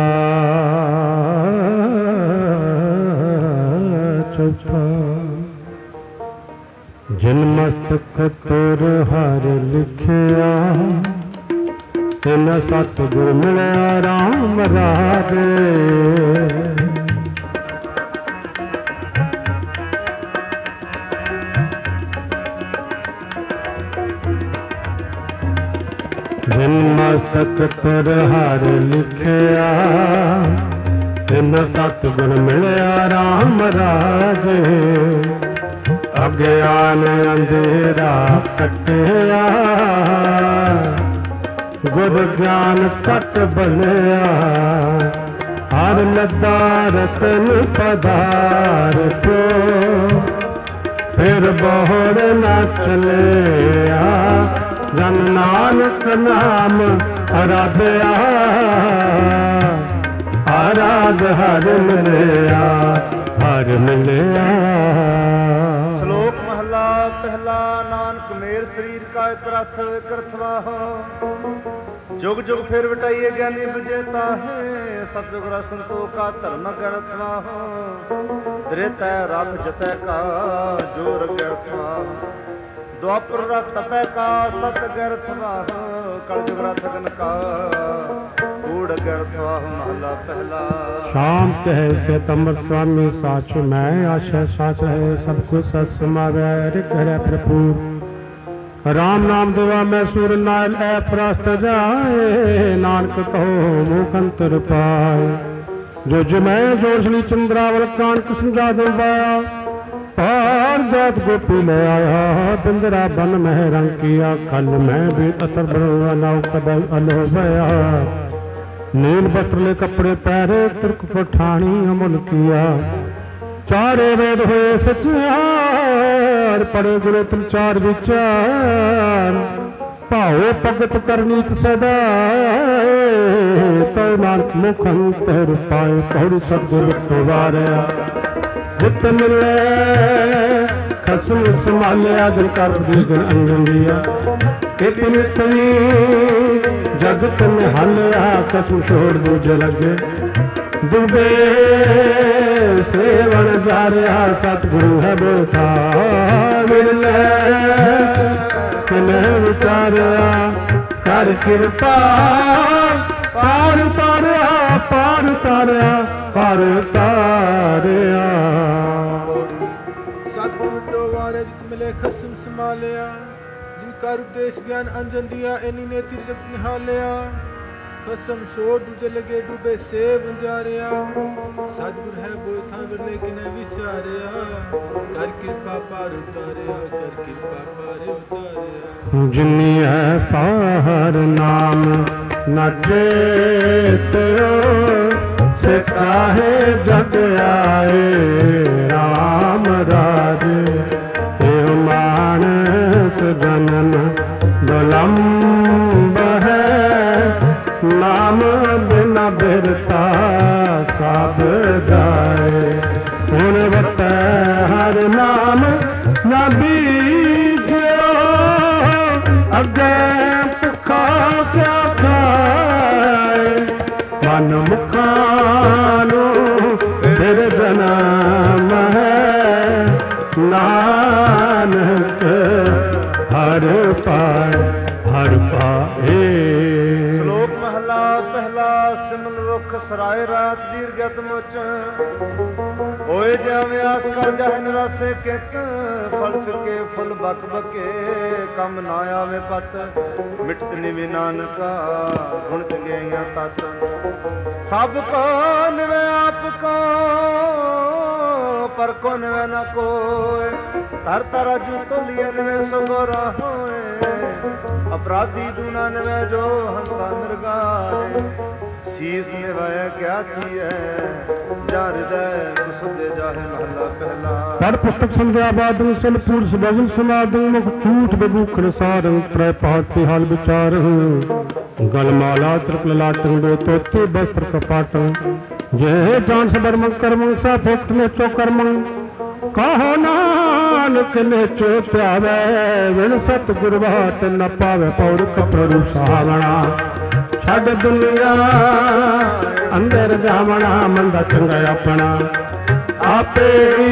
Speaker 1: ਚੌਥਾ। ਜਿਨ ਮਸਤਕ ਤੁਰ ਹਰ ਲਿਖਿਆ। ਤਿਨ ਸਤਿਗੁਰ ਮਿਲਿਆ ਰਾਮ ਰਾਜੇ। ਜਿਨ ਮਸਤਕ ਤੁਰ ਹਰ ਲਿਖਿਆ। ਤਿਨ ਸਤਿਗੁਰ ਮਿਲਿਆ ਰਾਮ ਰਾਜੇ। ਅਗਿਆਨ ਅੰਧੇਰਾ ਕੱਟਿਆ, ਗੁਰ ਗਿਆਨ ਘਟ ਬਣਿਆ। ਹਰ ਲੱਦਾ ਰਤਨ ਪਦਾਰਥ, ਫਿਰ ਬੋਹੜ ਨਾ ਚਲਿਆ। ਜਨ ਨਾਨਕ ਨਾਮ ਅਰਾਧਿਆ, ਆਰਾਧ ਹਰ ਮਿਲਿਆ, ਹਰ ਮਿਲਿਆ।
Speaker 2: ਸ਼ਲੋਕ ਮਹਲਾ ਪਹਿਲਾ। ਨਾਨਕ ਮੇਰ ਸਰੀਰ ਕਾ ਇਕ ਰਥ ਇਕ ਵਾਹੋ, जुग जुग फिर बटाइए ज्ञानी विजेता है। सतयुग संतोखा धर्म ग्रथ वाहो, त्रेता रथ जतै का जोर ग्रथ वाहो। द्वापर रथ तपै का सत ग्रथ वाहो, कलयुग रथ गन का कूड़ ग्रथ वाहो। महला पहला।
Speaker 1: शाम कहे से तमर स्वामी साच मैं, आशा साच रहे सब कुछ सत समावै। रिक हरै भरपूर राम नाम देवा मैं सुर नाल ऐ प्रस्त जाए। नानक कहो मुख अंतर पाए, जो जमै जोशली चंद्रावल कानक समझा दबाया। पार जात गोपी ले आया, बिंदरा बन मह रंग किया। खल मैं भी अतर बनवा नाव कदई अलो भया। नील वस्त्र ले कपड़े पहरे, तुर्क पठानी अमल किया। चारे वेद हुए सचियार, पड़े गुरे तुम चार विचार। भाओ भगत करनीत सदा, तो नानक मुख अंतर पाए। कौड़ी सतगुर वारिया, जित मिले खसम संभालिया। जिन कर दिन अंगन दिया, इतनी तनी जगत में हलिया। कसम छोड़ दूजे लगे, डूबे सेवन जा रहा। सतगुरु है बोथा मिले, किन्हें विचारिया। कर कृपा पार उतारिया, पार उतारिया, पार उतारिया।
Speaker 3: सतगुरु तो वारे जित मिले खसम संभालिया। जिनका उपदेश ज्ञान अंजन दिया, इन्हीं ने तिरक निहालिया। खसम छोड़ दूजे लगे, डूबे से वंजारिया। सतगुर है बोथा विरले किने विचारिया। कर कृपा पार उतारिया, कर कृपा पार उतारिया।
Speaker 1: जिन्नी है साहर नाम न चेत्यो, से काहे जग आए राम राज। एव मानस जनन दुलंब है, नाम बिना बिरता सब जाए। हुन बतै हर नाम न बीजो, अगे भुखा क्या खाए। मन मुखानो फिर जन्म है, नानक हर पाए हर पाए।
Speaker 2: श्लोक महला पहला। सिमन रुख सराय रात दीर्घत मुच, होए जावे आस कर जाए निरासे कित। फल फिके फुल बक बके, कम ना आवे पत। मिटतनी भी नानका गुणत गईया तत। सब को निवे आप को, पर को निवे न कोय। तर तर जू तो लिए निवे सुगोरा होए। अपराधी दूना निवे जो हंता मिर्गाए। शीस निवाया क्या किए, जा हृदय सुधे जाहे। महला पहला।
Speaker 1: पढ़ पुस्तक संध्या बादन सल पूर्स भजन समादन। मुख झूठ बबूखन सारंग, त्रय पाठ हाल विचार। गलमाला त्रिपल लाटन, दो तोते वस्त्र कपाटन। जय जान सबर कर्म सा फोक्ट में चौकर्म। कहो नानक ने चो त्यावे, विण सतगुर बाट न पावे। पौर कपड़ू सावणा, छड़ दुनिया अंदर जावणा। मंदा चंगा अपना आपे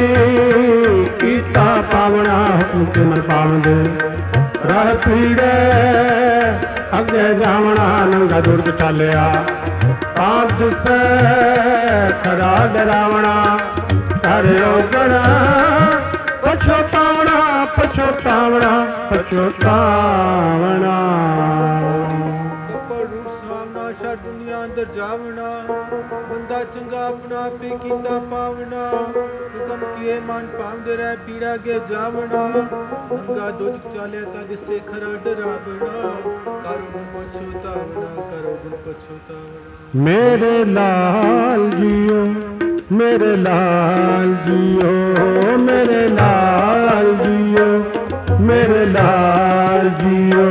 Speaker 1: कीता पावना। हुक्म के मन पावंदे राह पीड़े, अगे जावणा। नंगा दुर्ग चालिया, पांच से खरा डरावना। करो गणा पछोतावना, पछोतावना, पछोतावना।
Speaker 3: कपड़ रूप सावना, शर दुनिया अंदर जावना। बंदा चंगा अपना पे कीता पावना हुकम किए मन पावदे रह पीड़ा के जावना गंगा दुज चाले ता जिससे खरा डरावना करो गुण पछतावना करो गुण पछतावना।
Speaker 1: मेरे लाल जियो मेरे लाल जियो मेरे लाल जियो मेरे लाल जियो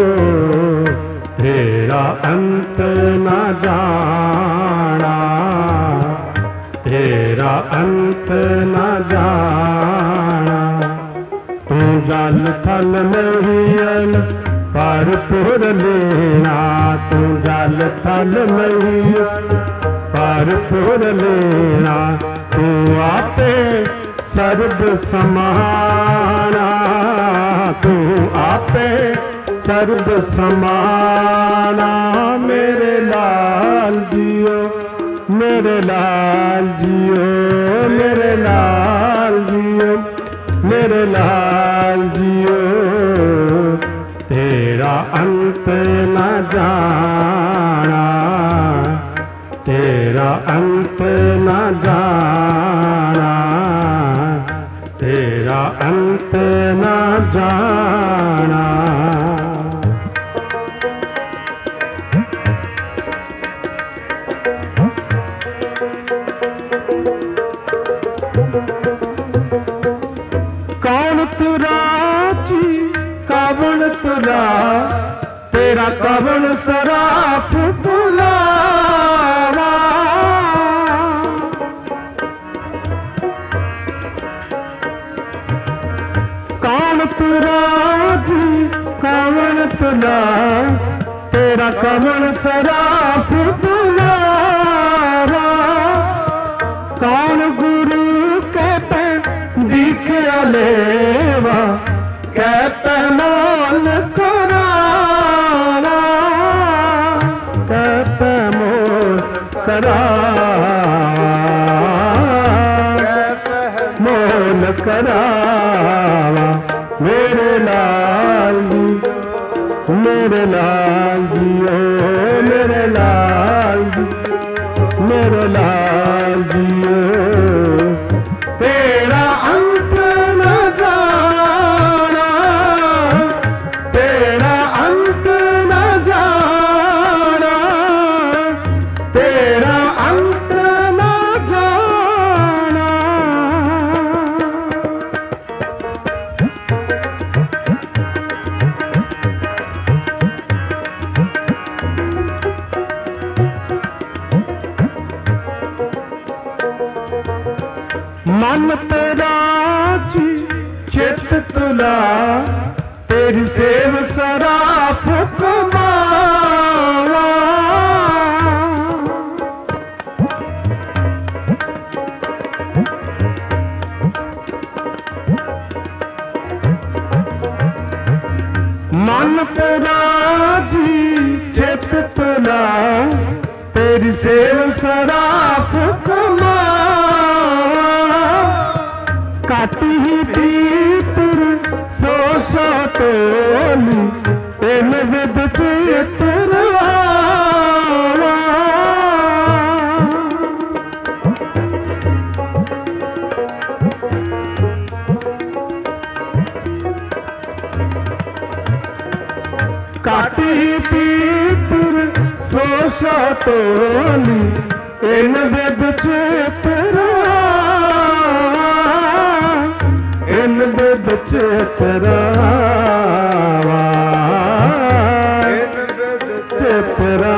Speaker 1: तेरा अंत न जाना तेरा अंत न जाना। तू जल थल नहीं पर पुर लेना तू जल थल नहीं पर पुर लेना तू आपे सर्व समाना तू आपे सर्व समाना। मेरे लाल जियो मेरे लाल जियो मेरे लाल जियो मेरे लाल जियो तेरा अंत न जाना तेरा अंत न जाना तेरा अंत न जाना। कौन तुरा जी कवन तुरा तेरा कवन सराफ बुलावा। कौन तुरा जी कवन तुला तेरा कवन सराफ बुलावा। कौन गुरु के पे दिखया लेवा कहते मोल करावा कहते मोल करावा मोल करावा। मेरे लाल जी मेरे लाल जियो मेरे लाल जी मेरे लाल जियो तेरा अंत न जाना तेरा अंत न जाना तेरा अंत न जाना। मन तेरा जी चित तुला तेरी सेव सराफ कमावा। मन तेरा जी चित तुला तेरी सेव सराफ कमावा। काटी ही पीतर सो सो तोली इन विद चितरवा। काटी ही पीतर सो सो तोली इन विद चितरवा इन विद चितरवा इन विद चितरवा।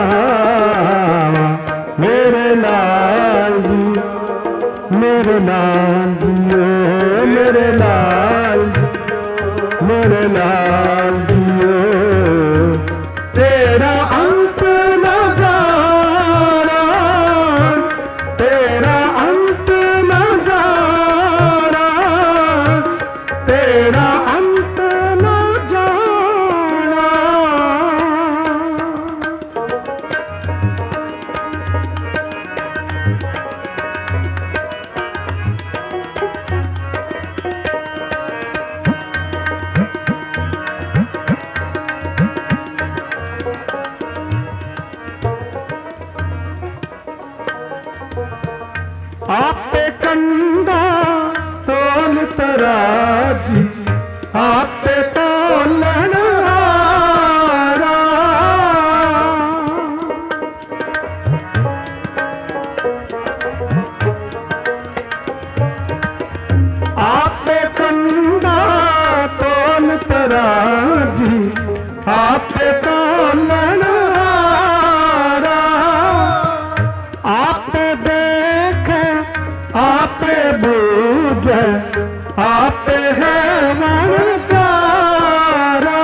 Speaker 1: मेरे लाल जी मेरे लाल जियो मेरे लाल मेरे लाल जियो तेरा अंत न जाना तेरा अंत न जाना तेरा अंत न जाना। आपे कंडा तोल तराजी, आपे तोलन हारा। आपे कंडा तोल तराजी, आपे तोलन हारा। आपे देखे आपे बूझे, आपे है वनचारा।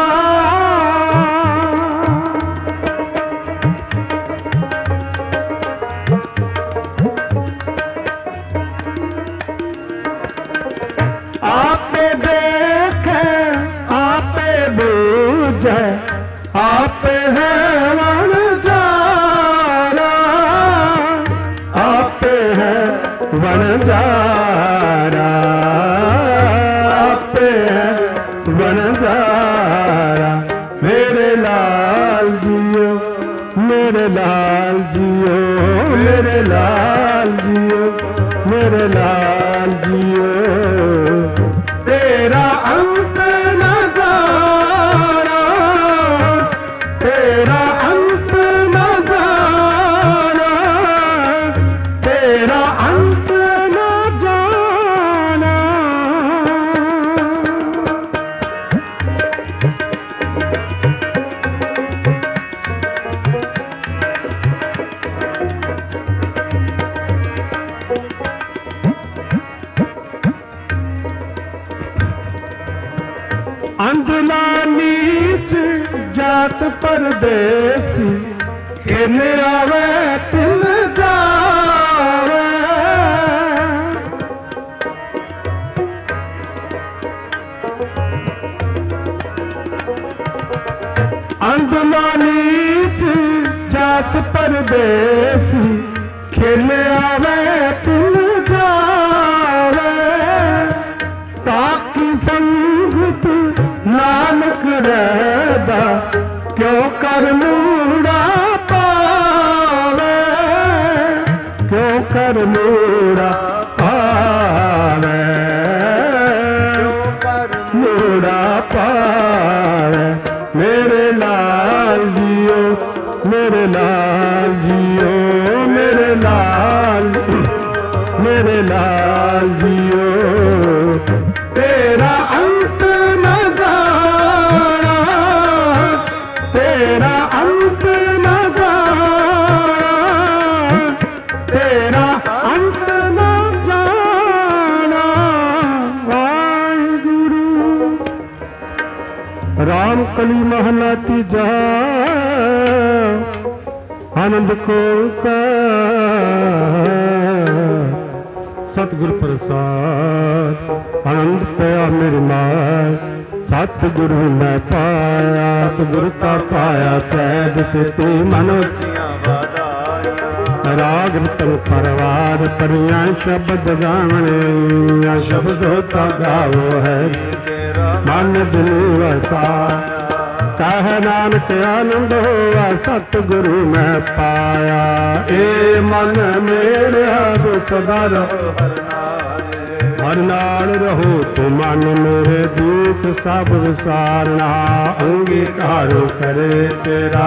Speaker 1: आपे देखे आपे बूझे, आपे है वनचारा। आपे है वनचारा, आपे है वनचारा। मेरे लाल जियो, मेरे लाल जियो, मेरे लाल जियो, मेरे लाल जियो। तेरा अंत न जाना, तेरा अंत न जाना, तेरा अंत न जाना। अंधला नीच जात परदेसी, किन आवे तिन जावे। अंधला नीच जात परदेसी, किन आवे तिन जावे। ताकि संगत नानक रहदा, क्यों कर मूड़ा पावे, क्यों कर मूड़ा पावे, क्यों कर मूड़ा पावे। मेरे लाल जियो, मेरे लाल जियो, मेरे लाल, मेरे लाल जियो। तेरा अंत न जाना, तेरा अंत न जाना, तेरा अंत न जाना। वाहिगुरु। राम कली महला तीजा, आनंद को का सतगुर प्रसाद। आनंद पाया मेरी माय, सतगुरु मैं पाया। सतगुर का पाया सैद सिद्धि मनोतियां वादाइयां। राग रतन परवार परियां शब्द गावने, शब्दों का गावो है मन दिल वसा। कह नानक आनंद होआ सतगुरु मैं पाया। ए मन मेरे अब सदा रहो हर नाल, हर नाल रहो तो मन मेरे दुख सब विसारना। अंगीकारो करे तेरा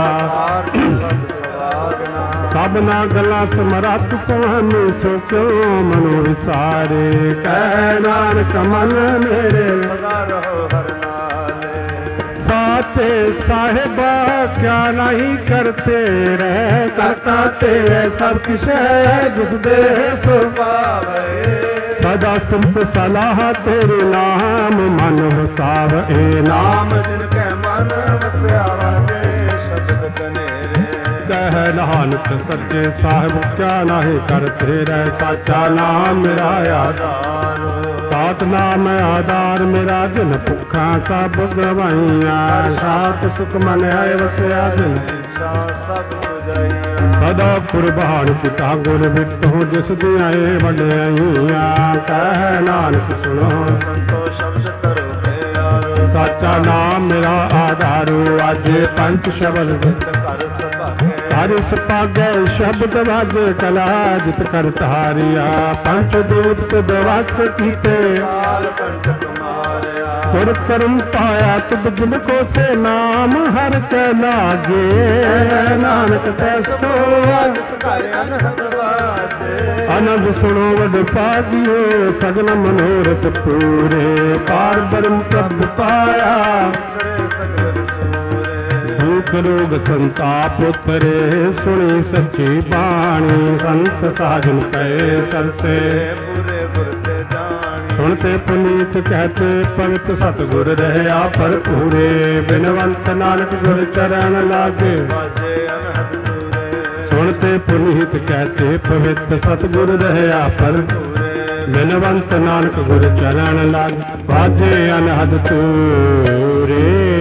Speaker 1: सबना गला समरथ सुहानी, सो क्यों मनो विसारे। कह नानक मन मेरे सदा रहो हर नाल। साचे साहिबा क्या नहीं करते रह, करता तेरे सब किश है जिस दे सो पावे। सदा सिमत सलाह तेरे नाम मन वसाव। ए नाम जिनके मन वसया वाजे शब्द कनेरे। कह नानक सच्चे साहिब क्या नहीं करते रह, साचा नाम मेरा आधार। सात नाम आधार मेरा दिन भुखा सब गवाइया। सात सुख मन आए वसया दिन सब बुझाइया। सदा कुर्बान पिता गुर बिटो जिस दिया वड्याइया। कह नानक सुनो संतो शब्द करो प्यारो। साचा नाम मेरा आधारो, अज पंच शब्द कर सभागे। ਹਰਿ ਸੁਭਾਗੈ ਸ਼ਬਦ ਵਾਜੇ ਕਲਾ ਜਿਤ ਕਰ ਧਾਰਿਆ ਪੰਚ ਦੂਤ ਤੁਧ ਵਸ ਕੀਤੇ
Speaker 2: ਕਾਲ ਕੰਟਕ ਮਾਰਿਆ
Speaker 1: ਗੁਰ ਕਰਮ ਪਾਇਆ ਤੁਧ ਜਿਨ ਕੋ ਸੇ ਨਾਮ ਹਰ ਕੈ ਲਾਗੇ ਨਾਨਕ ਤੈਸ ਕੋ
Speaker 2: ਅਨੰਤ ਘਰ ਅਨਹਦ ਵਾਜੇ
Speaker 1: ਆਨੰਦ ਸੁਣੋ ਵਡ ਭਾਗਿਓ ਸਗਲ ਮਨੋਰਥ ਪੂਰੇ ਪਾਰ ਬ੍ਰਹਮ ਪ੍ਰਭ ਪਾਇਆ
Speaker 2: ਕਰੇ ਸਗਲ ਸੂਰੇ
Speaker 1: ਦੁਖ ਰੋਗ ਸੰਤਾਪ ਉਤਰੇ ਸੁਣੀ ਸੱਚੀ ਬਾਣੀ ਸੰਤ ਸਾਜਨ ਕੈ ਸਰਸੇ
Speaker 2: ਪੂਰੇ ਗੁਰ ਤੇ ਜਾਣੀ
Speaker 1: ਸੁਣਤੇ ਪੁਨੀਤ ਕਹਤੇ ਭਗਤ ਸਤਿਗੁਰ ਰਹਿਆ ਭਰਪੂਰੇ ਬਿਨਵੰਤ ਨਾਨਕ ਗੁਰ ਚਰਨ ਲਾਗੇ
Speaker 2: ਵਾਜੇ ਅਨਹਦ ਦੂਰੇ
Speaker 1: ਸੁਣਤੇ ਪੁਨੀਤ ਕਹਤੇ ਪਵਿੱਤ ਸਤਿਗੁਰ ਰਹਿਆ ਭਰਪੂਰੇ ਬਿਨਵੰਤ ਨਾਨਕ ਗੁਰ ਚਰਨ ਲਾਗੇ ਵਾਜੇ ਅਨਹਦ ਤੂਰੇ।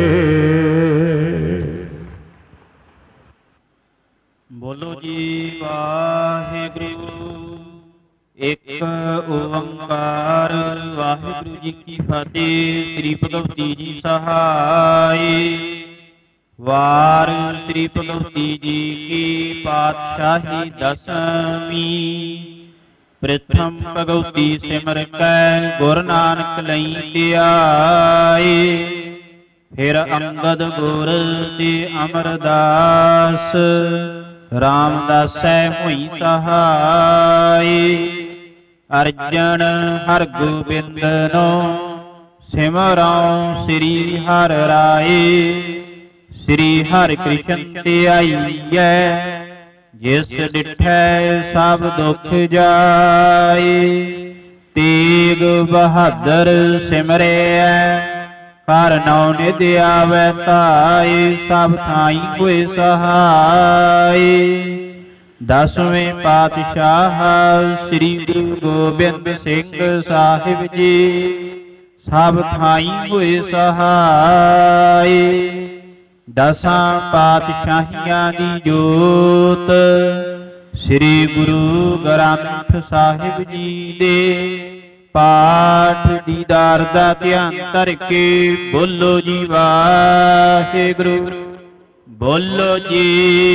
Speaker 7: ਬੋਲੋ ਜੀ ਵਾਹਿਗੁਰੂ ਇੱਕ ਓੰਕਾਰ ਵਾਹਿਗੁਰੂ ਜੀ ਕੀ ਫਤਿਹ। ਸ੍ਰੀ ਭਗਵਤੀ ਜੀ ਸਹਾਈ ਵਾਰ ਸ੍ਰੀ ਭਗਵਤੀ ਜੀ ਕੀ ਪਾਤਸ਼ਾਹੀ ਦਸਵੀਂ ਪ੍ਰਥਮ ਭਗਵਤੀ ਸਿਮਰ ਕੈ ਗੁਰ ਨਾਨਕ ਲਈ ਧਿਆਏ ਫਿਰ ਅੰਗਦ ਗੁਰ ਤੇ ਅਮਰਦਾਸ ਰਾਮਦਾਸੈ ਹੋਈ ਸਹਾਈ ਅਰਜਨ ਹਰ ਗੋਬਿੰਦਨੋ ਸਿਮਰਉ ਸ੍ਰੀ ਹਰਿ ਰਾਏ ਸ੍ਰੀ ਹਰਿ ਕ੍ਰਿਸ਼ਨ ਧਿਆਈਐ ਜਿਸ ਡਿਠੈ ਸਭ ਦੁਖ ਜਾਏ ਤੇਗ ਬਹਾਦਰ ਸਿਮਰਿਐ ਕਰ ਨਉ ਨਿਧ ਆਵੈ ਧਾਇ ਸਭ ਥਾਈ ਹੋਏ ਸਹਾਈ ਦਸਵੇਂ ਪਾਤਸ਼ਾਹ ਸ੍ਰੀ ਗੁਰੂ ਗੋਬਿੰਦ ਸਿੰਘ ਸਾਹਿਬ ਜੀ ਸਭ ਥਾਈ ਹੋਏ ਸਹਾਈ ਦਸਾਂ ਪਾਤਸ਼ਾਹੀਆਂ ਦੀ ਜੋਤ ਸ੍ਰੀ ਗੁਰੂ ਗ੍ਰੰਥ ਸਾਹਿਬ ਜੀ ਦੇ ਪਾਠ ਦੀਦਾਰ ਦਾ ਧਿਆਨ ਧਰ ਕੇ ਬੋਲੋ ਜੀ ਵਾਹਿਗੁਰੂ ਬੋਲੋ ਜੀ।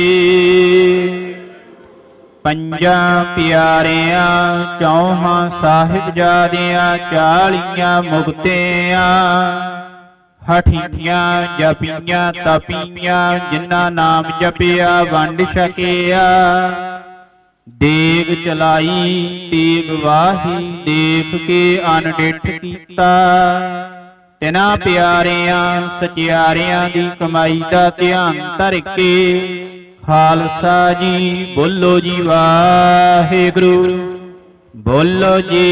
Speaker 7: ਪੰਜਾਂ ਪਿਆਰਿਆਂ ਚੌਹਾਂ ਸਾਹਿਬਜ਼ਾਦਿਆਂ ਚਾਲੀਆਂ ਮੁਕਤਿਆਂ ਹਠੀਆਂ ਜਪੀਆਂ ਤਪੀਆਂ ਜਿਨ੍ਹਾਂ ਨਾਮ ਜਪਿਆ ਵੰਡ ਛਕਿਆ ਦੇਗ ਚਲਾਈ ਤੇਗ ਵਾਹੀ ਦੇਖ ਕੇ ਅਨਡਿਠ ਕੀਤਾ ਤਿਨਾਂ ਪਿਆਰਿਆਂ ਸਚਿਆਰਿਆਂ ਦੀ ਕਮਾਈ ਦਾ ਧਿਆਨ ਧਰ ਕੇ ਖਾਲਸਾ ਜੀ ਬੋਲੋ ਜੀ ਵਾਹਿਗੁਰੂ ਬੋਲੋ ਜੀ।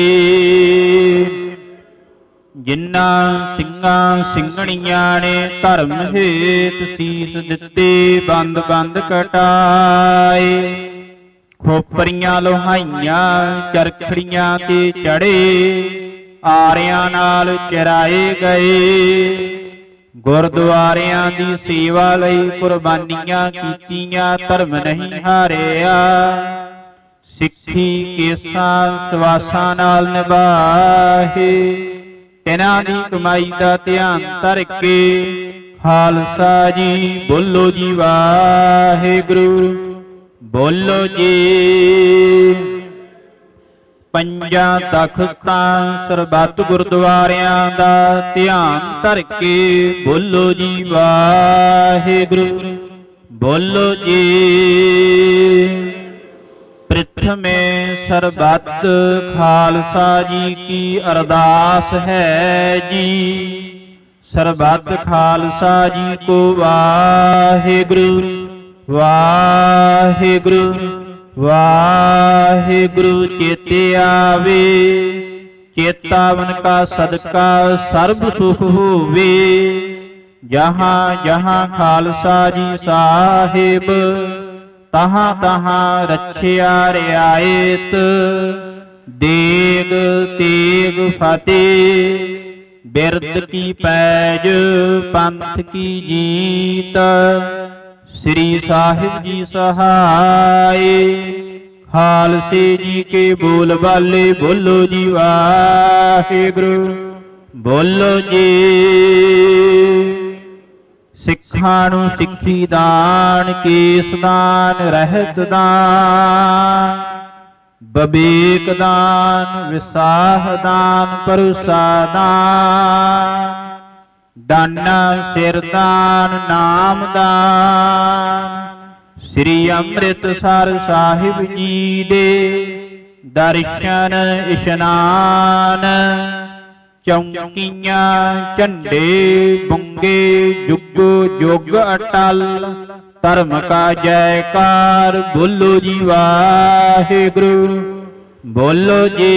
Speaker 7: ਜਿਨ੍ਹਾਂ ਸਿੰਘਾਂ ਸਿੰਘਣੀਆਂ ਨੇ ਧਰਮ ਹੇਤ ਸੀਸ ਦਿੱਤੇ ਬੰਦ ਬੰਦ ਕਟਾਏ ਖੋਪਰੀਆਂ ਲੋਹਾਈਆਂ ਚਰਖੜੀਆਂ ਤੇ ਚੜੇ ਆਰਿਆਂ ਨਾਲ ਚਰਾਏ ਗਏ ਗੁਰਦੁਆਰਿਆਂ ਦੀ ਸੇਵਾ ਲਈ ਕੁਰਬਾਨੀਆਂ ਕੀਤੀਆਂ ਧਰਮ ਨਹੀਂ ਹਾਰਿਆ ਸਿੱਖੀ ਕੇਸਾਂ ਸਵਾਸਾਂ ਨਾਲ ਨਿਭਾਹੇ ਤਿਨਾਂ ਦੀ ਕਮਾਈ ਦਾ ਧਿਆਨ ਧਰ ਕੇ ਖਾਲਸਾ ਜੀ ਬੋਲੋ ਜੀ ਵਾਹਿਗੁਰੂ ਬੋਲੋ ਜੀ। ਪੰਜਾਂ ਤਖਤਾਂ ਸਰਬੱਤ ਗੁਰਦੁਆਰਿਆਂ ਦਾ ਧਿਆਨ ਧਰ ਕੇ ਬੋਲੋ ਜੀ ਵਾਹਿਗੁਰੂ ਬੋਲੋ ਜੀ। ਪ੍ਰਥਮੇ ਸਰਬੱਤ ਖਾਲਸਾ ਜੀ ਕੀ ਅਰਦਾਸ ਹੈ ਜੀ ਸਰਬੱਤ ਖਾਲਸਾ ਜੀ ਕੋ ਵਾਹਿਗੁਰੂ ਵਾਹਿਗੁਰੂ ਵਾਹਿਗੁਰੂ ਚੇਤੇ ਆਵੇ ਚੇਤਾਵਨ ਕਾ ਸਦਕਾ ਸਰਬ ਸੁਖ ਹੋਵੇ ਜਹਾਂ ਜਹਾਂ ਖਾਲਸਾ ਜੀ ਸਾਹਿਬ ਤਹਾਂ ਤਹਾਂ ਰੱਖਿਆ ਰਿਆਇਤ ਦੇਗ ਤੇਗ ਫਤਿਹ ਬਿਰਦ ਕੀ ਪੈਜ ਪੰਥ ਕੀ ਜੀਤ ਸ੍ਰੀ ਸਾਹਿਬ ਜੀ ਸਹਾਏ ਖਾਲਸੇ ਜੀ ਕੇ ਬੋਲ ਬਾਲੇ ਬੋਲੋ ਜੀ ਵਾਹਿਗੁਰੂ ਬੋਲੋ ਜੀ। ਸਿੱਖਾਂ ਨੂੰ ਸਿੱਖੀ ਦਾਨ, ਕੇਸ ਦਾਨ, ਰਹਿਤ ਦਾਨ, ਬਵੇਕ ਦਾਨ, ਵਿਸਾਹ ਦਾਨ, ਭਰੋਸਾ ਦਾਨ, ਦਾਨਾ ਸਿਰ ਦਾਨ, ਨਾਮ ਦਾਨ। ਸ੍ਰੀ ਅੰਮ੍ਰਿਤਸਰ ਸਾਹਿਬ ਜੀ ਦੇ ਦਰਸ਼ਨ ਇਸ਼ਨਾਨ, ਚੌਂਕੀਆਂ ਝੰਡੇ ਬੁੰਗੇ, ਜੁਗ ਜੁਗ ਅਟਲ, ਧਰਮ ਕਾ ਜੈਕਾਰ। ਬੋਲੋ ਜੀ ਵਾਹਿਗੁਰੂ, ਬੋਲੋ ਜੀ।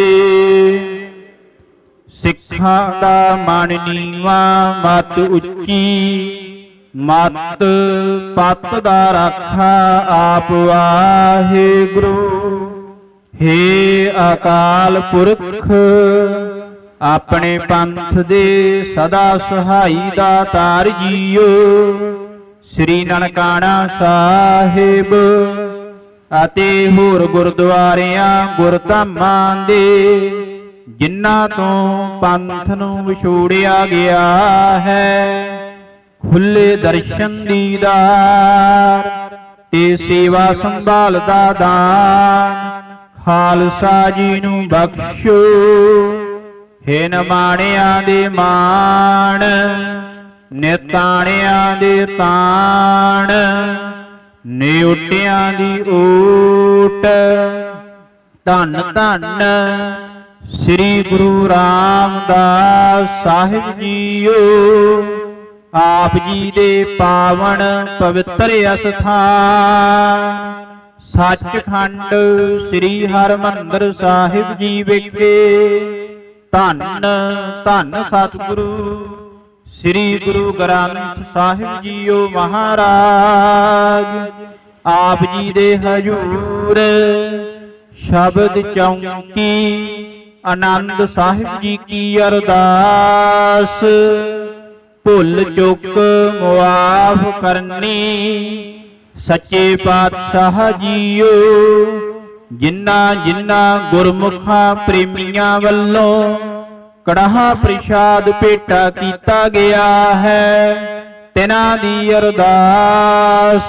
Speaker 7: ਸਿੱਖਾਂ ਦਾ ਮਨ ਨੀਵਾ, ਮਤ ਉੱਚੀ, ਮਤ ਪਤ ਦਾ ਰਾਖਾ ਆਪ ਵਾਹਿਗੁਰੂ। ਹੇ ਅਕਾਲ ਪੁਰਖ, ਆਪਣੇ ਪੰਥ ਦੇ ਸਦਾ ਸਹਾਈ ਦਾਤਾਰ ਜੀਓ। ਸ੍ਰੀ ਨਨਕਾਣਾ ਸਾਹਿਬ ਅਤੇ ਹੋਰ ਗੁਰਦੁਆਰਿਆਂ ਗੁਰਧਾਮਾਂ ਦੇ, ਜਿਨ੍ਹਾਂ ਤੋਂ ਪੰਥ ਨੂੰ ਵਿਛੋੜਿਆ ਗਿਆ ਹੈ, ਖੁੱਲੇ ਦਰਸ਼ਨ ਦੀਦਾਰ ਤੇ ਸੇਵਾ ਸੰਭਾਲ ਦਾ ਦਾਨ ਖਾਲਸਾ ਜੀ ਨੂੰ ਬਖਸ਼ੋ। ਹੇ ਨਮਾਣਿਆਂ ਦੇ ਮਾਣ, ਨਿਤਾਣਿਆਂ ਦੇ ਤਾਣ, ਨਿਉਟਿਆਂ ਦੀ ਓਟ। ਧੰਨ ਧੰਨ ਸ੍ਰੀ ਗੁਰੂ ਰਾਮਦਾਸ ਸਾਹਿਬ ਜੀਓ। ਆਪ ਜੀ ਦੇ ਪਾਵਨ ਪਵਿੱਤਰ ਅਸਥਾਨ ਸੱਚਖੰਡ ਸ੍ਰੀ ਹਰਿਮੰਦਰ ਸਾਹਿਬ ਜੀ ਵਿਖੇ ਧੰਨ ਧੰਨ ਸਤਿਗੁਰੂ ਸ੍ਰੀ ਗੁਰੂ ਗ੍ਰੰਥ ਸਾਹਿਬ ਜੀਓ ਮਹਾਰਾਜ। ਆਪ ਜੀ ਦੇ ਹਜੂਰ ਸ਼ਬਦ ਚੌਂਕੀ ਆਨੰਦ ਸਾਹਿਬ ਜੀ ਕੀ ਅਰਦਾਸ। ਭੁੱਲ ਚੁੱਕ ਮੁਆਫ ਕਰਨੀ ਸੱਚੇ ਪਾਤਸ਼ਾਹ ਜੀਓ। ਜਿਨ੍ਹਾਂ ਜਿਨ੍ਹਾਂ ਗੁਰਮੁਖਾਂ ਪ੍ਰੇਮੀਆਂ ਵੱਲੋਂ ਕੜਾਹ ਪ੍ਰਸ਼ਾਦ ਭੇਟਾ ਕੀਤਾ ਗਿਆ ਹੈ, ਤਿਨਾਂ ਦੀ ਅਰਦਾਸ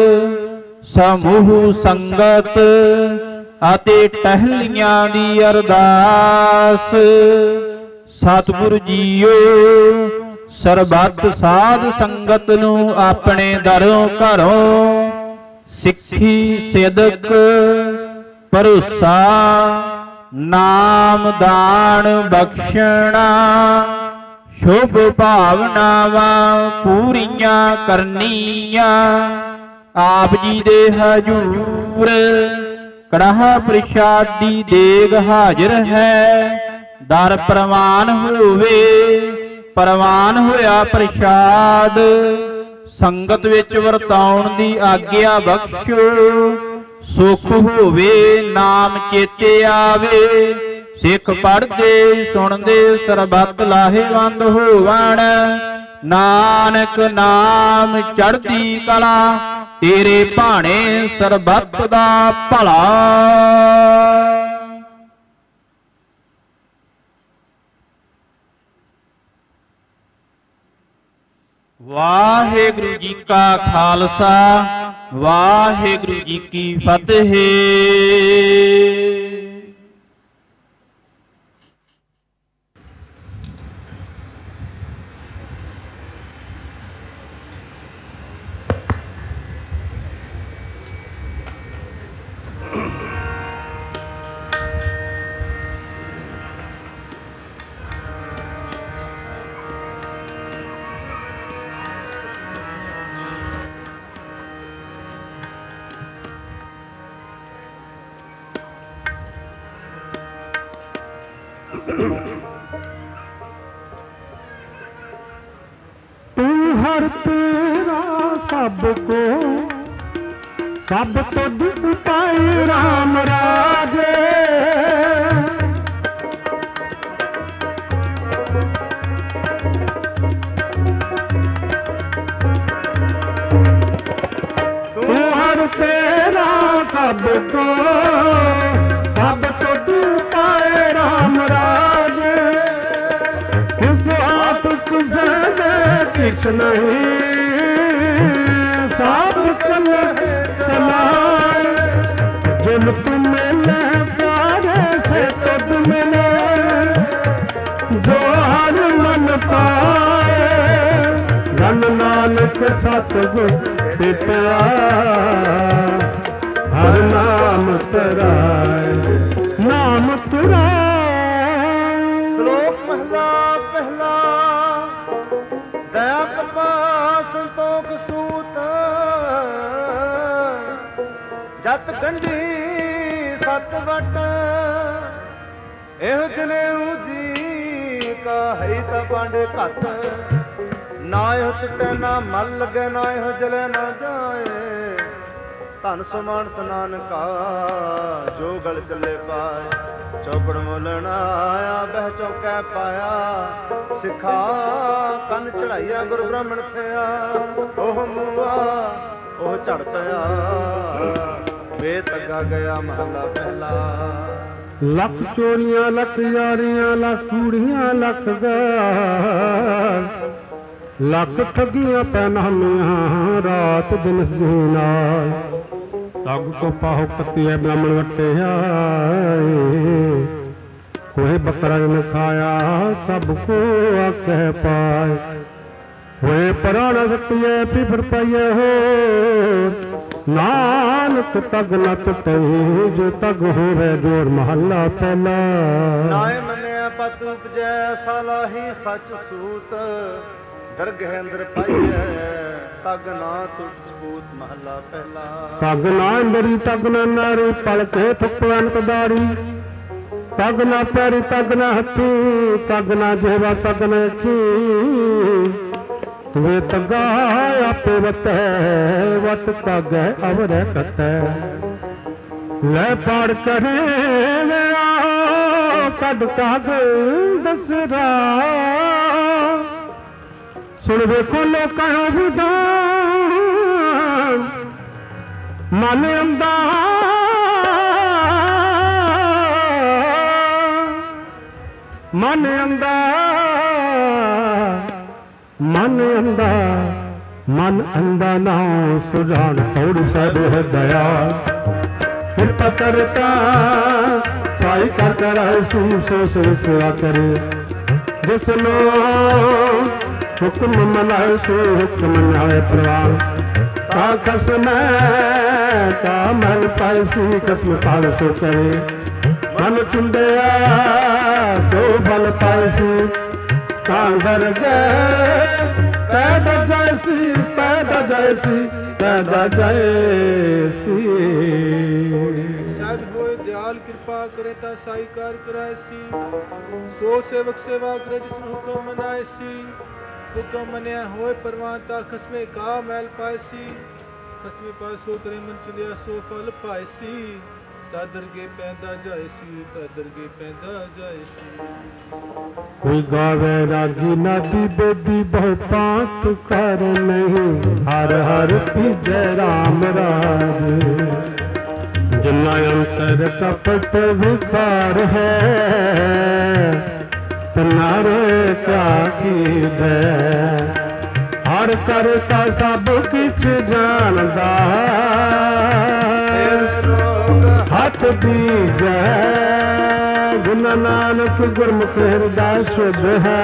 Speaker 7: ਸਮੂਹ ਸੰਗਤ ਅਤੇ ਟਹਿਲੀਆਂ ਦੀ ਅਰਦਾਸ। ਸਤਿਗੁਰੂ ਜੀਓ ਸਰਬੱਤ ਸਾਧ ਸੰਗਤ ਨੂੰ ਆਪਣੇ ਦਰੋਂ ਘਰੋਂ ਸਿੱਖੀ ਸਿਦਕ ਭਰੋਸਾ ਨਾਮ ਦਾਨ ਬਖਸ਼ਣਾ ਸ਼ੁਭ ਭਾਵਨਾਵਾਂ ਪੂਰੀਆਂ ਕਰਨੀਆਂ। ਆਪ ਜੀ ਦੇ ਹਜੂਰ ਕੜਾਹ ਪ੍ਰਸ਼ਾਦ ਦੀ ਦੇਗ ਹਾਜ਼ਰ ਹੈ। ਦਰ ਪ੍ਰਵਾਨ ਹੋਵੇ, ਪ੍ਰਵਾਨ ਹੋਇਆ ਪ੍ਰਸ਼ਾਦ ਸੰਗਤ ਵਿੱਚ ਵਰਤਾਉਣ ਦੀ ਆਗਿਆ ਬਖਸ਼ੋ। ਸੁਖ ਹੋਵੇ ਨਾਮ ਚੇਤੇ ਆਵੇ, ਸਿੱਖ ਪੜ੍ਹਦੇ ਸੁਣਦੇ ਸਰਬੱਤ ਲਾਹੇਵੰਦ ਹੋਵਣ। ਨਾਨਕ ਨਾਮ ਚੜ੍ਹਦੀ ਕਲਾ ਤੇਰੇ ਭਾਣੇ ਸਰਬੱਤ ਦਾ ਭਲਾ। ਵਾਹਿਗੁਰੂ ਜੀ ਕਾ ਖਾਲਸਾ, ਵਾਹਿਗੁਰੂ ਜੀ ਕੀ ਫਤਿਹ।
Speaker 1: ਤੂੰ ਹਰ ਤੇਰਾ ਸਭ ਕੋ ਸਭ ਤੁਧ ਉਪਾਏ ਰਾਮ ਰਾਜੇ। ਤੂੰ ਹਰ ਤੇਰਾ ਸਭ ਕੋ ਸਭ ਤੁਧ ਉਪਾਏ ਰਾਮ ਰਾਜੇ। ਕਿਸ ਹਾਥ ਕਿਸੇ ਦੇ ਕਿਸ ਨਹੀਂ तुमको मिले प्यारे से तुद मिले जो हर मन पाए धन नानक सतगुर पिता हर नाम तराए नाम तराए।
Speaker 2: श्लोक महला पहला दया कृपा संतोख सूत जत गंढी सत वट एहो जनेऊ जी का है ता पांडे घत ना एहो टुटे ना मल लगे ना एहो जले ना जाए धन समान स्नान का जो गल चले पाए चौकड़ मोलना आया बह चौकै पाया सिखा कन चढ़ाइया गुरु ब्राह्मण थया ओह मुआ ओह झड़ पिया वे तगा गया महला पहला।
Speaker 1: लख चोरियां लख यारियां लख कूड़ियां लख गाल लख ठगियां पैनामियां रात दिन जीना तग को पाहो कतिया ब्राह्मण वटे आए कोई बकरा न खाया सबको आके पाए हुए पराना सतिए पिफर पाइए हो नानक तग न टुटे जो तग होवे जोर महला पहला।
Speaker 2: नाय मने पत उपजै सालाही सच सूत दरगह अंदर पाइए तग ना तुझ सबूत महला पहला।
Speaker 1: तग ना अंदरी तग ना नारी पल के थुपन दाड़ी तग ना पैरी तग ना हथी तग ना जेवा तग ना की वे तगा आपे वत वट तग अवर कत ले पाड़ करे कद तग दसरा सुन वेखो लोकां विधान मन अंदा मन अंदा मन अंदा मन अंदा ना सुजान थोड़ी साधु है दया कृपा करता साई कर कर ऐसी सो सेवा करे जिसनो हुक्म मनाए सो हुक्म मनाए प्रवान का कसम का मन पायसी कसम पाल सो करे मन चुंडया सो फल पायसी कांगर गए पैदा जैसी पैदा जैसी पैदा जैसी
Speaker 3: सब होए दयाल कृपा करे ता साई कार कराए सी सो सेवक सेवा करे जिसने हुक्म मनाए सी हुक्म मनिया होए परवान ता खसमे का मैल पाए सी खसमे पाए सो करे मन चुलिया सो फल पाए सी दरगे पैदा जाए सी दरगे पैदा जाए सी।
Speaker 1: कोई गावे रागी नादी बेदी बहु पात कर नहीं हर हर पीजय राम राज जिन्ना अंतर कपट विकार है तनारे क्या की दे हर करता सब किछ जानदा हथ दीजै गुना नानक गुरमुख हृदय शुद्ध है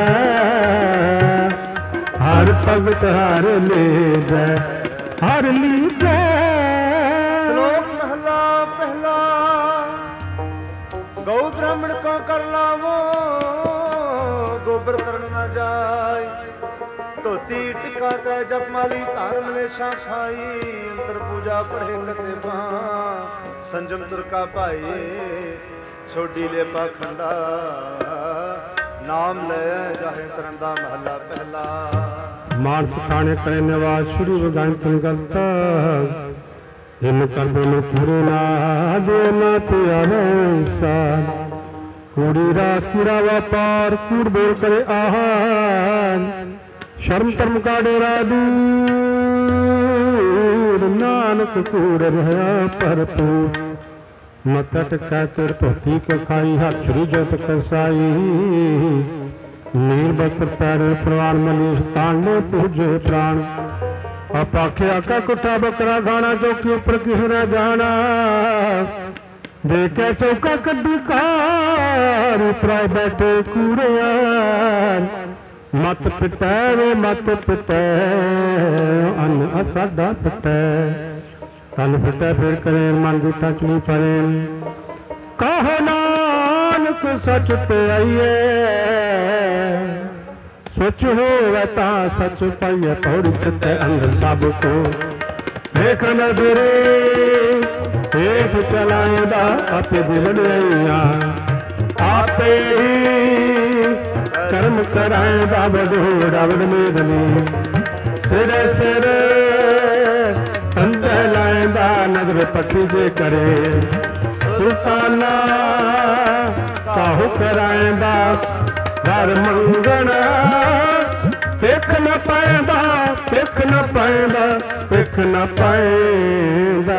Speaker 1: हर भगत हर लीजै हर लीजै।
Speaker 2: श्लोक महला पहला गौ ब्राह्मण को कर लावो गोबर तरन न जाय धोती टिका तै जप माली धार मलेशा खाई अंतर पूजा पढ़े कते मां संजम तुरका भाई छोड़ी ले पाखंडा नाम ले जाहे तरंदा महला पहला।
Speaker 1: मानस खाने करे निवास श्री विज्ञान तंगत इन कर बोलो पूरे ना देना प्यारा इंसान कूड़ी रास कूड़ा व्यापार कूड़ बोल करे आहार शर्म कर्म का डेरा दूर नानक कूड़ रहा भरपूर मत टका तुर धोती के खाई हाथ छुरी जोत कसाई नीर बत्र पैर प्रवान मनीष तांडे पूजे प्राण अपाखे आका कुटा बकरा गाना चौकी ऊपर किसने जाना देखे चौका कड्डी कार प्राय बैठे कूड़ियान मत पिटै वे मत पिटै अन्न साडा पिटै अन्न पिटै फिर करे मन की टकली परे कहो नानक सच ते आइए सच होवे तां सच पाइए पौड़ी चित्ते अंदर सब को देख नजरे हेठ चलाएंदा आपे दिवड़िया आपे ही कर्म कराएंदा बडोड़ा बड़ मेदनी सिर सिर तंदे लाएंदा नजर पट्टी जे करे सुल्ताना काहू कराएंदा दर मंगना पिख न पाएंदा पिख न पाएंदा पिख न पाएंदा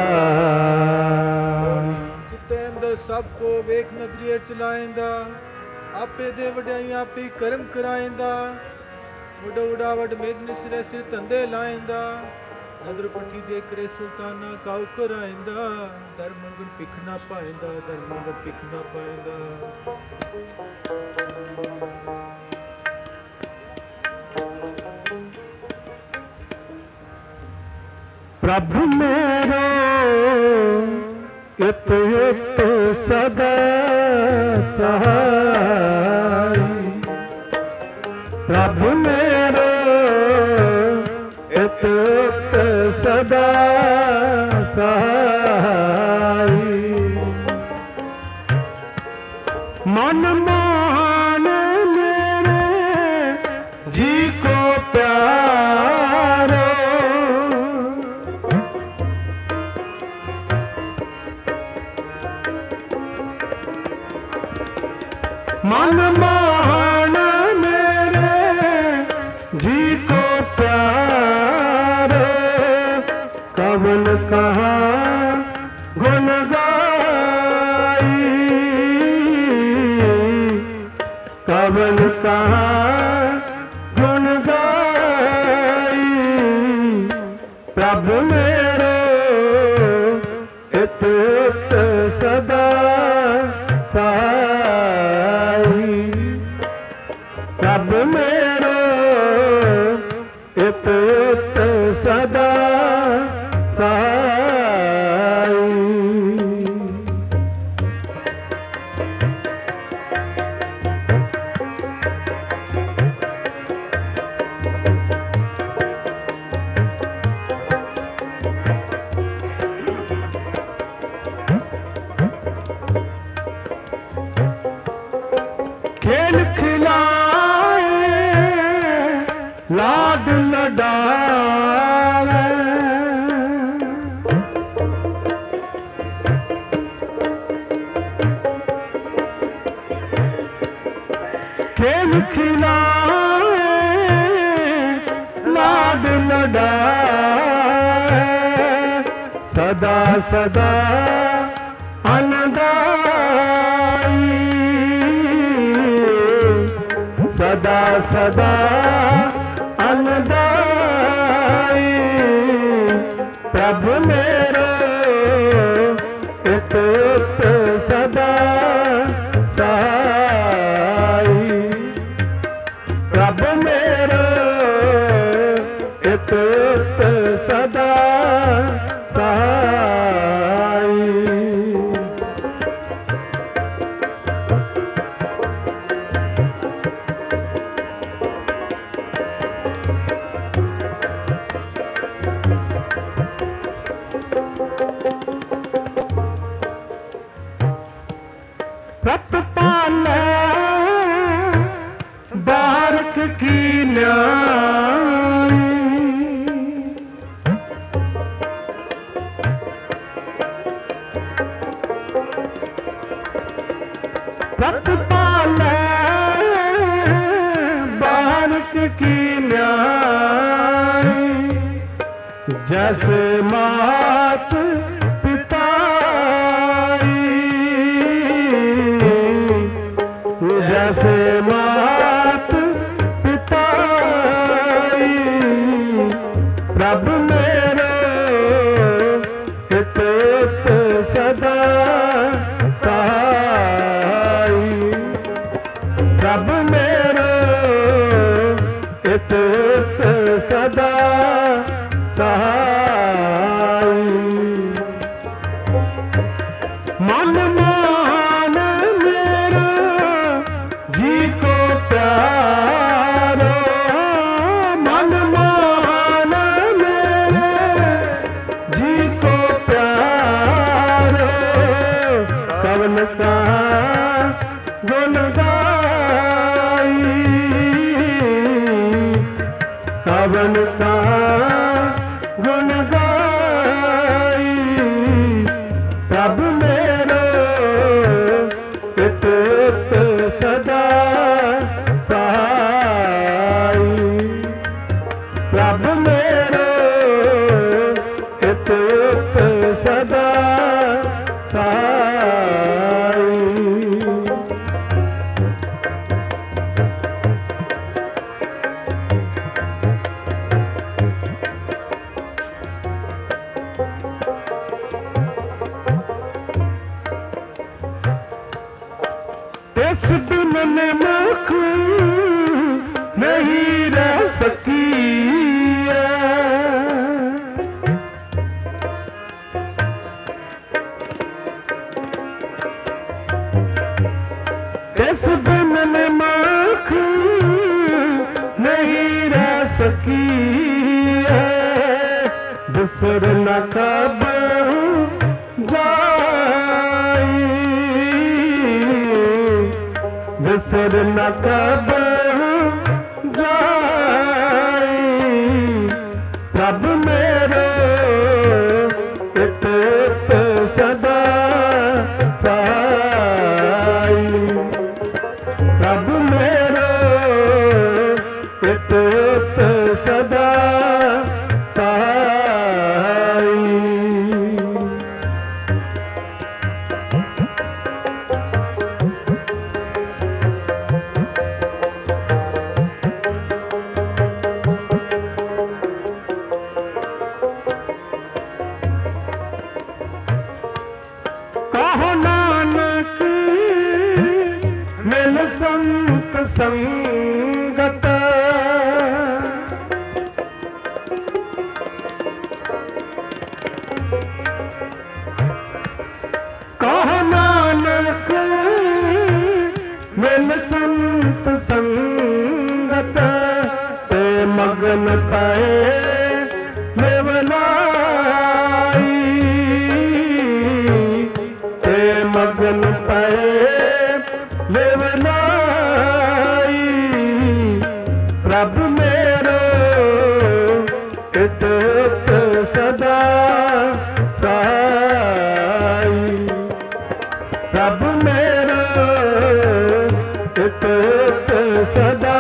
Speaker 3: चित्ते अंदर सबको वेख नजरिए चलाएंदा आपे दे वड्याई आपे कर्म कराएंदा वडा वडा वड मेदनी सिरे सिर तंदे लाएंदा नजर पट्टी जे करे सुल्ताना काऊ कराएंदा दर मंगन पिख न पाएंदा दर मंगन पिख न पाएंदा
Speaker 1: प्रभु मेरो इत इत सदा सहाय प्रभु मेरो इत इत सदा सहाय मन मान मेरे जी को प्यारो मन मान मेरे जी को प्यार कवन कहा गुन गाई कवन कहा गुन गाई प्रभु मेरो इत इत सदा साई प्रभु मेरो इत इत सदा साई खेल खिलाए लाड लडावे खेल खिलाए लाड लडावे सदा सदा आनंदाई सदा सदा अनदाई प्रभु मेरो इत इत सदा सहाई प्रभु मेरो इत इत सदा सहाई प्रतिपाले बारक की न्याय प्रतिपाले बारक की न्याय जैसे मात जैसे मात पिताई प्रभु मेरो इत इत सदा प्रभु मेरो इत सदा सहाय। मन मान मेरा जी को प्यारो, मन मान मेरे जी को प्यारो, कवन का गुण गाई, कवन का गुण गाई। प्रभु मेरो इत सदा सहाय। प्रभु मेरो इत सदा सहाय। इस दिन में मुख नहीं रह सकी इस दिन में मुख नहीं रह सकी बिसर न कब जाई, बिसर न कब जाई। प्रभु मेरो इत सदा सहाय। प्रभु मेरो इत सदा सहाय। कहो नानक मिल संत संगत, कहो नानक मिल संत संगत। ते मगन पाए लेवलाई, ते मगन पाए लेवलाई। प्रभु मेरो इत सदा सहाय। प्रभु मेरो इत सदा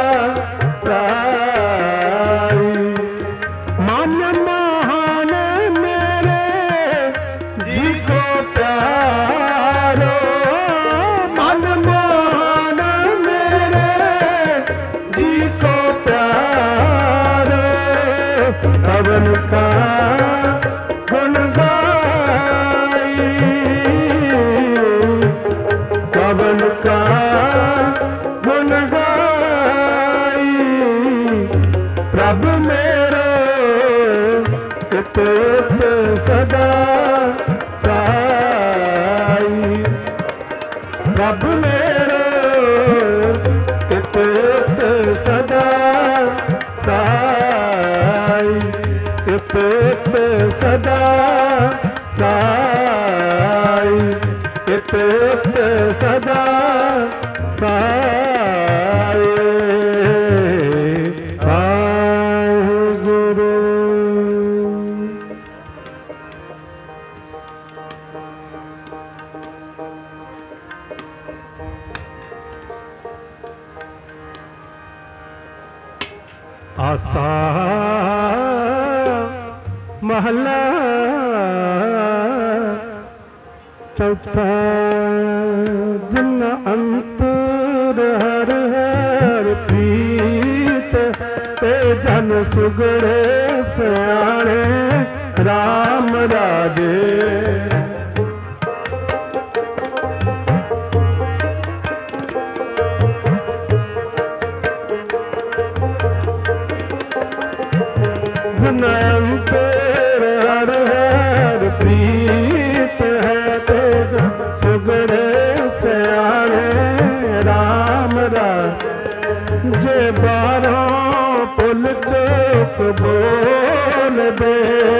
Speaker 1: सहाय। मन मोहन मेरे जी को प्यारो, मन मोहन मेरे जी को प्यारो, कवन का गुण गाई, कवन का गुण गाई। प्रभु मेरो इत सदा सहाय। प्रभु मेरो इत सदा सहाय। इत सदा सहाय। इत सदा सहाय। गुरु आसा महला चौथा जिन अंतर हर हर प्रीत ते जन सुगड़े सियाणे राम राजे। ਅੰਤਰ ਹਰ ਹਰ ਪ੍ਰੀਤ ਹੈ ਤੇਜ ਸੁਗੜੇ ਸਿਆਣੇ ਰਾਮ ਰਾਜ ਜੇ ਬਾਰੋਂ ਪੁੱਲ ਚੁੱਕ ਬੋਲ ਦੇ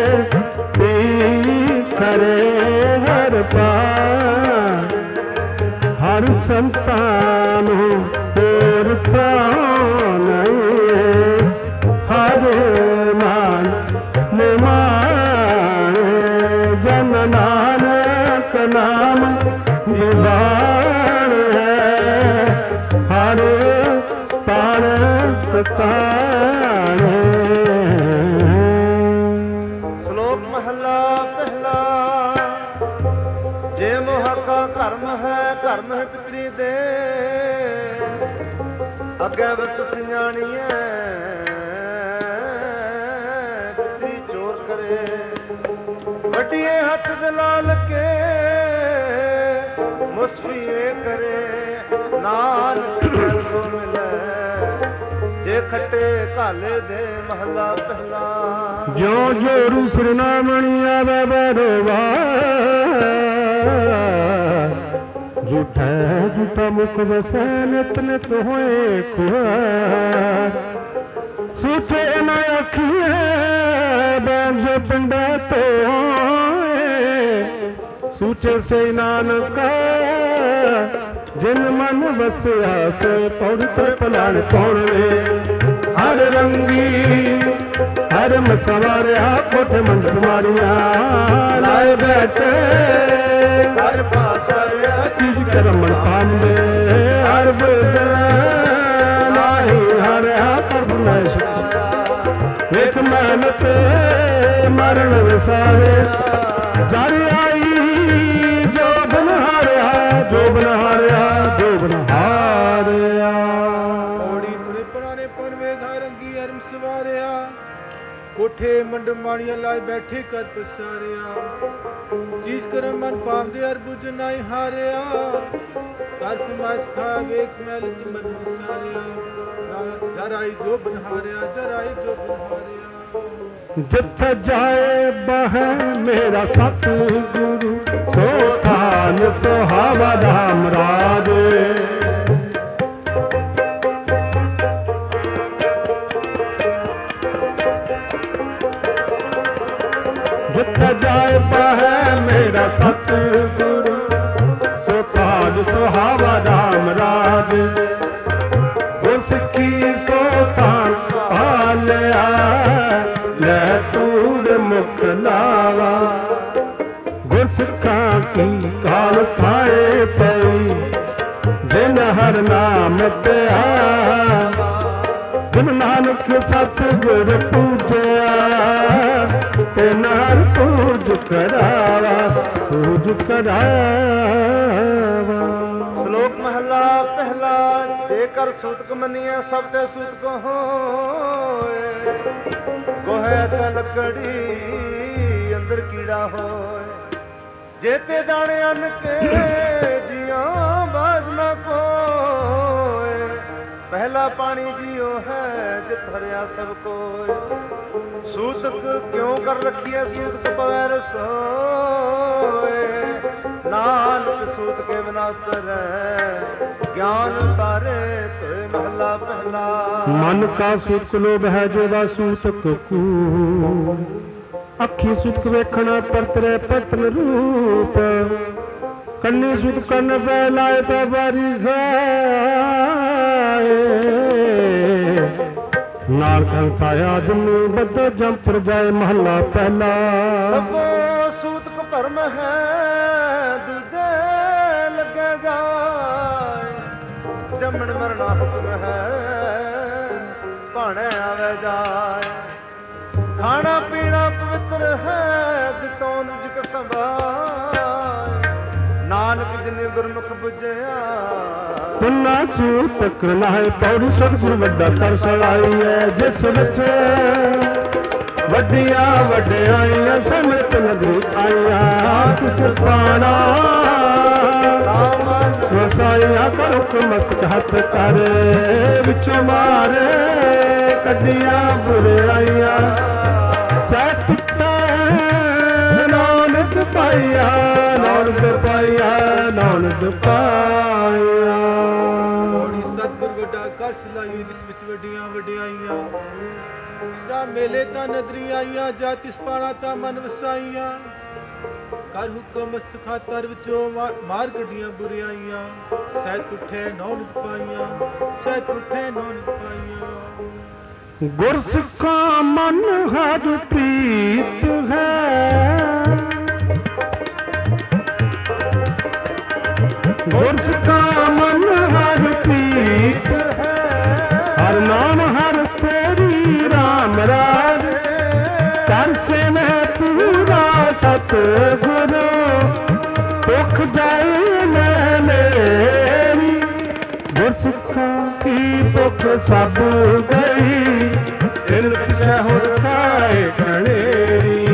Speaker 1: ਖਰੇ ਹਰ ਪਾਰ ਹਰ ਸੰਤਾਨ ਹੋਰ ਥਾਂ ਨਹੀਂ ਹਰ ਮਾਨ ਨਿਮਾਨ ਜਨ ਨਾਨਕ ਨਾਮ ਨਿਵਾਣ ਹੈ ਹਰ ਤਾਣ ਸਤਾਣ।
Speaker 2: ਸ਼ਲੋਕ ਮਹਲਾ ਪਹਿਲਾ। ਜੇ ਮੁਹਾਕਾ ਧਰਮ ਹੈ ਧਰਮ ਹੈ ਪਿਤਰੀ ਦੇ ਅੱਗੇ ਵਸਤ ਸਿਆਣੀਐ ਪਿਤਰੀ ਚੋਰ ਕਰੇ ਵੱਡੀਏ ਹੱਥ ਦਲਾਲ ਕੇ ਮੁਸਫੀਏ ਕਰੇ ਨਾਨਕ ਸੋ ਮਿਲੇ ਜੇ ਖੱਟੇ ਘਾਲੇ ਦੇ ਮਹਲਾ ਪਹਿਲਾ।
Speaker 1: ਜੋ ਜੋਰੂ ਸਰਨਾਮਣੀ ਆਵੇ ਬਰਵਾ ਝੂਠਾ ਝੂਠਾ ਮੁਖ ਵਸੈ ਨਿਤ ਨਿਤ ਹੋਏ ਖੁਆਰ ਸੂਚੇ ਨਾ ਅੱਖੀਏ ਬੰਜ ਪਿੰਡਾ ਤੋਏ ਸੂਚੇ ਸੇ ਨਾਨਕਾ ਜਿਨ ਮਨ ਵਸਿਆ ਸੇ ਪੌੜ ਤੇ ਪਲਾਣ ਕੌਣ ਵੇ ਹਰ ਰੰਗੀ ਹਰ ਮਸਵਾਰਿਆ ਕੋਠੇ ਮੰਡਪ ਮਾਰੀਆਂ ਲਾਏ ਬੈਠੇ ਹਰ ਪਾਸਰਿਆ ਚੀਜ਼ ਕਰਮਣ ਪਾਂਦੇ ਹਰ ਬੁੱਧ ਨਾਹੀ ਹਰਿਆ ਕਰਬ ਨੈਸ਼ ਵੇਖ ਮਿਹਨਤ ਮਰਨ ਵਿਸਾਰੇ ਜਰ ਆਈ ਜੋ ਬਨਹਾਰਿਆ ਜੋ ਬਨਹਾਰਿਆ ਜੋ ਬਨਹਾਰਿਆ
Speaker 3: ਔੜੀ ਤੁਰੇ ਪੁਰਾਣੇ ਪਨਵੇ ਘਰ ਰੰਗੀ ਅਰਮ ਸਵਾਰਿਆ ਕੋਠੇ ਮੰਡ ਮਾਣੀਆਂ ਲਾਏ ਬੈਠੇ ਕਰ ਪਸਾਰਿਆ ਚੀਜ਼ ਕਰਮ ਮਨ ਪਾਵਦੇ ਅਰ ਬੁਝ ਨਾਈ ਹਾਰਿਆ ਕਰ ਫਮਾਇਸ਼ ਖਾ ਵੇਖ ਮੈਲ ਕੀ ਮਨ ਵਿਸਾਰਿਆ ਜਰਾਈ ਜੋ ਬਨਹਾਰਿਆ ਜਰਾਈ ਜੋ ਬਨਹਾਰਿਆ
Speaker 1: ਜਿੱਥੇ ਜਾਏ ਬਹਿ ਮੇਰਾ ਸਤਿਗੁਰੂ ਸੋ ਥਾਨ ਸੁਹਾਵਾ ਧਾਮ ਰਾਜ ਜਿੱਥੇ ਜਾਏ ਬਹਿ ਮੇਰਾ ਸਤਿਗੁਰੂ ਸੋ ਥਾਨ ਸੁਹਾਵਾ ਧਾਮ ਰਾਜ ਗੁਰ ਸਿੱਖੀ ਸੋ ਥਾਨ ਪਾਲਿਆ ਲੈ ਤੂਰ ਮੁਖ ਲਾਵਾ ਗੁਰ ਸਿੱਖਾਂ ਕੀ ਕਾਲ ਥਾਏ ਪਈ ਜਿਨ ਹਰ ਨਾਮ ਪਿਆ ਜਿਨ ਨਾਨਕ ਸਤਿਗੁਰ ਪੂਜਿਆ ਤੇ ਨਾਰ ਪੂਜ ਕਰਾਵਾ ਪੂਜ ਕਰਾਵਾ।
Speaker 2: ਸ਼ਲੋਕ ਮਹਲਾ ਪਹਿਲਾ। ਜੇਕਰ ਸੂਤਕ ਮੰਨੀਐ ਸਭ ਤੇ ਸੂਤਕ ਹੋਏ ਗੋਹੇ ਤੇ ਲੱਕੜੀ ਅੰਦਰ ਕੀੜਾ ਹੋਏ ਜੇ ਤੇ ਦਾਣੇ ਅੰਨ ਕੇ ਜੀਆਂ ਬਾਜ਼ ਨਾ ਕੋਏ ਪਹਿਲਾ ਪਾਣੀ ਜੀਓ ਹੈ ਜਿਤ ਹਰਿਆ ਸਭ ਕੋਏ ਸੂਤਕ ਕਿਉਂ ਕਰ ਰੱਖੀਐ ਸੂਤਕ ਪਵੈ ਰਸੋਏ ਨਾਨਕ ਸੂਤ ਕੇ ਬਿਨਾ ਉਤਰੈ ਗਿਆਨ ਉਤਾਰੇ ਤੋਏ ਮਹਲਾ ਪਹਿਲਾ।
Speaker 1: ਮਨ ਕਾ ਸੂਤਕ ਲੋਭ ਹੈ ਜੋ ਵਾ ਸੂਤਕ ਕੂ ਅੱਖੀ ਸੂਤਕ ਵੇਖਣਾ ਪਰਤਰੇ ਪਤਨ ਰੂਪ ਕੰਨੀ ਸੂਤਕ ਕੰਨ ਪੈ ਲਾਏ ਤੇ ਬਾਰੀ ਗਾਏ ਨਾਲ ਕੰਸਾਇਆ ਜੰਮੂ ਬੱਦੋ ਜੰਪਰ ਜਾਏ ਮਹਲਾ ਪਹਿਲਾ।
Speaker 2: ਸਭੋ ਸੂਤਕ ਭਰਮ ਹੈ ਦੂਜੇ ਲੱਗੇ ਜਾਏ ਜੰਮਣ ਮਰਨਾ ਹੁਕਮ ਹੈ ਭਾਣੇ ਆਵੇ ਜਾਏ ਖਾਣਾ ਪੀਣਾ ਪਵਿੱਤਰ ਹੈ ਦਿੱਤੋਂ ਨਿਜ ਸੰਭਾਏ ਨਾਨਕ ਜਿਨੇ ਗੁਰਮੁਖ ਬੁਝਿਆ
Speaker 1: ਤੁਨਾ ਸੂਤਕ ਨਾਏ ਪੌੜੀ ਸਤਿਗੁਰ ਵੱਡਾ ਤਰਸ ਆਈ ਹੈ ਜਿਸ ਵਿੱਚ ਵੱਡੀਆਂ ਵੱਡਿਆਈਆਂ ਸਮਿਤ ਨਗਰੀ ਆਈਆਂ ਤਿਸ ਪਾਣਾ ਵਸਾਈਆਂ ਕਰੁਕ ਮਸਤਕ ਹੱਥ ਕਰੇ ਵਿੱਚ ਮਾਰੇ ਕੱਢੀਆਂ ਬੁਰਾਈਆਂ ਸਹਿ ਟੁੱਟੇ ਨਾਨਕ ਪਾਇਆ, ਨਾਨਕ ਪਾਇਆ, ਨਾਨਕ ਪਾਇਆ।
Speaker 3: ਪੌੜੀ ਸਤਿਗੁਰ ਵੱਡਾ ਕਰ ਸਿਲਾਈ ਜਿਸ ਵਿੱਚ ਵੱਡੀਆਂ ਵਡਿਆਈਆਂ। ਸਾ ਮੇਲੇ ਤਾਂ ਨਦਰੀ ਆਈਆਂ, ਜਾ ਤਿਸ ਪਾਣਾ ਤਾਂ ਮਨ ਵਸਾਈਆਂ। ਕਰ ਹੁਕਮ ਮਸਤਖਾ ਤਰ ਵਿੱਚੋਂ ਮਾਰ ਕੱਢੀਆਂ ਬੁਰਿਆਈਆਂ। ਸਹਿ ਟੁੱਟੇ ਨਾਨਕ ਪਾਈਆਂ, ਸਹਿ ਟੁੱਟੇ ਨਾਨਕ ਪਾਈਆਂ।
Speaker 1: ਗੁਰ ਸਿੱਖਾ ਮਨ ਹਰ ਪ੍ਰੀਤ ਹੈ, ਗੁਰ ਸਿੱਖਾ ਮਨ ਹਰ ਪ੍ਰੀਤ ਹੈ। ਹਰ ਨਾਮ ਹਰ ਤੇਰੀ ਰਾਮ ਰਾਜ, ਕਰ ਸੇਵੈ ਪੂਰਾ ਸਤਿਗੁਰੂ। ਦੁਖ ਜਾਏ ਮੈਂ ਮੇਰੀ, ਗੁਰ ਸਿੱਖਾਂ ਕੀ ਦੁਖ ਸਭ ਗਈ। ਦਿਲ ਪਿਛੈ ਹੁਣ ਖਾਏ ਕਣੇਰੀ,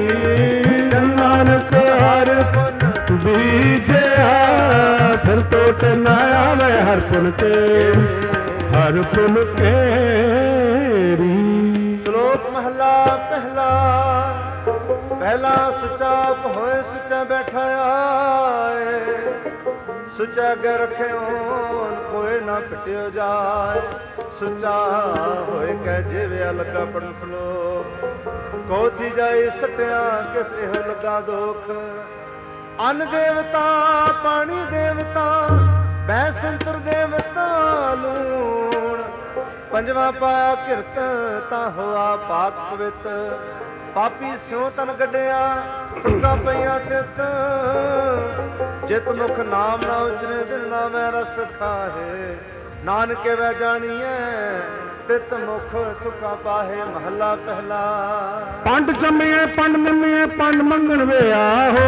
Speaker 1: ਨਾਨਕ ਹਰ ਪੁਨ ਬੀਜਿਆ। ਫਿਰ ਟੋਟ ਨਾ ਆਵੇ ਹਰ ਪੁਨ ਕੇ, ਹਰ ਪੁਨ ਕੇਰੀ।
Speaker 2: ਸ਼ਲੋਕ ਮਹਲਾ ਪਹਿਲਾ। ਪਹਿਲਾ ਸੁਚਾ ਹੋਏ ਸੁਚਾ ਬੈਠਾ ਆਏ, ਸੁਚਾ ਅਗੇ ਰੱਖਿਓ ਕੋਏ ਨਾ ਪਿਟਿਓ ਜਾਏ। ਸੁਚਾ ਹੋਏ ਕਹਿ ਜਿਵੇਂ ਲੱਗਾ ਪੜਨ ਸਲੋਕ, ਕੋਥੀ ਜਾਏ ਸਟਿਆ ਕਿਸ ਇਹ ਲੱਗਾ ਦੁੱਖ। ਅੰਨ ਦੇਵਤਾ ਪਾਣੀ ਦੇਵਤਾ ਬੈ ਸੰਤਰ ਦੇਵਤਾ ਲੂਣ। ਪੰਜਵਾ ਪਾਇਆ ਕਿਰਤ ਤਾਂ ਹੋਆ ਪਾਕ ਪਵਿੱਤ। ਪਾਪੀ ਸਿਉ ਤਨ ਗੱਡਿਆ ਤੁਕਾਂ ਪਈਆਂ ਤਿੱਤ। ਜਿਤ ਮੁਖ ਨਾਮ ਨਾ ਉਚਰੇ ਬਿਨ ਨਾਮੈ ਰਸ ਖਾਹੇ। ਨਾਨਕੇ ਵੈ ਜਾਣੀਐ ਤਿਤ ਮੁਖ ਤੁਕਾਂ ਪਾਹੇ। ਮਹੱਲਾ ਪਹਿਲਾ।
Speaker 1: ਪੰਡ ਜੰਮਿਐ ਪੰਡ ਮੰਮੀਐ ਪੰਡ ਮੰਗਣ ਵੇ ਆਹੋ।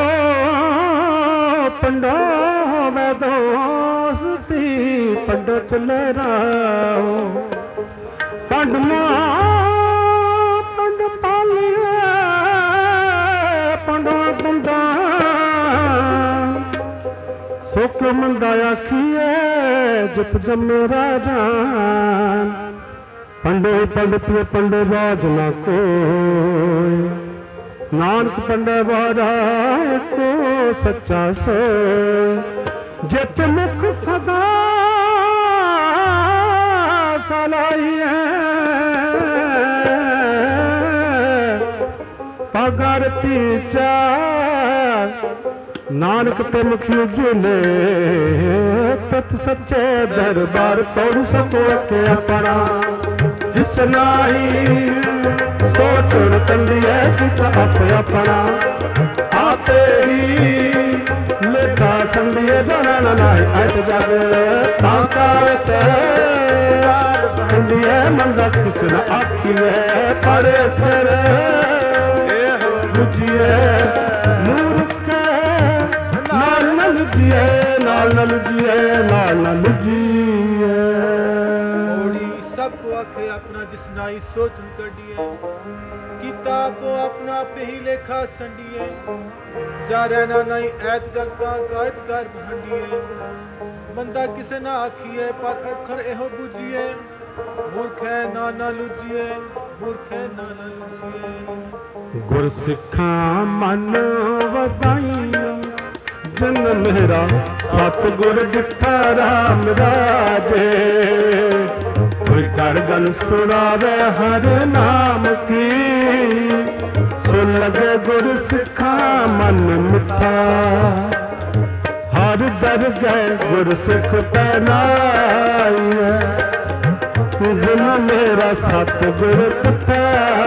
Speaker 1: ਪੰਡੋ ਹੋਵੇ ਦੋਸਤੀ ਪੰਡੋ ਚਲੇ ਰਾਹੋ। ਪੰਡ ਮਾਂ ਪੰਡ ਪਾਲੀਐ ਪੰਡੋ ਬੰਦਾ। ਸੁਖ ਮੰਦਾ ਆਖੀਐ ਜਿਤ ਜੰਮੇ ਰਾਜਾਨ। ਪੰਡੋ ਪੰਡ ਪਿਓ ਪੰਡੋ ਬਾਜ ਨਾ ਕੋਈ। ਨਾਨਕ ਪੰਡੈ ਬਾਰਾ ਕੋ ਸੱਚਾ ਸੋਇ। ਜਿਤ ਮੁਖ ਸਦਾ ਸਲਾਈਐ ਪਗਰ ਤੀਚਾ। ਨਾਨਕ ਤੇ ਮੁਖੀ ਉਜਲੇ ਤਤ ਸੱਚੇ ਦਰਬਾਰ। ਪੌੜ ਸਕੋ ਕੇ ਆਪਣਾ ਜਿਸ ਨਾਹੀ ਸੋ ਚੁਰ ਕੰਡੀਐ ਜਿਤ ਆਪ ਆਪਣਾ। ਆਪੇ ਹੀ ਲੇਖਾ ਸੰਦੀਏ ਜਾਣਾ ਨਾਹੀ ਐਤ ਜਗ। ਤਾਂ ਕਾਇਤ ਕੰਡੀਐ ਮੰਦਾ ਕਿਸ ਨ ਆਖੀਐ। ਪਰ ਫਿਰ ਇਹੋ ਬੁਝੀਐ ਮੂਰਖ ਨਾਲ ਨ ਲੁਝੀਐ। ਨਾਲ ਨ ਲੁਝੀਐ ਨਾਲ ਨ ਲੁਝੀਐ।
Speaker 3: ਸਭ ਕੋ ਆਖੇ ਆਪਣਾ ਜਿਸ ਨਾਈ ਸੋਚਨ ਕੱਢੀਏ। ਕੀਤਾ ਆਪੋ ਆਪਣਾ ਪਹੀ ਲੇਖਾ ਸੰਡੀਏ। ਜਾ ਰਹਿਣਾ ਨਹੀਂ ਐਤ ਜਗਾ ਕਾਇਤ ਕਰ ਭੰਡੀਏ। ਮੰਦਾ ਕਿਸੇ ਨਾ ਆਖੀਏ ਪਰ ਅੱਖਰ ਇਹੋ ਬੁਝੀਏ। ਮੂਰਖੈ ਨਾ ਨਾ ਲੁਝੀਏ, ਮੂਰਖੈ ਨਾ ਨਾ ਲੁਝੀਏ।
Speaker 1: ਗੁਰ ਸਿੱਖਾਂ ਮਨ ਵਧਾਈਆਂ ਜਨ ਮੇਰਾ ਸਤਿਗੁਰ ਡਿਠਾ ਰਾਮ ਰਾਜੇ। ਕੋਈ ਕਰ ਗਲ ਸੁਣਾਵੇ ਹਰ ਨਾਮ ਕੀ। ਸੁਣ ਲਗੇ ਗੁਰ ਸਿੱਖਾਂ ਮਨ ਮਿੱਠਾ। ਹਰ ਦਰ ਗਏ ਗੁਰ ਸਿੱਖ ਪਹਿਨਾਈਐ। ਜਨ ਮੇਰਾ ਸਤਿਗੁਰ ਟੁੱਟਾ।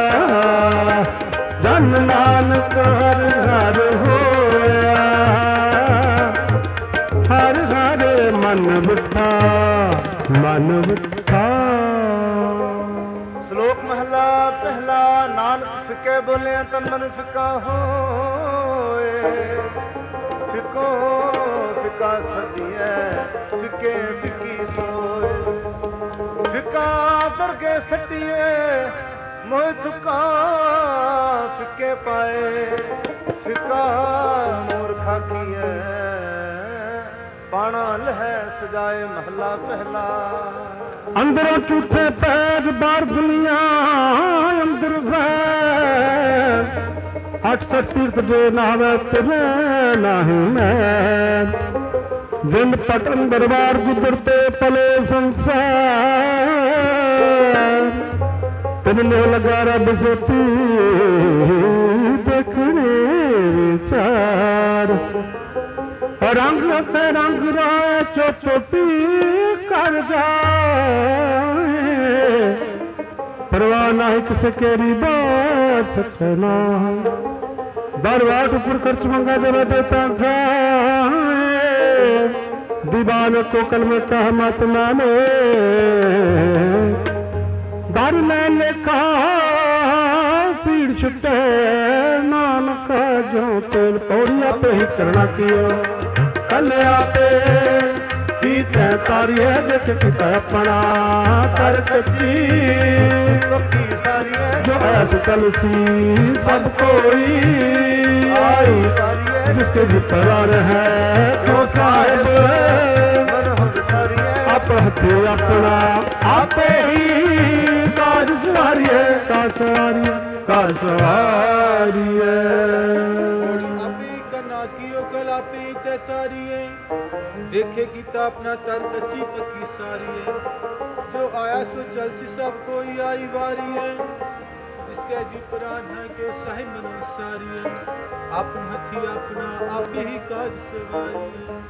Speaker 1: ਜਨ ਨਾਨਕ ਹਰ ਹਰ ਹੋਇਆ। ਹਰ ਹਰ ਮਨ ਬਿਠਾ ਮਨ ਬਿਠਾ।
Speaker 2: ਸ਼ਲੋਕ ਮਹਲਾ ਪਹਿਲਾ। ਨਾਨਕ ਫਿੱਕੇ ਬੋਲਿਆ ਤਨ ਮਨ ਫਿੱਕਾ ਹੋਏ। ਫਿੱਕੋ ਫਿੱਕਾ ਸਦੀਐ ਫਿੱਕੇ ਫਿੱਕੀ ਸੋਏ। ਫਿੱਕਾ ਦਰਗੇ ਸੱਟੀਏ ਮੋਹ ਥੁਕਾ। ਫਿੱਕੇ ਪਾਏ ਫਿੱਕਾ ਮੂਰਖਾ ਕੀਐ। ਬਾਣਾ ਲਹਿ ਸਜਾਏ। ਮਹਲਾ ਪਹਿਲਾ।
Speaker 1: ਅੰਦਰੋਂ ਝੂਠੇ ਪੈਰ ਬਾਹਰ ਦੁਨੀਆ ਅੰਦਰ ਵੈ ਅੱਠ ਸੱਠ ਤੀਰਥ ਜੇ ਨਾਵੇ ਤੇਰੇ ਨਾਹੀਂ ਮੈਂ ਜਿੰਦ ਪਟ ਅੰਦਰ ਬਾਹਰ ਗੁਜ਼ਰਤੇ ਪਲੇ ਸੰਸਾਰ ਤੈਨੂੰ ਮੋਹ ਲੱਗਾ ਰੱਬ ਸੋਤੀ ਦੇਖਣੇ ਵਿਚਾਰ ਰੰਗ ਸੇ ਰੰਗ ਰਾਏ ਚੋ ਚੋਟੀ ਕਰ ਜਾਏ ਪਰਵਾਹ ਨਹੀਂ ਕਿਸੇ केरी बात सचना दरवाट ऊपर खर्च मंगा जरा देता था दीवान को कल में कहा मत माने दर ले लेखा पीड़ छुटे नानका जो तेल पौड़िया पे ही करना किया कल आपे कीते तारिये देख किता अपना कर कच्ची
Speaker 2: लोकी सारी
Speaker 1: जो ऐस कलसी सब कोई आई जिसके जिपर है तो साहिब
Speaker 2: मन हो सारी
Speaker 1: आप हथे अपना आपे ही काज सवारिए काज सवारिए काज सवारिए
Speaker 3: ਆਪੀ ਕਰਨਾ ਕੀਓ ਕਲ ਆਪੀ ਤੇ ਤਾਰੀਏ देखे गीता अपना तर कच्ची पक्की सारी है जो आया सो चल सी सब कोई आई वारी है जिसके जी प्राण है कि साहिब मनो सारी है अपन हथी अपना आप ही काज सवारी है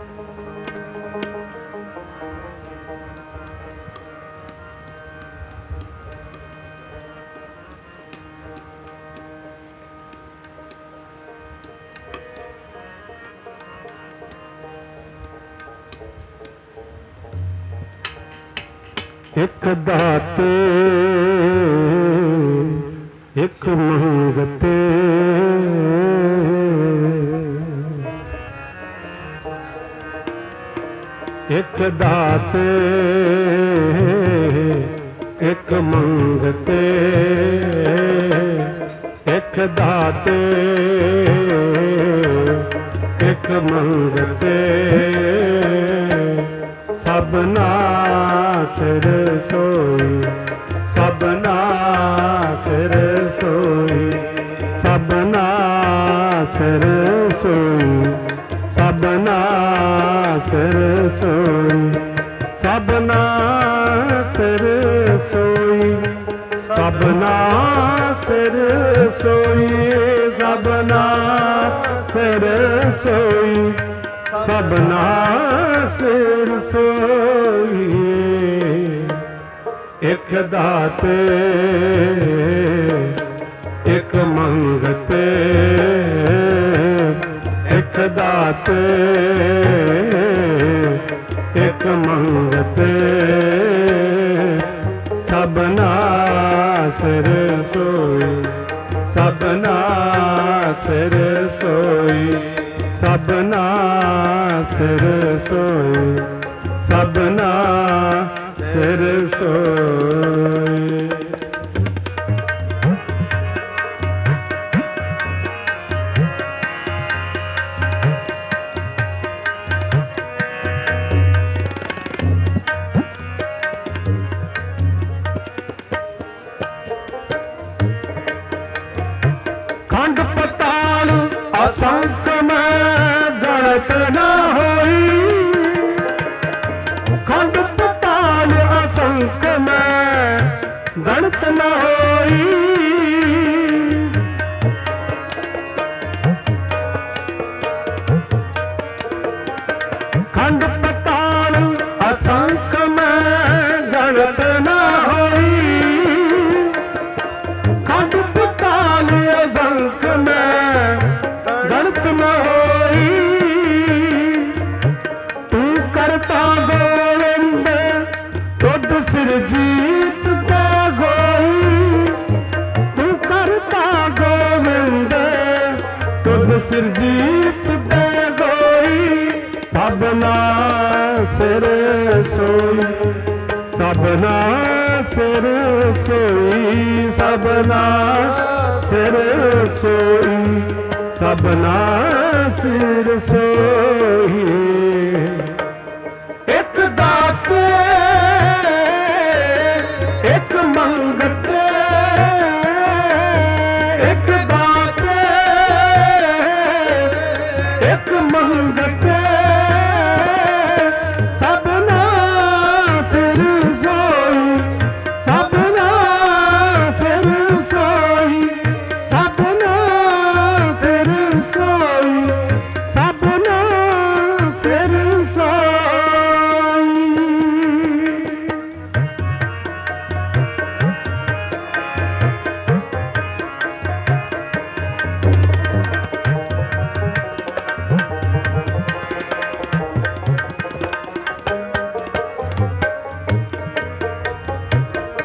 Speaker 1: एक दाते एक मंगते एक दाते एक मंगते एक दाते एक मंगते सबना सिर सोई सबना सिर सोई सबना सिर सोई सबना सिर सोई सबना सिर सोई सबना सिर सोई सबना सिर सोई सबना सिर सोई एक दाते एक मंगते एक दाते एक मंगते सबना सिर सोई सबना सिर सोई सबना सिर सोई सबना सिर सोई खंड पताल असंख्य में गणत न होई खंड पताल असंख्य में गणत न होई खंड पताल असंख्य में गणत न होई खंड पताल असंख्य में गणत न होई तू करता गोविंद तुद सिर जीत दे गोई तू करता गोविंद तुद सिर जीत दे गोई सबना सिर सोई सबना सिर सोई सबना सिर सोई सबना सिर सोई एक दाते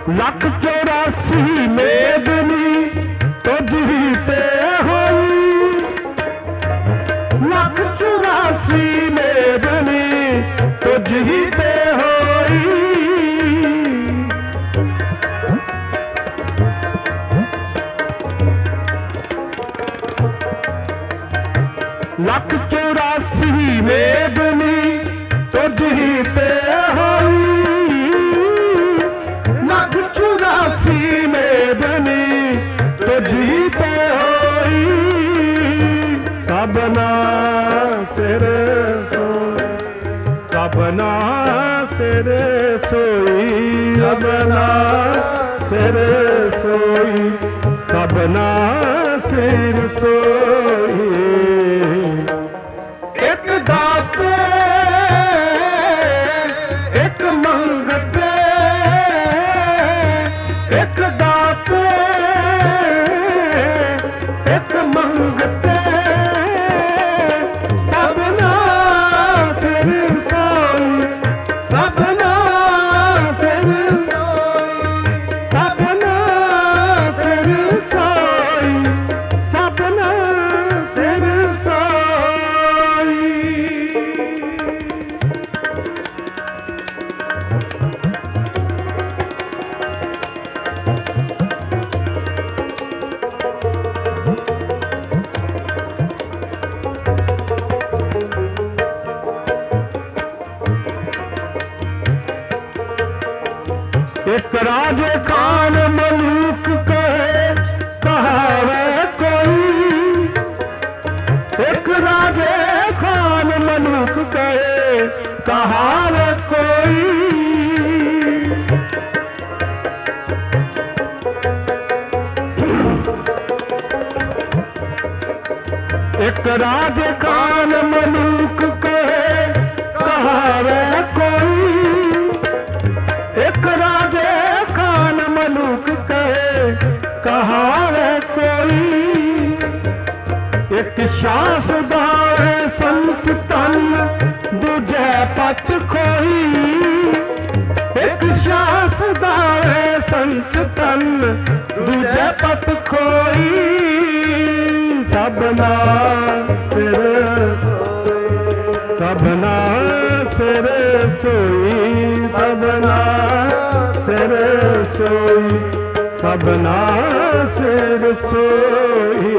Speaker 1: ਲੱਖ ਚੌਰਾਸੀ ਮੇਦਨੀ ਤੁਝ ਹੀ ਤੇ ਹੋਈ, ਲੱਖ ਚੌਰਾਸੀ ਮੇਦਨੀ ਤੁਝ ਹੀ ਤੇ ਹੋਈ। ਲੱਖ ਚੌਰਾਸੀ ਮੇਦਨੀ ਤੁਝ ਹੀ ਤੇ ਹੋਈ, ਲੱਖ ਚੌਰਾਸੀ ਮੇਦਨੀ ਤੁਝ ਹੀ ਤੇ ਹੋਈ। ਸਭਨਾ ਸਿਰ ਸੋਈ, ਸਭਨਾ ਸਿਰ ਸੋਈ, ਸਭਨਾ ਸਿਰ ਸੋਈ, ਸਭਨਾ ਸਿਰ ਸੋਈ। ਇੱਕ ਦਾਤੇ ਇੱਕ ਮੰਗਤੇ, ਇੱਕ ਦਾਤੇ ਇੱਕ ਮੰਗਤੇ, ਸਭਨਾ ਸਿਰ ਸੋਈ, ਸਭਨਾ ਸਿਰ ਸੋਈ, ਸਭਨਾ ਸਿਰ ਸੋਈ, ਸਭਨਾ ਸਿਰ ਸੋਈ। ਇੱਕ ਰਾਜੇ ਖਾਨ ਮਲੂਕ ਕਹੇ ਕਹਾਵੇ ਕੋਈ, ਇੱਕ ਰਾਜੇ ਖਾਨ ਮਲੂਕ ਕਹੇ ਕਹਾਵੇ ਕੋਈ। ਇੱਕ ਰਾਜੇ ਖਾਨ ਮਲੂਕ ਕਹੇ ਕਹਾਵੇ ਕੋਈ, ਇੱਕ ਰਾਜੇ ਖਾਨ ਮਲੂਕ ਕਹੇ ਕਹਾਵੇ ਕੋਈ। ਇੱਕ ਸ਼ਾਸ ਦਾਵੇ ਸੰਚ ਤਨ ਦੂਜੇ ਪਤ ਖੋਈ, ਇੱਕ ਸ਼ਾਸ ਦਾਵੇ ਸੰਚ ਤਨ ਦੂਜੇ ਪਤ ਖੋਈ। ਸਭਨਾ ਸਿਰ ਸੋਈ, ਸਭਨਾ ਸਿਰ ਸੋਈ, ਸਭਨਾ ਸਿਰ ਸੋਈ, ਸਭਨਾ ਸਿਰ ਸੋਈ।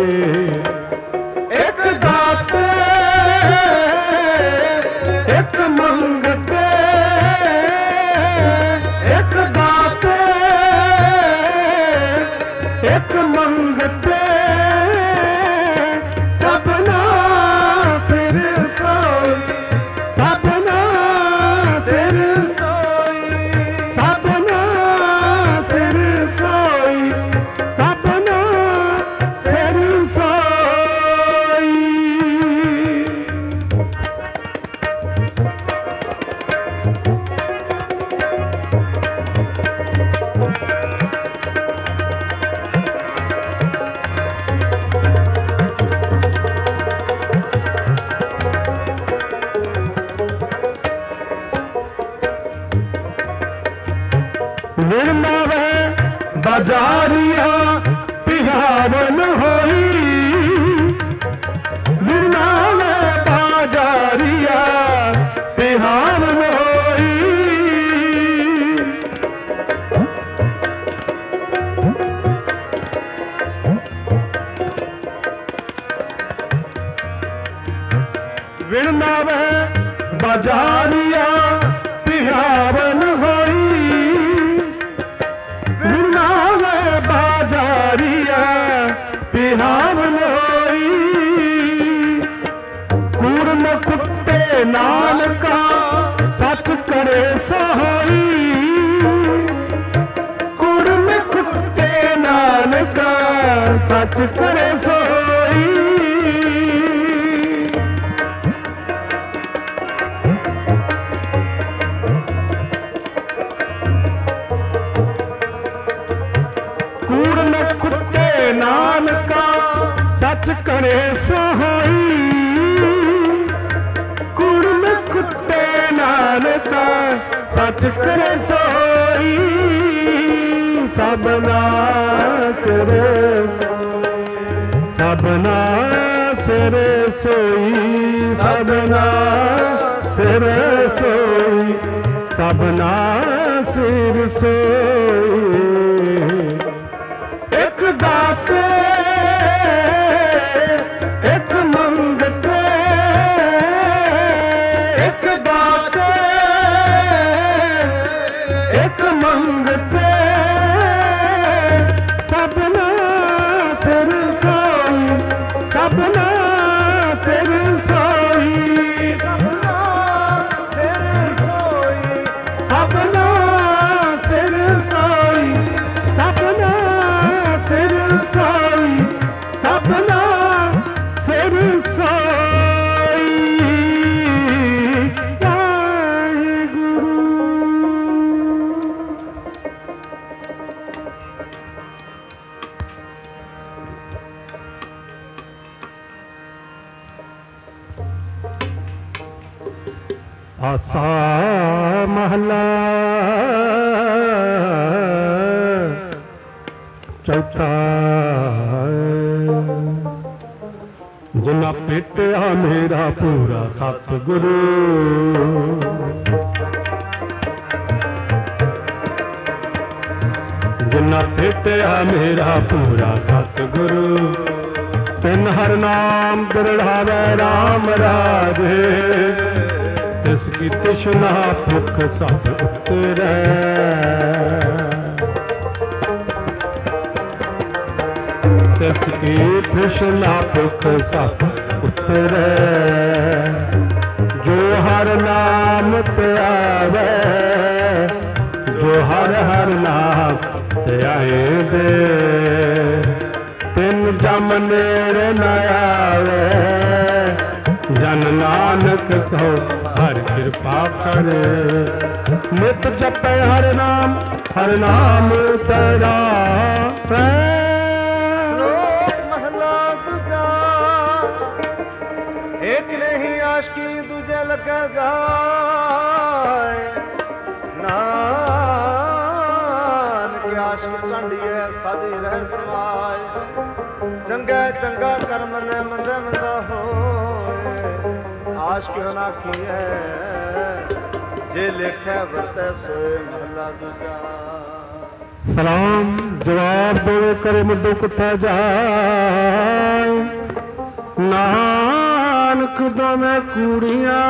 Speaker 1: ਇੱਕ ਦਾਤੇ ਇੱਕ ਮੰਗਤੇ, ਇੱਕ ਦਾਤੇ ਇੱਕ ਮੰਗਤੇ, ਸਭਨਾ ਸਿਰ ਸੋਈ, ਸਭਨਾ ਸਿਰ ਸੋਈ, ਸਭਨਾ ਸਿਰ ਸੋਈ, ਸਭਨਾ ਸਿਰ ਸੋਈ। ਵਿਰਨਾਵੇ ਬਾਜ਼ਾਰੀਆ ਪਿਹਾਵਨ ਹੋਈ, ਵਿਰਨਾਵੇ ਬਾਜ਼ਾਰੀਆ ਪਿਹਾਵਨ ਹੋਈ। ਵਿਰਨਾਵੇ ਬਾਜ਼ਾਰੀਆ ਪਿਹਾਵਨ ਹੋਈ, ਵਿਰਨਾਵੇ ਬਾਜ਼ਾਰੀਆ ਪਿਹਾਵਨ ਹੋਈ। ਕੂੜ ਨ ਕੁੱਤੇ ਨਾਨਕਾ ਸੱਚ ਕਰੇ ਸੋਈ, ਕੂੜ ਨ ਕੁੱਤੇ ਨਾਨਕਾ ਸੱਚ ਕਰੇ ਸੋਈ। ਕੂੜ ਨ ਕੁੱਤੇ ਨਾਨਕਾ ਸੱਚ ਕਰੇ ਸੋਈ, ਕੂੜ ਨ ਕੁੱਤੇ ਨਾਨਕਾ ਸੱਚ ਕਰੇ ਸੋਈ। ਸਭਨਾ ਸਿਰ ਸੋਈ, ਸਭਨਾ ਸਿਰ ਸੋਈ, ਸਭਨਾ ਸਿਰ ਸੋਈ, ਸਭਨਾ ਸਿਰ ਸੋਈ। ਇੱਕ ਦਾਤੇ ਇੱਕ ਮੰਗਤੇ, ਇੱਕ ਦਾਤੇ ਇੱਕ ਮੰਗਤੇ, ਸਭਨਾ ਸਿਰ ਸੋਈ, ਸਭਨਾ ਸਿਰ ਸੋਈ,
Speaker 2: ਸਭਨਾ ਸਿਰ ਸੋਈ,
Speaker 1: ਸਭਨਾ ਸਿਰ ਸੋਈ, ਸਭਨਾ ਸਿਰ ਸੋਈ, ਸਭਨਾ ਸਿਰ ਸੋਈ। ਵਾਹਿਗੁਰੂ। ਆਸਾ ਮਹਲਾ ਚੌਥਾ। ਜਿਨਾ ਭੇਟਿਆ ਮੇਰਾ ਪੂਰਾ ਸਤਿਗੁਰੂ, ਜਿਨਾ ਭੇਟਿਆ ਮੇਰਾ ਪੂਰਾ ਸਤਿਗੁਰੂ, ਤਿਨ ਹਰ ਨਾਮ ਦ੍ਰਿੜਾਵੇ ਰਾਮ ਰਾਜੇ, ਤਿਸ ਕੀ ਤ੍ਰਿਸ਼ਨਾ ਭੁਖ ਸਸ ਉਤਰੈ। ਤਿਸ ਕੀ ਤ੍ਰਿਸ਼ਨਾ ਭੁਖ ਸਸ ਉਤਰੈ। ਜੋ ਹਰ ਨਾਮ ਧਿਆਵੈ, ਜੋ ਹਰ ਹਰ ਨਾਮ ਧਿਆਏ ਦੇ, ਤਿਨ ਜਮ ਨੇੜੇ ਨ ਆਵੇ। ਜਨ ਨਾਨਕ ਕਹੋ ਹਰ ਕਿਰਪਾ ਕਰੇ, ਨਿਤ ਜਪੈ ਹਰ ਨਾਮ, ਹਰ ਨਾਮ ਤੇਰਾ ਹੈ।
Speaker 2: ਸ਼ਲੋਕ ਮਹਲਾ ਦੂਜਾ। ਇੱਕ ਨਹੀਂ ਆਸ਼ਕੀ ਦੂਜੇ ਲੱਗਾ ਗਾਏ, ਨਾਨਕ ਆਸ਼ਕ ਕੰਡੀਏ ਸਾਧੀ ਰਹਿ ਸਮਾਏ। ਚੰਗਾ ਚੰਗਾ ਕਰਮ ਨੇ ਮੰਦੇ ਮੰਦਾ ਹੋਏ, ਆਸ਼ਕ ਨਾ ਕੀਏ ਜੇ ਲਿਖਿਆ ਵਰਤੈ ਸੋਏ। ਮਹਲਾ ਦੂਜਾ।
Speaker 1: ਸਲਾਮ ਜਵਾਬ ਦੇਵੇ ਕਰੇ ਮੁੱਢੋਂ ਕਿੱਥੇ ਜਾਏ, ਨਾਨਕ ਦੋਵੇਂ ਕੂੜੀਆਂ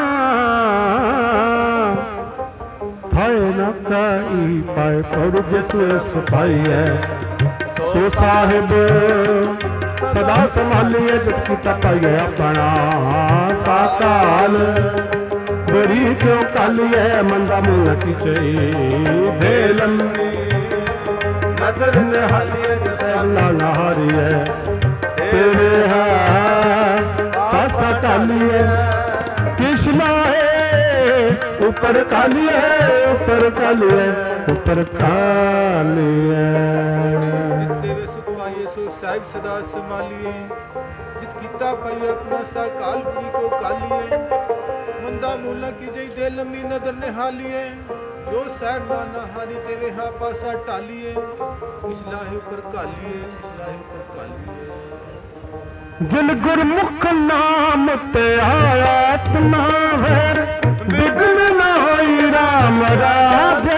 Speaker 1: ਥਾਏ ਨਾ ਕਾਈ ਪਾਏ ਪੜ ਜਿਸ ਸੁਖਾਈ ਹੈ। ਸੋ ਸਾਹਿਬ ਸਦਾ ਸੰਭਾਲੀਏ ਜਿਤ ਕੀਤਾ ਪਾਈਏ ਆਪਣਾ ਸਾਕਾਲ। ਬਰੀ ਕਿਉਂ ਕਾਲੀਏ ਮੰਦਾ ਮੂਲ ਕੀਚਈ, ਦੇ ਲੰਮੀ ਨਦਰ ਨਿਹਾਲੀਏ ਜਸਲਾ ਨਹਾਰੀਏ। ਤੇਰੇ ਹੈ ਪਾਸਾ ਚਾਲੀਏ ਕਿਸ ਲਾਏ, ਉੱਪਰ ਕਾਲੀਏ ਉੱਪਰ ਕਾਲੀਏ ਉੱਪਰ ਕਾਲੀਏ।
Speaker 3: ਜਿਤ ਸੇਵੇ ਸੁਖ ਪਾਈਏ ਸੋ ਸਾਹਿਬ ਸਦਾ ਸੰਭਾਲੀਏ, ਜਿਤ ਕੀਤਾ ਪਾਈਏ ਆਪਣਾ ਸਾ ਕਾਲ ਬੁਰੀ ਕੋ ਕਾਲੀਏ। ਮੰਦਾ ਮੂਲਾ ਕੀ ਜਈ ਦੇ ਲੰਮੀ ਨਦਰ ਨਿਹਾਲੀਏ, ਜੋ ਸਾਹਿਬ ਨਾ ਨਹਾਰੀ ਤੇਰੇ ਹਾ ਪਾਸਾ ਢਾਲੀਏ। ਕਿਸ ਲਾਹੇ ਉੱਪਰ ਕਾਲੀਏ, ਕਿਸ ਲਾਹੇ ਉੱਪਰ ਕਾਲੀਏ।
Speaker 1: ਜਿਨ ਗੁਰਮੁਖ ਨਾਮ ਤੇ ਆਇਆ ਤਨਾ ਵੈਰ, ਵਿਗਨ ਨਾ ਹੋਈ ਰਾਮ ਰਾਜੇ।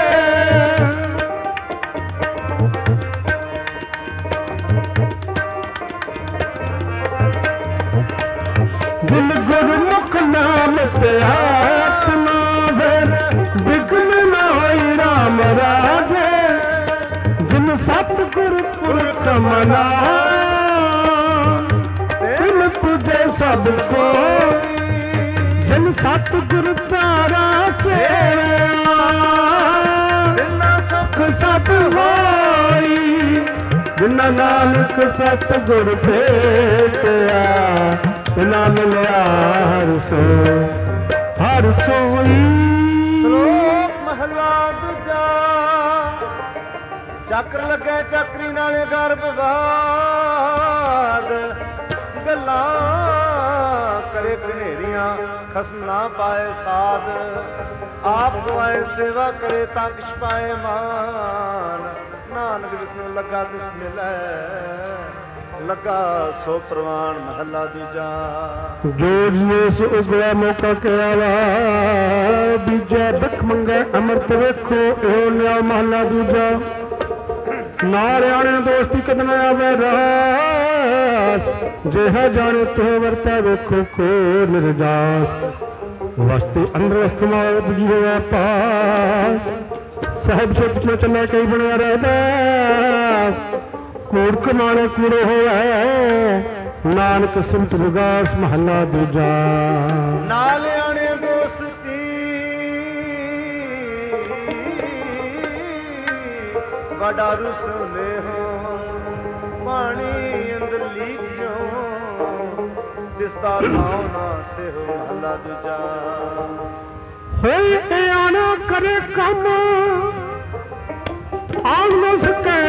Speaker 1: ਜਿਨ ਗੁਰਮੁਖ ਨਾਮ ਤੇ ਆਇਆ ਤਨਾ ਵੈਰ, ਵਿਗਨ ਨਾ ਹੋਈ ਰਾਮ ਰਾਜੇ। ਜਿਨ ਸਤਿਗੁਰ ਪੁਰਖ ਮਨਾ, ਪੁਜੇ ਸਭ ਕੋਈ। ਜਿਨ ਸਤਿਗੁਰ ਪਿਆਰਾ ਸੇਵਿਆ, ਤਿਨਾ ਸੁਖ ਸਭ ਹੋਈ। ਜਿਨਾ ਨਾਨਕ ਸਤਿਗੁਰ ਭੇਟਿਆ, ਤਿਨਾ ਮਿਲਿਆ ਹਰਿ ਸੋਈ, ਹਰਿ ਸੋਈ।
Speaker 2: ਸ਼ਲੋਕ ਮਹਲਾ ਦੂਜਾ। ਚੱਕਰ ਲੱਗੇ ਚੱਕਰੀ ਨਾਲੇ ਗਰਭ ਬਾਦ, ਗੱਲਾਂ ਕਰੇ ਘਨੇਰੀਆਂ ਖਸਮ ਨਾ ਪਾਏ ਸਾਧ। ਆਪ ਗਵਾਏ ਸੇਵਾ ਕਰੇ ਤਾਂ ਕਿਛ ਪਾਏ ਮਾਨ। ਨਾਨਕ ਵਿਸਨੂੰ ਲੱਗਾ ਤਿਸ ਮਿਲੈ, ਲੱਗਾ ਸੋ ਪ੍ਰਵਾਨ। ਮਹੱਲਾ ਦੂਜਾ।
Speaker 1: ਜੋ ਜਿਸ ਉਗਲਾ ਮੌਕਾ ਕਿਆ ਵਾ, ਬੀਜਾ ਬਿਖ ਮੰਗੈ ਅੰਮ੍ਰਿਤ ਵੇਖੋ ਇਹੋ ਨਿਆ। ਮਹੱਲਾ ਦੂਜਾ। ਨਾਲਿਆਣੇ ਦੋਸਤੀ ਕਦ ਨਾ ਆਵੇ ਰਾਸ, ਜਿਹਾ ਜਾਣੇ ਤੇ ਵਰਤਾ ਵੇਖੋ ਕੋ ਨਿਰਜਾਸ। ਵਸਤੂ ਅੰਦਰ ਵਸਤੂ ਨਾਲ ਬੁਝੀ ਹੋਇਆ ਪਾ, ਸਾਹਿਬ ਛੇਤ ਕਿਉਂ ਚੱਲਿਆ ਕਈ ਬਣਿਆ ਰਹਿਦਾ। ਕੂੜ ਕਮਾਣੇ ਕੂੜੇ ਹੋਇਆ, ਨਾਨਕ ਸਿਮਤ ਵਿਗਾਸ। ਮਹੱਲਾ ਦੂਜਾ।
Speaker 2: ਨਾਲਿਆਣੇ ਦੋਸਤੀ ਵਡਾਰੂ ਸੁਨੇ ਹੋ, ਪਾਣੀ ਅੰਦਰ ਲੀਕ ਜੋ ਦਿਸਦਾ ਨਾਉ ਨਾ ਤੇ ਹੋ। ਮਹੱਲਾ ਦੂਜਾ।
Speaker 1: ਹੋਈ ਆਣਾ ਕਰੇ ਕੰਮ ਆਣ ਨਾ ਸਕੈ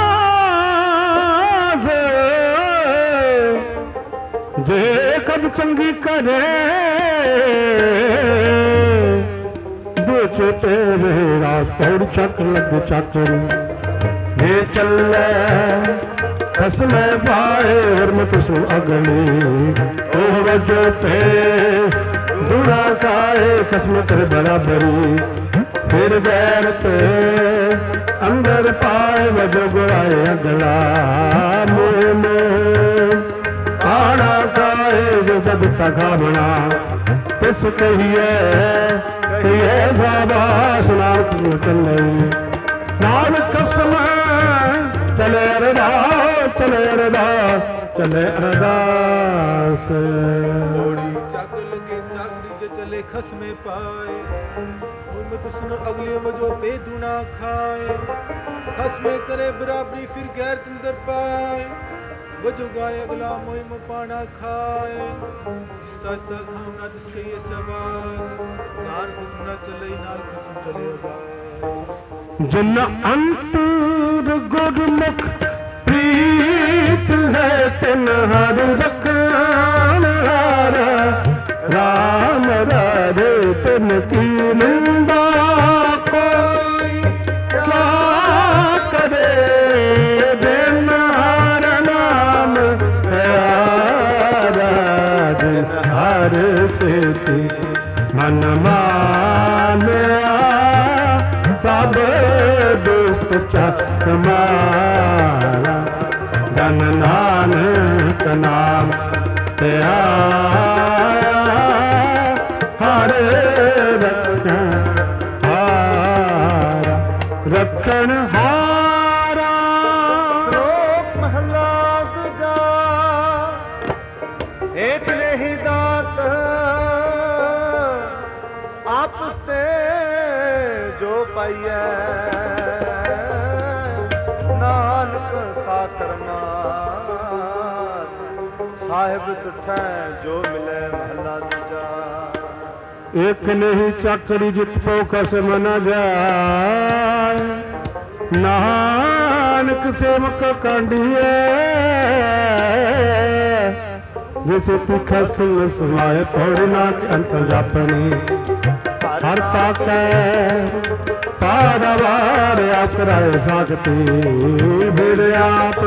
Speaker 1: ਰਾਜ਼, ਜੇ ਕਦ ਚੰਗੀ ਕਰੇ ਦੋਚੇ ਤੇਰੇ ਰਾਜ। ਪੌੜ ਚੱਕ ਲੱਗ ਚਾਚਰ ਜੇ ਚੱਲੇ ਖਸਮੈ ਪਾਏ, ਹਰਮਤ ਸੋ ਅਗਲੀ ਉਹ ਵਜੋ ਤੇ ਦੁਣਾ ਕਾਏ। ਖਸਮ ਕਰ ਬਰਾਬਰੀ ਫਿਰ ਗੈਰਤ ਅੰਦਰ ਪਾਏ, ਵਜੋ ਗੁਰਾਏ ਅਗਲਾ ਮੋਹ ਮੋਹ ਆਣਾ ਕਾਏ। ਜੋ ਜਦ ਤਗਾ ਬਣਾ ਤਿਸ ਕਹੀਏ ਕਹੀਏ ਸਾਬਾਸ਼। ਨਾਨਕ ਨੂੰ ਚੱਲੇ ਨਾਨਕ ਕਸਮ ਚਲੇ ਅਰਦਾਸ, ਚਲੇ ਅਰਦਾਸ, ਚਲੇ ਅਰਦਾਸ।
Speaker 3: ਘੋੜੀ ਚੱਕ ਲਗੇ ਚਾਕਰੀ ਜੇ ਚਲੇ ਖਸਮੇ ਪਾਏ, ਹੁਰਮਤ ਸੁਨ ਅਗਲੇ ਵਜੋ ਬੇਦੁਣਾ ਖਾਏ। ਖਸਮੇ ਕਰੇ ਬਰਾਬਰੀ ਫਿਰ ਗੈਰ ਅੰਦਰ ਪਾਏ, ਵਜੋ ਗਾਏ ਅਗਲਾ ਮੋਹਿਮ ਪਾਣਾ ਖਾਏ। ਜਿਸਤਾ ਜਿਸਤਾ ਖਾਉਣਾ ਜਿਸ ਕਹੀਏ ਸਬਾਸ, ਨਾਨਕ ਨਾ ਚਲੇ ਨਾਲ ਖਸਮ ਚਲੇ ਅਰਦਾਸ।
Speaker 1: ਜਿਨ ਅੰਤਰ ਗੁਰਮੁਖ ਪ੍ਰੀਤ ਹੈ, ਤਿਨ ਹਰ ਰਖਣ ਹਾਰਾ। ਰਾਮ ਰਾਰੇ ਤਿਨ ਕੀ ਨਿੰਦਾ ਕੋਈ ਕਿਆ ਕਰੇ, ਬਿਨ ਹਰ ਨਾਮ ਪਿਆਰਾ। ਜਿਨ ਹਰ ਸੇਤੀ ਮਨ ਮਾਨਿਆ, ਸਭ ਦੁਸ਼ਟ ਚੱਕ ਮਾਰਾ। ਧਨ ਨਾਨਕ ਨਾਮ ਧਿਆਇਆ, ਹਰ ਰੱਖਣ ਹਾਰਾ, ਰੱਖਣ ਹਾਰਾ।
Speaker 2: ਸ਼ਲੋਕ ਮਹਲਾ ਦੂਜਾ। ਏਕ ਨਹੀਂ ਦਾਤ ਆਪਸ ਤੇ ਜੋ ਪਾਈਐ, ਨਾਨਕ ਸਾਕਰਮਾ ਸਾਹਿਬ ਤੁਠੈ ਜੋ ਮਿਲੈ। ਮਹਲਾ ਦੂਜਾ।
Speaker 1: ਇੱਕ ਨਹੀਂ ਚਾਕਰੀ ਜਿਤ ਪੋ ਖਸਮ ਨ ਜਾਏ, ਨਾਨਕ ਸੇਵਕ ਕਾਂਡੀਏ। ਜਿਸ ਤਿਖਾ ਸਿੰਘ ਸੁਨਾਏ ਪੌੜੀ ਨਾ ਅੰਤ ਜਾਪਣੀ, ਹਰ ਪਾਕੈ ਪਾਦਵਾਰ ਆਪ ਕਰਾਏ ਸਾਖਤੀ। ਫਿਰ ਆਪ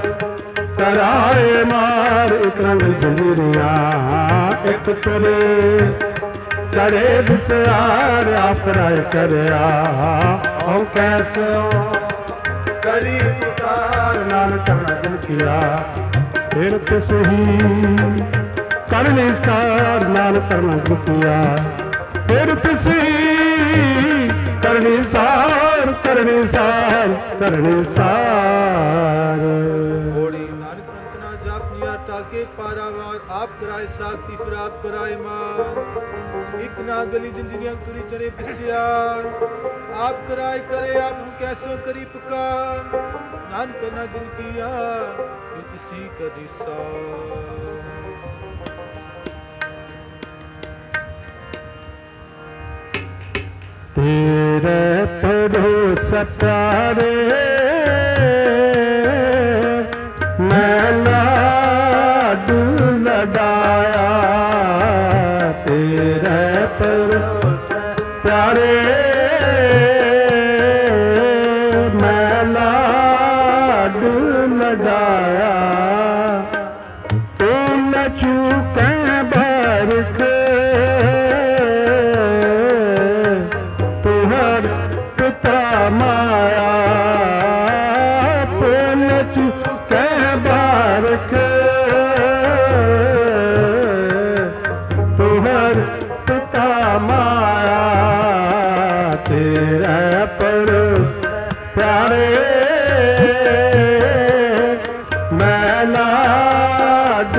Speaker 1: ਕਰਾਏ ਮਾਰ ਇਕ ਰੰਗ ਜੰਜੀਰੀਆਂ, ਇੱਕ ਤੁਰੇ ਚੜੇ ਵਿਸਾਰ ਆਪ ਕਰਾਏ ਕਰਿਆ। ਔ ਕੈਸੋ
Speaker 2: ਕਰੀ ਪੁਕਾਰ,
Speaker 1: ਨਾਨਕ ਕਰਨਾ ਜਨ ਕੀਆ। ਫਿਰ ਤਿਸ ਹੀ ਕਰਨੀ ਸਾਰ, ਨਾਨਕ ਕਰਨਾ ਜਨ ਕੀਆ। ਫਿਰ ਤਿਸ ਹੀ ਕਰਨੀ ਸਾਰ, ਕਰਨੀ ਸਾਰ, ਕਰਨੀ ਸਾਰ।
Speaker 3: घोड़ी नानक अंत ना जापनिया ताके पारावार। आप कराए साखती फिर आप कराए मार, एक ना गली जंजीरियां तुरी चरे बिस्यार। आप कराए करे आप हूँ कैसो करी पुकार, नानक ना जिन किया किसी करी सार।
Speaker 1: तेरे भरोसा प्यारे मैं लाडू लडाया। तेरे भरोसा प्यारे मैं लाड लगाया तो न चूके बरख तुहर पिता माया तो न चूके बरख तुहर पिता माया तेरा पर प्यारे मैं लाड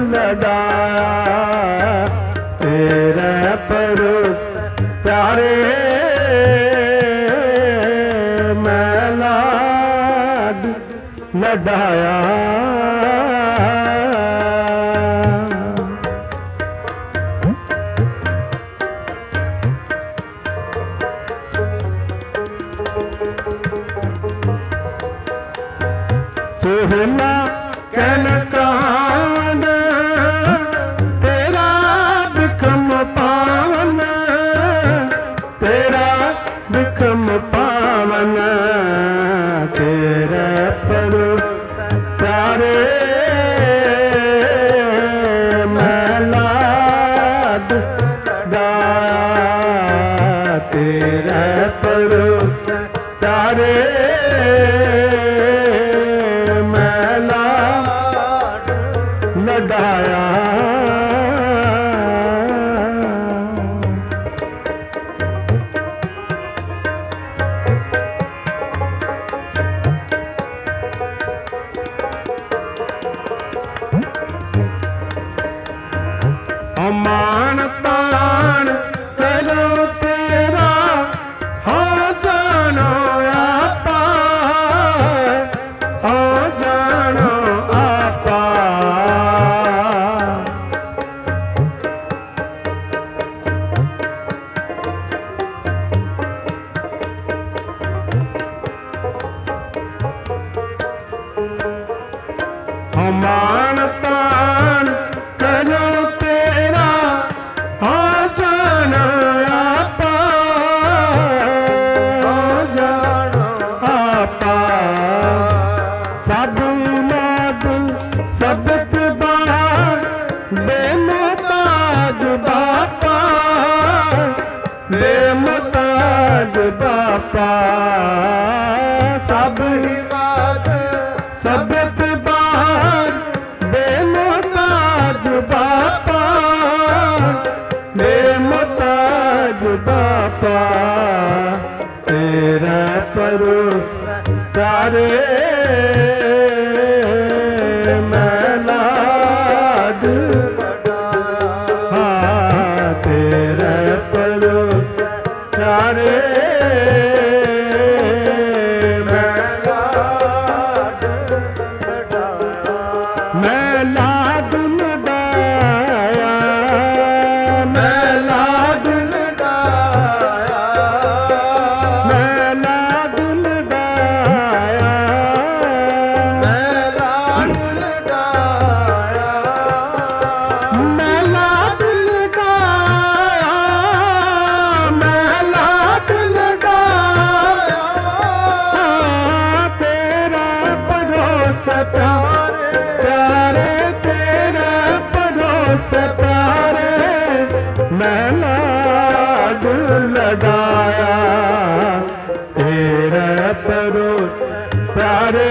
Speaker 1: लगाया तेरा पर प्यारे मैं लाड लगाया सोहना कहन कान तेरा बिखम पावन तेरा बिखम पावन तेरे पर प्यारे मैं लाड गाया तेरे पर प्यारे लगाया अमान तान करो तेरा हाँ जानो आपा हाँ जानो आपा अमान तान करो तेरा हाँ जानो आपा हाँ जानो आपा सब मद सबत बार बेमुताज बापा बेमुताज बापा सब ही बात सबत बार बेमुताज बापा बेमुताज बापा तेरा परोस प्यारे मैं लाड हाँ तेरा परोस प्यारे मैं लाड लगाया मैं लाड लगाया मैं लाड लगाया मैं लाड लगाया मैं लाड लगाया मैं लाड लगाया तेरा भरोसा प्यारे प्यारे तेरा भरोसा प्यारे मैं लाड लगाया तेरा भरोसा प्यारे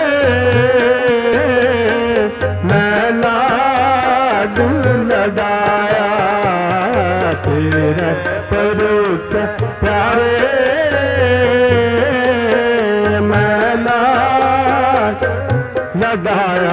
Speaker 1: मैं लाड लगाया तेरा भरोसा प्यारे मैं लाड लगाया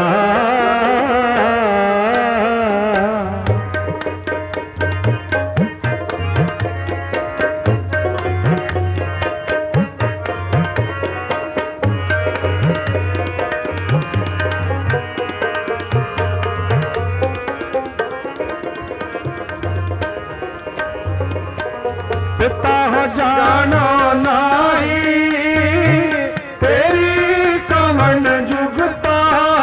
Speaker 1: पिता जानो नाई तेरी कवन जुगता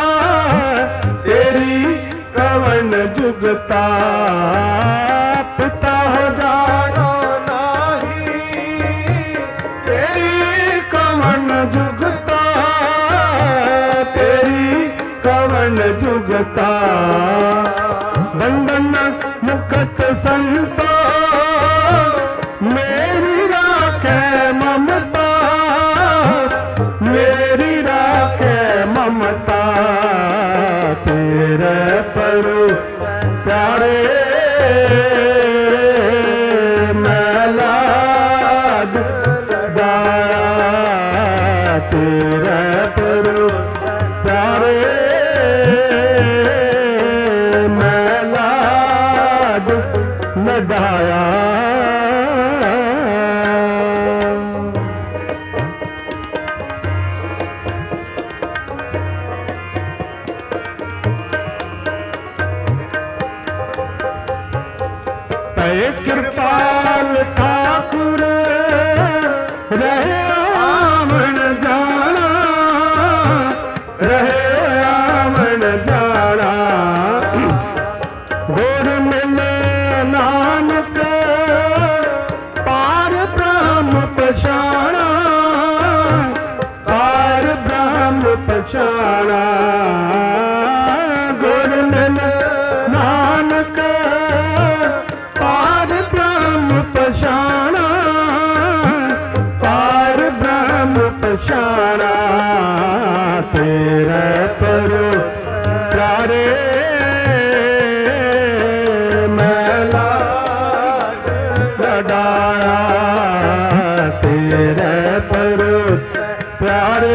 Speaker 1: तेरी कवन जुगता पिता जानो नाही ममता बंधन मुकत संतो मेरी राखे ममता मेरी राखे ममता तेरे परो प्यारे मैं लाड डाया तेरे परो प्यारे मैं लाड लडाया कृपाल ठाकुर रहे आमन जाना रहे आमन जाना गुर मिले नानक पार ब्रह्म पछाना पार ब्रह्म पछाना गुर मिले नानक पार ब्रह्म पछाना पार ब्रह्म पछाना तेरे परो प्यारे मैं लाड लडाया तेरे परो प्यारे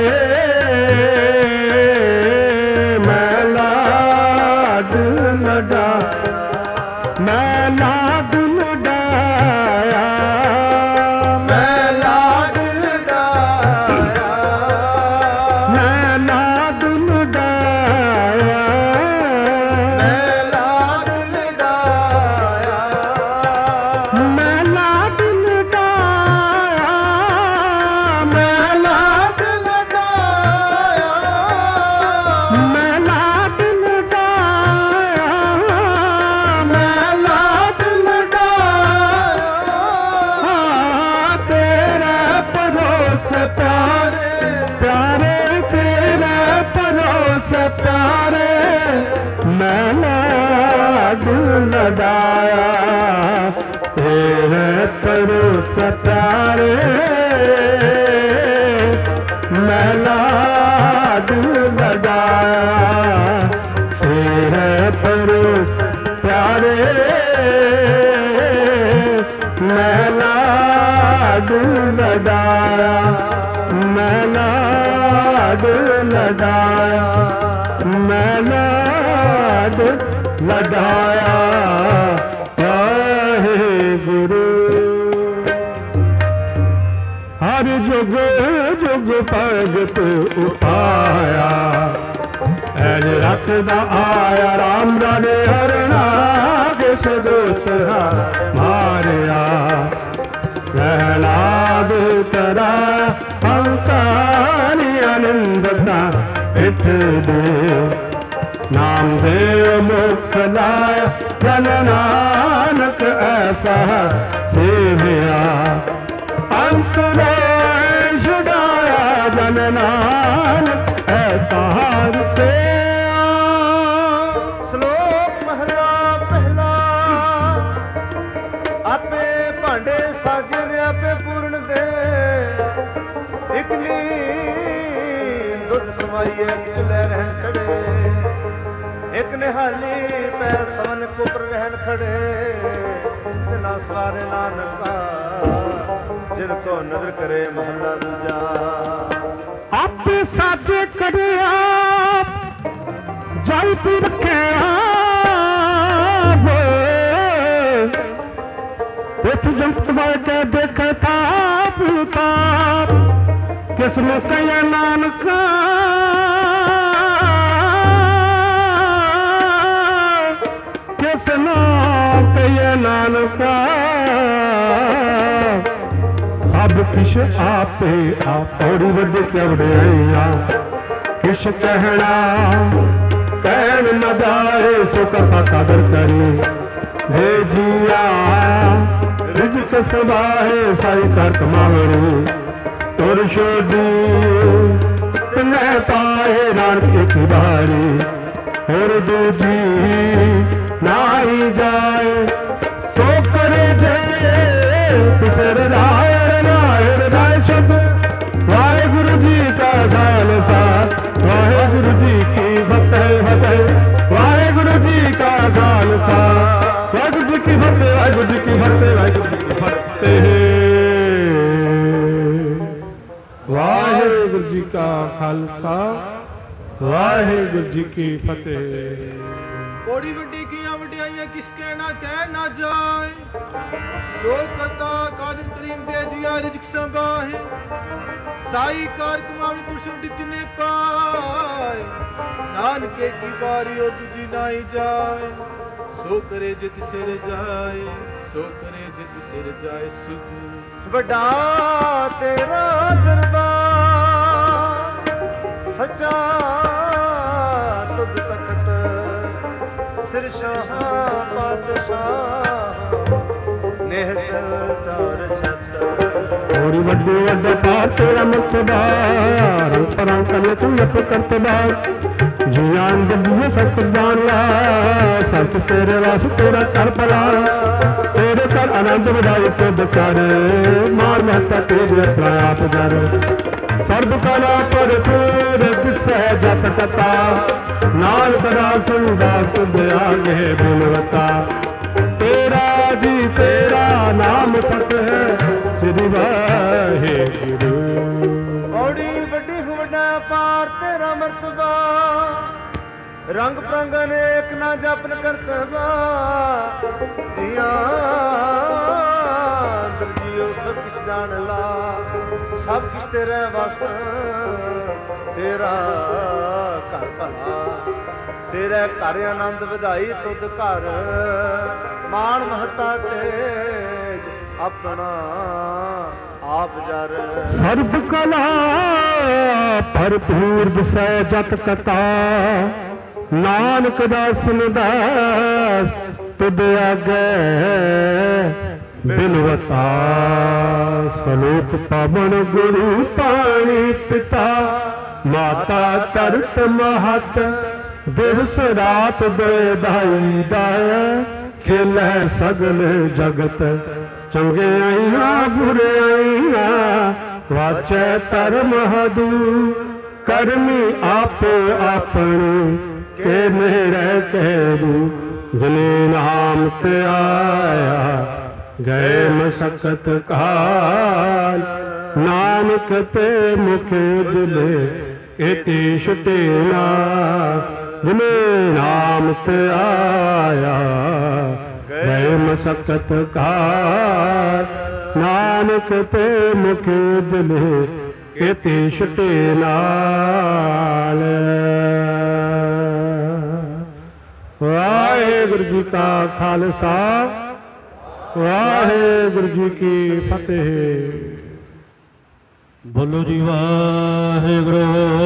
Speaker 1: मैं लाड लडाया मैं लाड लडाया मैं लाड लडाया मैं लाड लडाया मैं लाड लडाया मैं लाड लडाया मैं लाड लडाया मैं लाड लडाया मैं लाड लडाया तेरा परोस प्यारे प्यारे तेरा परोस प्यारे मैं लाड लडाया तेरे परोस प्यारे मैं लाड लडाया तेरे परोस प्यारे मैं लाड लडाया मैं लाड लडाया मैं लाड लडाया वाहे गुरु हर जुग जुग भगत उपाया ऐज रखदा आया राम राणे हरना किस दोष मारिया प्रहलाद तरा हंकारी आनंद इठ दे नाम देव मुख लाया जन नानक ऐसा सेविया अंत में छुड़ाया जन नानक ऐसा से
Speaker 2: श्लोक महला पहला आपे भांडे साजे ने आपे पूर्ण दे इकली दुध समाइए चुले रहन चढ़े एक निहाली पै सवन कुपर रहन खड़े ना सवारे नानका जिनको नजर करे महला दूजा
Speaker 1: आप साजे करे आप जाई पी रखे इस जंत के देखे था पूता किस में कया नानका किस नो कया नानका सब किश आपे आप थोड़ी वड्डे क्या वड्डियाइयां किश कहना कहन न जाए सो करता कदर करी हे जिया रिजक सबाहे साई कर कमावरी तुर छोड़ी तुम्हें पाए नानक की बारी ਹੋਰ ਦੂਜੀ ਨਾਹੀ ਜਾਏ। ਸੋ ਕਰੇ ਜੇ ਤਿਸਰ ਰਾਏ ਰਾਏ ਰਾਏ ਸ਼ਬਦ। ਵਾਹਿਗੁਰੂ ਜੀ ਕਾ ਖਾਲਸਾ ਵਾਹਿਗੁਰੂ ਜੀ ਕੀ ਫਤਿਹ ਫਤਿਹ। ਵਾਹਿਗੁਰੂ ਜੀ ਕਾ ਖਾਲਸਾ ਵਾਹਿਗੁਰੂ ਜੀ ਕੀ ਫਤਿਹ ਵਾਹਿਗੁਰੂ ਜੀ ਕੀ ਫਤਿਹ ਵਾਹਿਗੁਰੂ ਜੀ ਕੀ ਫਤਿਹ। ਵਾਹਿਗੁਰੂ ਜੀ ਕਾ ਖਾਲਸਾ ਵਾਹਿਗੁਰੂ ਜੀ ਕੀ ਫਤਿਹ।
Speaker 3: ਬੜੀ ਵੱਡੀ ਕੀਆਂ ਵਡਿਆਈਆਂ ਕਿਸ ਕਹਿ ਨਾ ਕਹਿ ਨਾ ਜਾਏ। ਸੋ ਕਰਤਾ ਕਾਦਰ ਕਰੀਮ ਦੇ ਜੀਆ ਰਿਜ਼ਕ ਸੰਭਾਹੇ। ਸਾਈ ਕਾਰ ਕਮਾਵੀ ਤੁਰਸ਼ੁ ਜਿਤਨੇ ਪਾਏ। ਨਾਨਕੇ ਕੀ ਬਾਰੀ ਔਰ ਤੁਝੀ ਨਾਈ ਜਾਏ। ਸੋ ਕਰੇ ਜਿਤ ਸਿਰ ਜਾਏ ਸੋ ਕਰੇ ਜਿਤ ਸਿਰ ਜਾਏ। ਸੁਧ
Speaker 2: ਵੱਡਾ ਤੇਰਾ ਦਰਬਾਰ ਸੱਚਾ ਤੁਧ ਤਖਤ। ਸਿਰ ਸ਼ਾਹ ਪਾਤਸ਼ਾਹ ਨਿਹਚਲ ਚਾਰ ਛੱਤ।
Speaker 1: ਥੋੜੀ ਵੱਡੀ ਵੱਡਾ ਪਾਰ ਤੇਰਾ ਮਰਤਬਾ। ਰੰਗ ਪਰਾਂ ਕਰਨੇ ਤੂੰ ਇੱਕ ਕਰਤਬਾ। ਜੀਆਨ ਜੱਬੀਏ ਸਤ ਜਾਨ ਲਾ। ਸਤ ਤੇਰੇ ਵਾਸ ਤੇਰਾ ਕਰ ਭਲਾ। ਤੇਰੇ ਕਰ ਆਨੰਦ ਵਧਾਈ ਤੁਧ ਕਰ। ਮਾਰ ਮਹਤਾ ਤੇਰੇ ਆਪਣਾ ਆਪ ਜਰ। ਸਰਬ ਕਲਾ ਭਰਪੂਰ ਦਿਸੈ ਜਤ ਕਤਾ। ਨਾਨਕ ਦਾਸ ਸੰਦਾਸ ਤੁਧ ਆਗੇ ਬਿਨਵਤਾ। ਤੇਰਾ ਜੀ ਤੇਰਾ ਨਾਮ ਸਤ ਹੈ ਸ੍ਰੀ ਵਾਹਿਗੁਰੂ।
Speaker 2: ਬੜੀ ਵੱਡੀ ਵੱਡਾ ਪਾਰ ਤੇਰਾ ਮਰਤਬਾ। ਰੰਗ ਪ੍ਰੰਗ ਅਨੇਕ ਨਾ ਜਪਨ ਕਰਤਬਾ। ਜੀਆਂ ਦਰਜੀਓ ਸਭ ਕੁਛ ਜਾਣ ਲਾ। ਸਭ ਕੁਛ ਤੇਰੇ ਵਸ ਤੇਰਾ ਘਰ ਭਲਾ। ਤੇਰੇ ਘਰ ਆਨੰਦ ਵਧਾਈ ਤੁਧ ਘਰ। ਮਾਣ ਮਹਤਾ ਤੇਜ ਆਪਣਾ ਆਪ ਜਰ।
Speaker 1: ਸਰਬ ਕਲਾ ਭਰਪੂਰ ਦਿਸੈ ਜਤ ਕਤਾ। ਨਾਨਕ ਦਾਸ ਨਿਦਾਸ ਤੁਧ ਆਗੇ ਬਿਨਵਤਾ। ਸਲੋਕ ਪਵਨ ਗੁਰੂ ਪਾਣੀ ਪਿਤਾ। ਮਾਤਾ ਧਰਤ ਮਹਤ ਦਿਵਸ ਰਾਤ ਦੇ ਦਾਈ ਦਾਇ। ਖੇਲੇ ਸਗਲ ਜਗਤ ਚੰਗਿਆਈਆਂ ਬੁਰਾਈਆਂ। ਵਾਚੈ ਧਰਮ ਹਦੂ ਕਰਮੀ ਆਪੋ ਆਪਣੀ। ਕੇ ਮੇਰੇ ਕਹਿਰੂ ਜਿਨੇ ਨਾਮ ਤੇ ਆਇਆ। ਗਏ ਮਸਕਤ ਕਾਲ ਨਾਨਕ ਤੇ ਮੁਖ ਉਜਲੇ। ਇਤੀ ਛੁਟੇ ਨਾ ਜਿਨੇ ਨਾਮ ਤੇ ਆਇਆ। ਗਏ ਮਸਕਤ ਕਾਲ ਨਾਨਕ ਤੇ ਮੁਖ ਉਜਲੇ। ਇਤੀ ਛੁਟੇ ਨਾਲ। ਵਾਹਿਗੁਰੂ ਜੀ ਕਾ ਖਾਲਸਾ ਵਾਹਿਗੁਰੂ ਜੀ ਕੀ ਫਤਿਹ।
Speaker 7: ਬੋਲੋ ਜੀ ਵਾਹਿਗੁਰੂ।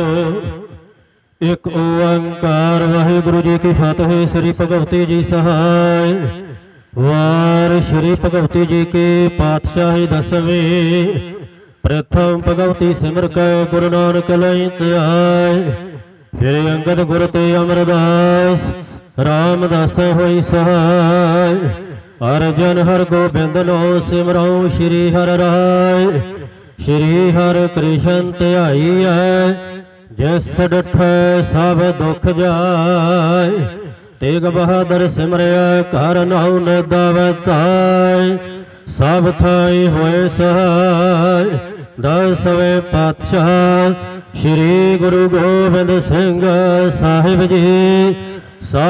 Speaker 7: ਇੱਕ ਓੰਕਾਰ ਵਾਹਿਗੁਰੂ ਜੀ ਕੀ ਫਤਿਹ। ਸ੍ਰੀ ਭਗਵਤੀ ਜੀ ਸਹਾਇ। ਵਾਰ ਸ੍ਰੀ ਭਗਵਤੀ ਜੀ ਕੀ ਪਾਤਸ਼ਾਹੀ ਦਸਵੇਂ। ਪ੍ਰਥਮ ਭਗਵਤੀ ਸਿਮਰ ਕੈ ਗੁਰੂ ਨਾਨਕ ਲਈ ਧਿਆਇ। ਫਿਰ ਅੰਗਦ ਗੁਰ ਤੇ ਅਮਰਦਾਸ ਰਾਮਦਾਸ ਹੋਈ ਸਹਾਇ। ਅਰਜਨ ਹਰ ਗੋਬਿੰਦ ਲੋ ਸਿਮਰਉ ਸ਼੍ਰੀ ਹਰਿ ਰਾਇ। ਸ਼੍ਰੀ ਹਰਿ ਕ੍ਰਿਸ਼ਨ ਧਿਆਈਐ। ਜਿਸ ਡਠੈ ਸਭ ਦੁਖ ਜਾਇ। ਤੇਗ ਬਹਾਦਰ ਸਿਮਰਿਆ ਘਰ ਨਾਉ ਨਿਦਾਵਤਾਇ। ਸਭ ਥਾਈ ਹੋਏ ਸਹਾਇ। ਦਸਵੇਂ ਪਾਤਸ਼ਾਹ ਸ਼੍ਰੀ ਗੁਰੂ ਗੋਬਿੰਦ ਸਿੰਘ ਸਾਹਿਬ ਜੀ।